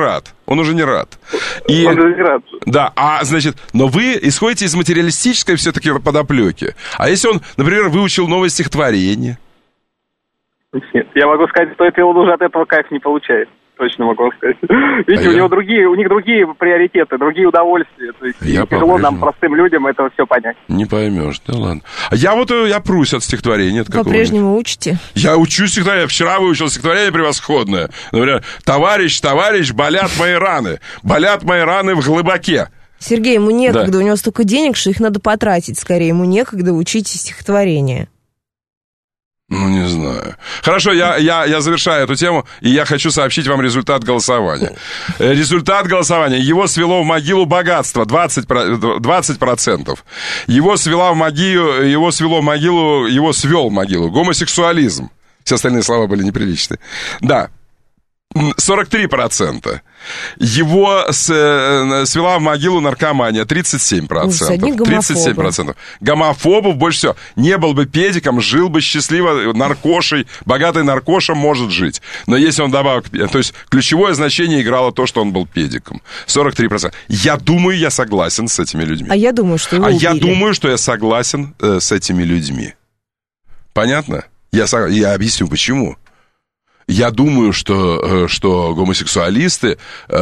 Да, но вы исходите из материалистической все-таки подоплеки. А если он, например, выучил новое стихотворение? Нет, я могу сказать, что он уже от этого кайф не получает. Точно могу вам сказать. Видите, у них другие приоритеты, другие удовольствия. То есть тяжело нам, простым людям, это все понять. Не поймешь, да ладно. Я прусь от стихотворения. По-прежнему учите? Я учу стихотворение. Вчера выучил стихотворение превосходное. Например, товарищ, болят мои раны в глубоке. Сергей, ему некогда, у него столько денег, что их надо потратить скорее. Ему некогда учить стихотворение. Не знаю. Хорошо, я завершаю эту тему, и я хочу сообщить вам результат голосования. Результат голосования. Его свело в могилу богатство, 20%. Его свел в могилу гомосексуализм. Все остальные слова были неприличные. Да. 43%. Его свела в могилу наркомания, 37%. 37%. Гомофобов больше всего. Не был бы педиком, жил бы счастливо наркошей. Богатый наркоша может жить. Но если он добавил... То есть ключевое значение играло то, что он был педиком. 43%. Я думаю, я согласен с этими людьми. А я думаю, что его убили. Я думаю, что я согласен с этими людьми. Понятно? Я объясню, почему. Я думаю, что гомосексуалисты,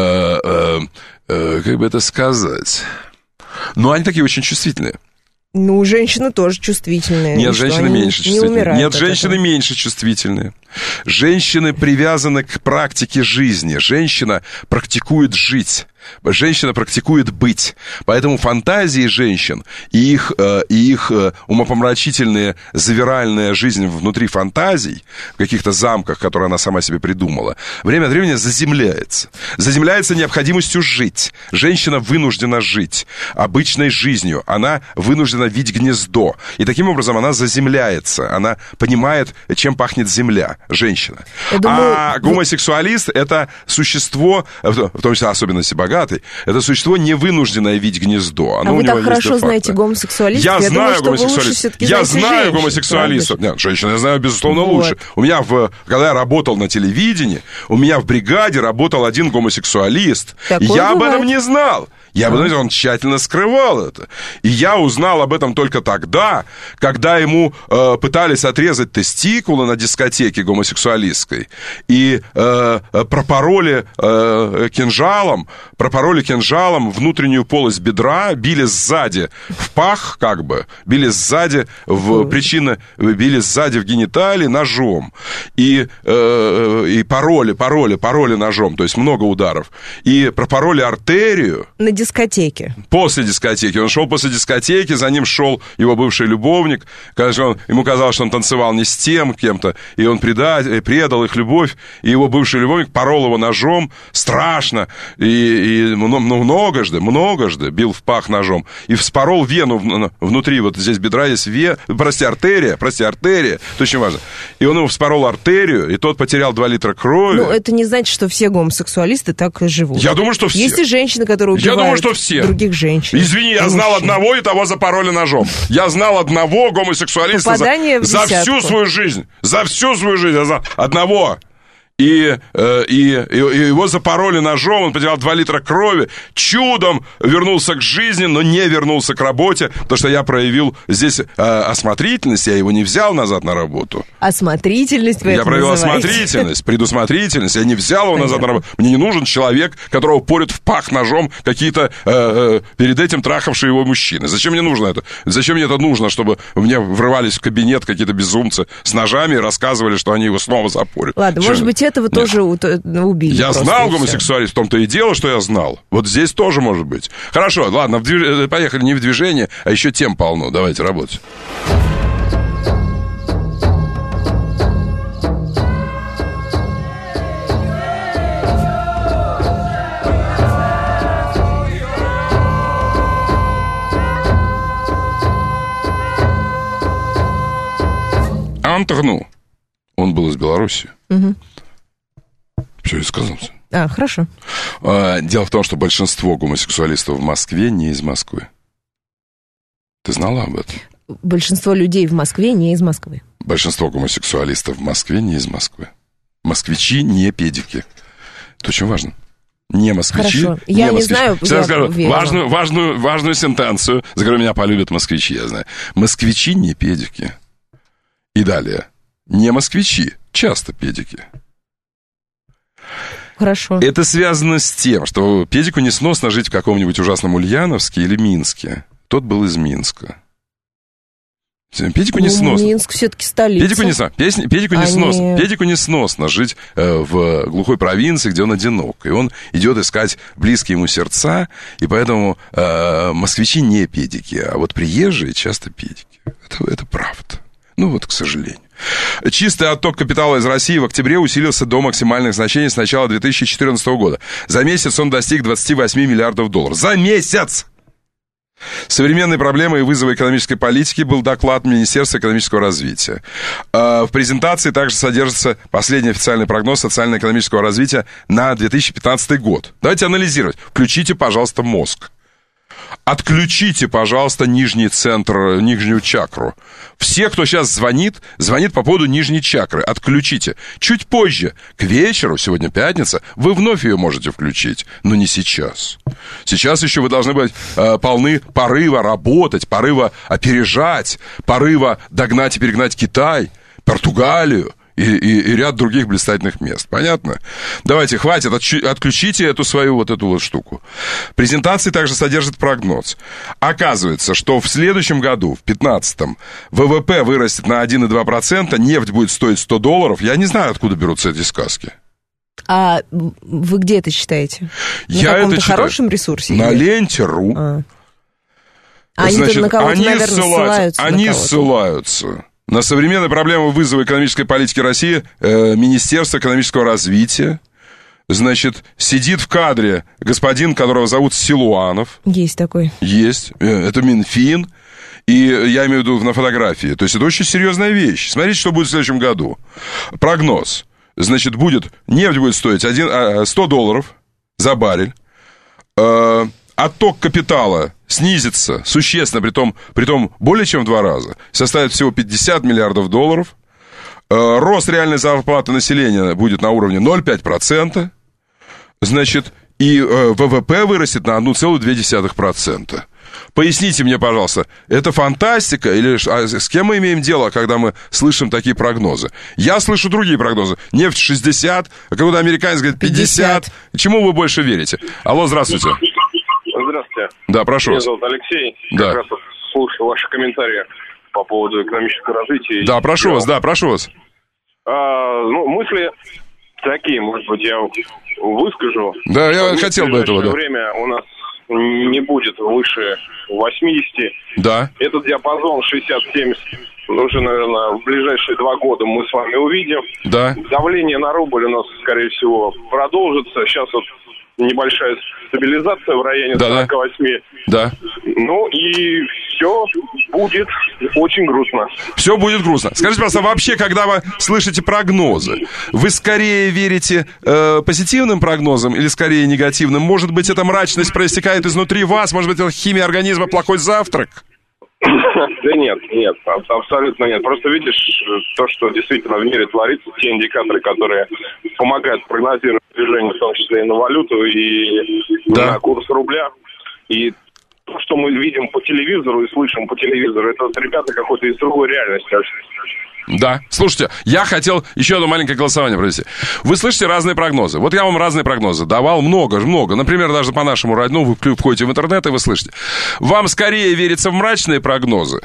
как бы это сказать, они такие очень чувствительные. Женщины тоже чувствительные. Нет, женщины меньше чувствительные. Нет, женщины меньше чувствительные. Женщины привязаны к практике жизни. Женщина практикует жить. Женщина практикует быть. Поэтому фантазии женщин и их умопомрачительная завиральная жизнь внутри фантазий, в каких-то замках, которые она сама себе придумала, время от времени заземляется. Заземляется необходимостью жить. Женщина вынуждена жить обычной жизнью. Она вынуждена видеть гнездо. И таким образом она заземляется. Она понимает, чем пахнет земля. Женщина. А гомосексуалист — это существо, в том числе особенности богатый, это существо, не вынужденное видеть гнездо. Вы так хорошо знаете гомосексуалистов. Я знаю гомосексуалистов. Я знаю гомосексуалистов. Нет, женщин я знаю, безусловно, лучше. У меня, когда я работал на телевидении, у меня в бригаде работал один гомосексуалист. Я об этом не знал. Я бы, знаете, он тщательно скрывал это. И я узнал об этом только тогда, когда ему пытались отрезать тестикулы на дискотеке гомосексуалистской и пропороли кинжалом внутреннюю полость бедра, били сзади в пах, как бы, били сзади в гениталии ножом. И пороли ножом, то есть много ударов. И пропороли артерию. На дискотеке. После дискотеки. Он шел после дискотеки, за ним шел его бывший любовник. Ему казалось, что он танцевал не с тем кем-то, и он предал их любовь, и его бывший любовник порол его ножом, страшно, и многожды бил в пах ножом, и вспорол вену внутри, вот здесь бедра есть артерия, это очень важно. И он ему вспорол артерию, и тот потерял 2 литра крови. Ну, это не значит, что все гомосексуалисты так и живут. Я думаю, что все. Есть и женщины, которые убивают других женщин. Извини, я знал одного, и того запороли ножом. Я знал одного гомосексуалиста за всю свою жизнь. Я знал одного. И его запороли ножом, он потерял 2 литра крови, чудом вернулся к жизни, но не вернулся к работе, потому что я проявил здесь осмотрительность, я его не взял назад на работу. Осмотрительность вы Я проявил осмотрительность, предусмотрительность, я не взял его назад на работу. Мне не нужен человек, которого порят в пах ножом какие-то перед этим трахавшие его мужчины. Зачем мне нужно это? Зачем мне это нужно, чтобы мне врывались в кабинет какие-то безумцы с ножами и рассказывали, что они его снова запорят? Ладно, может быть, этого тоже убили. Я знал гомосексуалист, в том-то и дело, что я знал. Вот здесь тоже может быть. Хорошо, ладно, поехали не в движение, а еще тем полно. Давайте работать. Антогну. Он был из Беларуси. Угу. Все, я сказал. Хорошо. Дело в том, что большинство гомосексуалистов в Москве не из Москвы. Ты знала об этом? Большинство людей в Москве не из Москвы. Большинство гомосексуалистов в Москве не из Москвы. Москвичи не педики. Это очень важно. Не москвичи. Хорошо. Я не знаю. Сейчас скажу важную сентенцию, за которую меня полюбят москвичи, я знаю. Москвичи не педики. И далее. Не москвичи, часто педики. Хорошо. Это связано с тем, что педику несносно жить в каком-нибудь ужасном Ульяновске или Минске. Тот был из Минска. Педику несносно. Минск все-таки столица. Педику несносно жить в глухой провинции, где он одинок. И он идет искать близкие ему сердца, и поэтому москвичи не педики, а вот приезжие часто педики. Это правда. Ну вот, к сожалению. Чистый отток капитала из России в октябре усилился до максимальных значений с начала 2014 года. За месяц он достиг 28 миллиардов долларов. За месяц! Современные проблемы и вызовы экономической политики был доклад Министерства экономического развития. В презентации также содержится последний официальный прогноз социально-экономического развития на 2015 год. Давайте анализировать. Включите, пожалуйста, мозг. Отключите, пожалуйста, нижний центр, нижнюю чакру. Все, кто сейчас звонит по поводу нижней чакры. Отключите. Чуть позже, к вечеру, сегодня пятница, вы вновь ее можете включить, но не сейчас. Сейчас еще вы должны быть полны порыва работать, порыва опережать, порыва догнать и перегнать Китай, Португалию. И ряд других блистательных мест. Понятно? Давайте, хватит, отключите эту свою вот эту вот штуку. Презентации также содержит прогноз. Оказывается, что в следующем году, в 2015-м, ВВП вырастет на 1,2%, нефть будет стоить $100. Я не знаю, откуда берутся эти сказки. А вы где это читаете? Я на каком-то это читаю хорошем ресурсе? На ленте.ру. Значит, на кого-то, наверное, они ссылаются на современные проблемы вызова экономической политики России Министерство экономического развития. Значит, сидит в кадре господин, которого зовут Силуанов. Есть такой. Есть. Это Минфин. И я имею в виду на фотографии. То есть это очень серьезная вещь. Смотрите, что будет в следующем году. Прогноз. Значит, нефть будет стоить $100 за баррель. Отток капитала снизится существенно, притом более чем в 2 раза, составит всего $50 миллиардов. Рост реальной зарплаты населения будет на уровне 0,5%. Значит, и ВВП вырастет на 1,2%. Поясните мне, пожалуйста, это фантастика или с кем мы имеем дело, когда мы слышим такие прогнозы? Я слышу другие прогнозы. Нефть 60, а когда американец говорит 50. Чему вы больше верите? Алло, здравствуйте. Здравствуйте. Да, прошу Меня вас. зовут Алексей. Да. Как раз слушаю ваши комментарии по поводу экономического развития. Да, прошу вас, Мысли такие, может быть, я выскажу. Да, я хотел бы этого, да. В время у нас не будет выше 80. Да. Этот диапазон 60-70 уже, наверное, в ближайшие 2 года мы с вами увидим. Да. Давление на рубль у нас, скорее всего, продолжится. Сейчас вот небольшая стабилизация в районе 48. Да. Ну и все будет очень грустно. Все будет грустно. Скажите, пожалуйста, вообще, когда вы слышите прогнозы, вы скорее верите позитивным прогнозам или скорее негативным? Может быть, эта мрачность проистекает изнутри вас? Может быть, это химия организма, плохой завтрак? Да нет, абсолютно нет. Просто видишь то, что действительно в мире творится, те индикаторы, которые помогают прогнозировать движение, в том числе и на валюту, и на курс рубля. И то, что мы видим по телевизору и слышим по телевизору, это вот ребята какой-то из другой реальности. Да. Слушайте, я хотел еще одно маленькое голосование провести. Вы слышите разные прогнозы. Вот я вам разные прогнозы давал много. Например, даже по нашему радио, вы входите в интернет и вы слышите. Вам скорее верится в мрачные прогнозы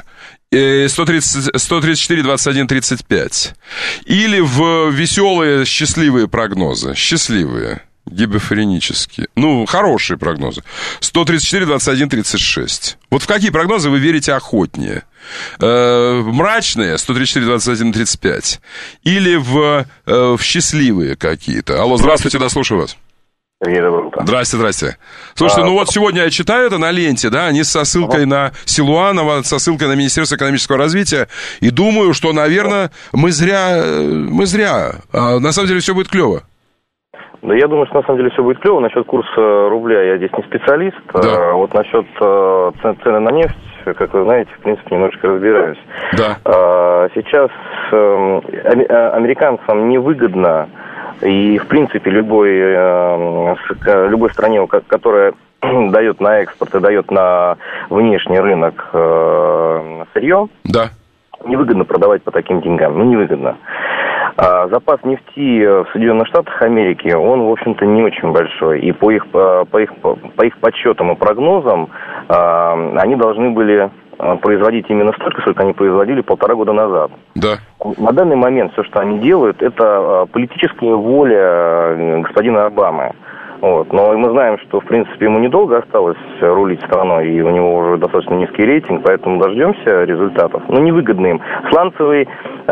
134, 21, 35. Или в веселые, счастливые прогнозы. Счастливые. Гибофренические. Хорошие прогнозы. 134, 21, 36. Вот в какие прогнозы вы верите охотнее? Мрачные 134, 21, 35. Или в счастливые какие-то? Алло, здравствуйте, слушаю вас. Здрасте. Слушайте, сегодня я читаю это на ленте, да, они со ссылкой на Силуанова, со ссылкой на Министерство экономического развития, и думаю, что, наверное, мы зря. А на самом деле все будет клево. Да, я думаю, что на самом деле все будет клево. Насчет курса рубля я здесь не специалист. Да. Вот насчет цены на нефть, как вы знаете, в принципе, немножечко разбираюсь. Да. Сейчас американцам невыгодно, и, в принципе, любой стране, которая дает на экспорт и дает на внешний рынок сырье, невыгодно продавать по таким деньгам. Невыгодно. Запас нефти в Соединенных Штатах Америки, он, в общем-то, не очень большой. И по их подсчетам и прогнозам, они должны были производить именно столько, сколько они производили 1,5 года назад. Да. На данный момент все, что они делают, это политическая воля господина Обамы. Вот. Но мы знаем, что, в принципе, ему недолго осталось рулить страной, и у него уже достаточно низкий рейтинг, поэтому дождемся результатов. Но невыгодно им. Сланцевый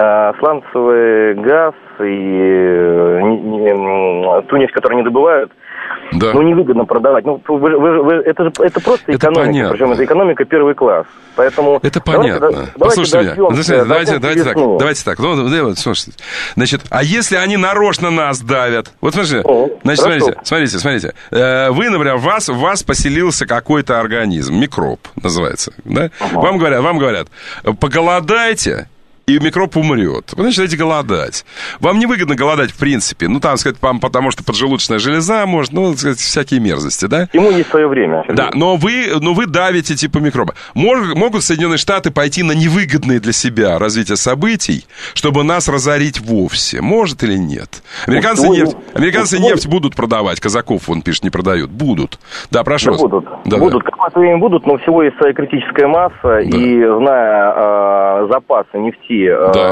газ и ту нефть, которую они добывают, невыгодно продавать. Это просто экономика, причем это экономика первый класс. Поэтому это понятно. Послушайте меня. Давайте так. Слушайте. Значит, а если они нарочно нас давят? Вот смотрите. Вы, например, в вас поселился какой-то организм, микроб называется, да? Вам говорят, поголодайте, и микроб умрет. Вы начинаете голодать. Вам невыгодно голодать, в принципе. Потому что поджелудочная железа может, всякие мерзости, да? Ему есть свое время. Да, но вы давите типа микроба. Могут Соединенные Штаты пойти на невыгодные для себя развитие событий, чтобы нас разорить вовсе? Может или нет? Американцы нефть будут продавать. Казаков, он пишет, не продают. Будут. Да, прошу вас. Будут. Какое-то время будут, но всего есть своя критическая масса. И зная запасы нефти,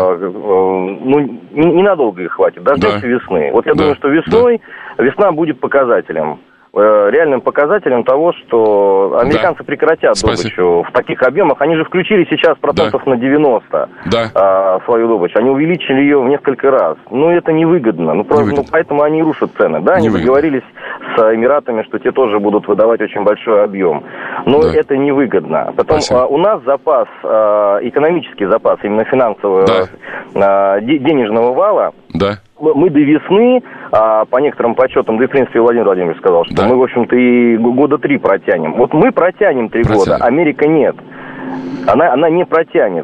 ненадолго их хватит, дождемся весны. Вот я думаю, что весна будет показателем, реальным показателем того, что американцы прекратят добычу в таких объемах. Они же включили сейчас процентов на 90 свою добычу. Они увеличили ее в несколько раз. Это невыгодно. Поэтому они и рушат цены. Да, они договорились с Эмиратами, что те тоже будут выдавать очень большой объем. Но это невыгодно. Потом у нас запас, экономический запас, именно финансового, денежного вала, мы до весны, по некоторым подсчетам, в принципе, Владимир Владимирович сказал, что мы, в общем-то, и года 3 протянем. Вот мы протянем 3 года, Америка нет. Она не протянет.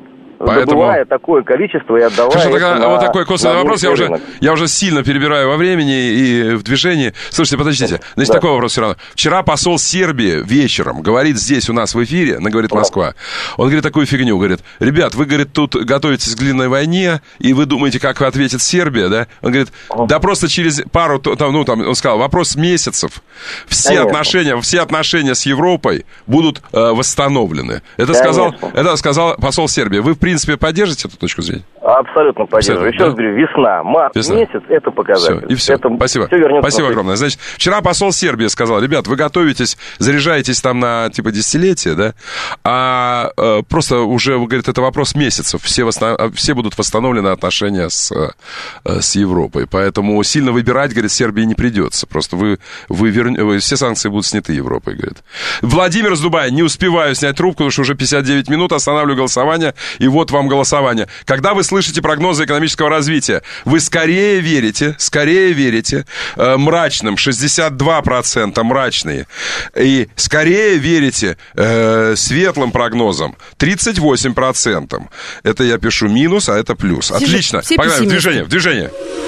добывая такое количество и отдавая... Вот такой косвенный вопрос, я уже сильно перебираю во времени и в движении. Слушайте, подождите, значит, такой вопрос все равно. Вчера посол Сербии вечером говорит здесь у нас в эфире, говорит Москва, он говорит такую фигню, говорит, ребят, вы, говорит, тут готовитесь к длинной войне, и вы думаете, как ответит Сербия, да? Он говорит, да просто через пару, он сказал, вопрос месяцев, все отношения с Европой будут восстановлены. Это сказал посол Сербии. Вы, в принципе, поддержите эту точку зрения? Абсолютно поддерживаю. Еще раз говорю, весна, март месяц, это показатель. Все, и все. Спасибо. Спасибо огромное. Значит, вчера посол Сербии сказал, ребят, вы готовитесь, заряжаетесь там на, типа, десятилетие, да? А просто уже, говорит, это вопрос месяцев. Все будут восстановлены отношения с Европой. Поэтому сильно выбирать, говорит, Сербии не придется. Просто все санкции будут сняты Европой, говорит. Владимир из Дубая, не успеваю снять трубку, потому что уже 59 минут, останавливаю голосование, и вот вам голосование. Когда вы слышите прогнозы экономического развития, вы скорее верите мрачным, 62% мрачные, и скорее верите светлым прогнозам, 38%. Это я пишу минус, а это плюс. Отлично. Погнали, в движение.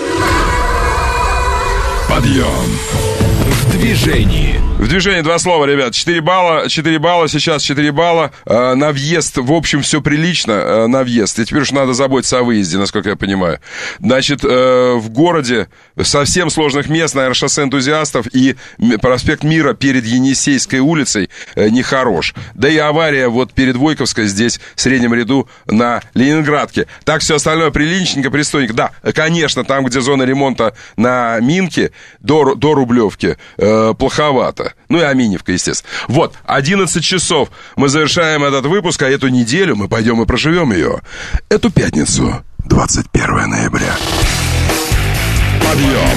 Подъем. В движении. В движении 2 слова, ребят. 4 балла, сейчас 4 балла. На въезд, в общем, все прилично на въезд. И теперь уж надо заботиться о выезде, насколько я понимаю. Значит, в городе совсем сложных мест, наверное, шоссе энтузиастов и проспект Мира перед Енисейской улицей нехорош. Да и авария вот перед Войковской здесь, в среднем ряду на Ленинградке. Так все остальное приличненько, пристойненько. Да, конечно, там, где зона ремонта на Минке до Рублевки, плоховато. Ну и Аминевка, естественно. Вот, 11 часов мы завершаем этот выпуск, а эту неделю мы пойдем и проживем ее. Эту пятницу, 21 ноября. Подъем.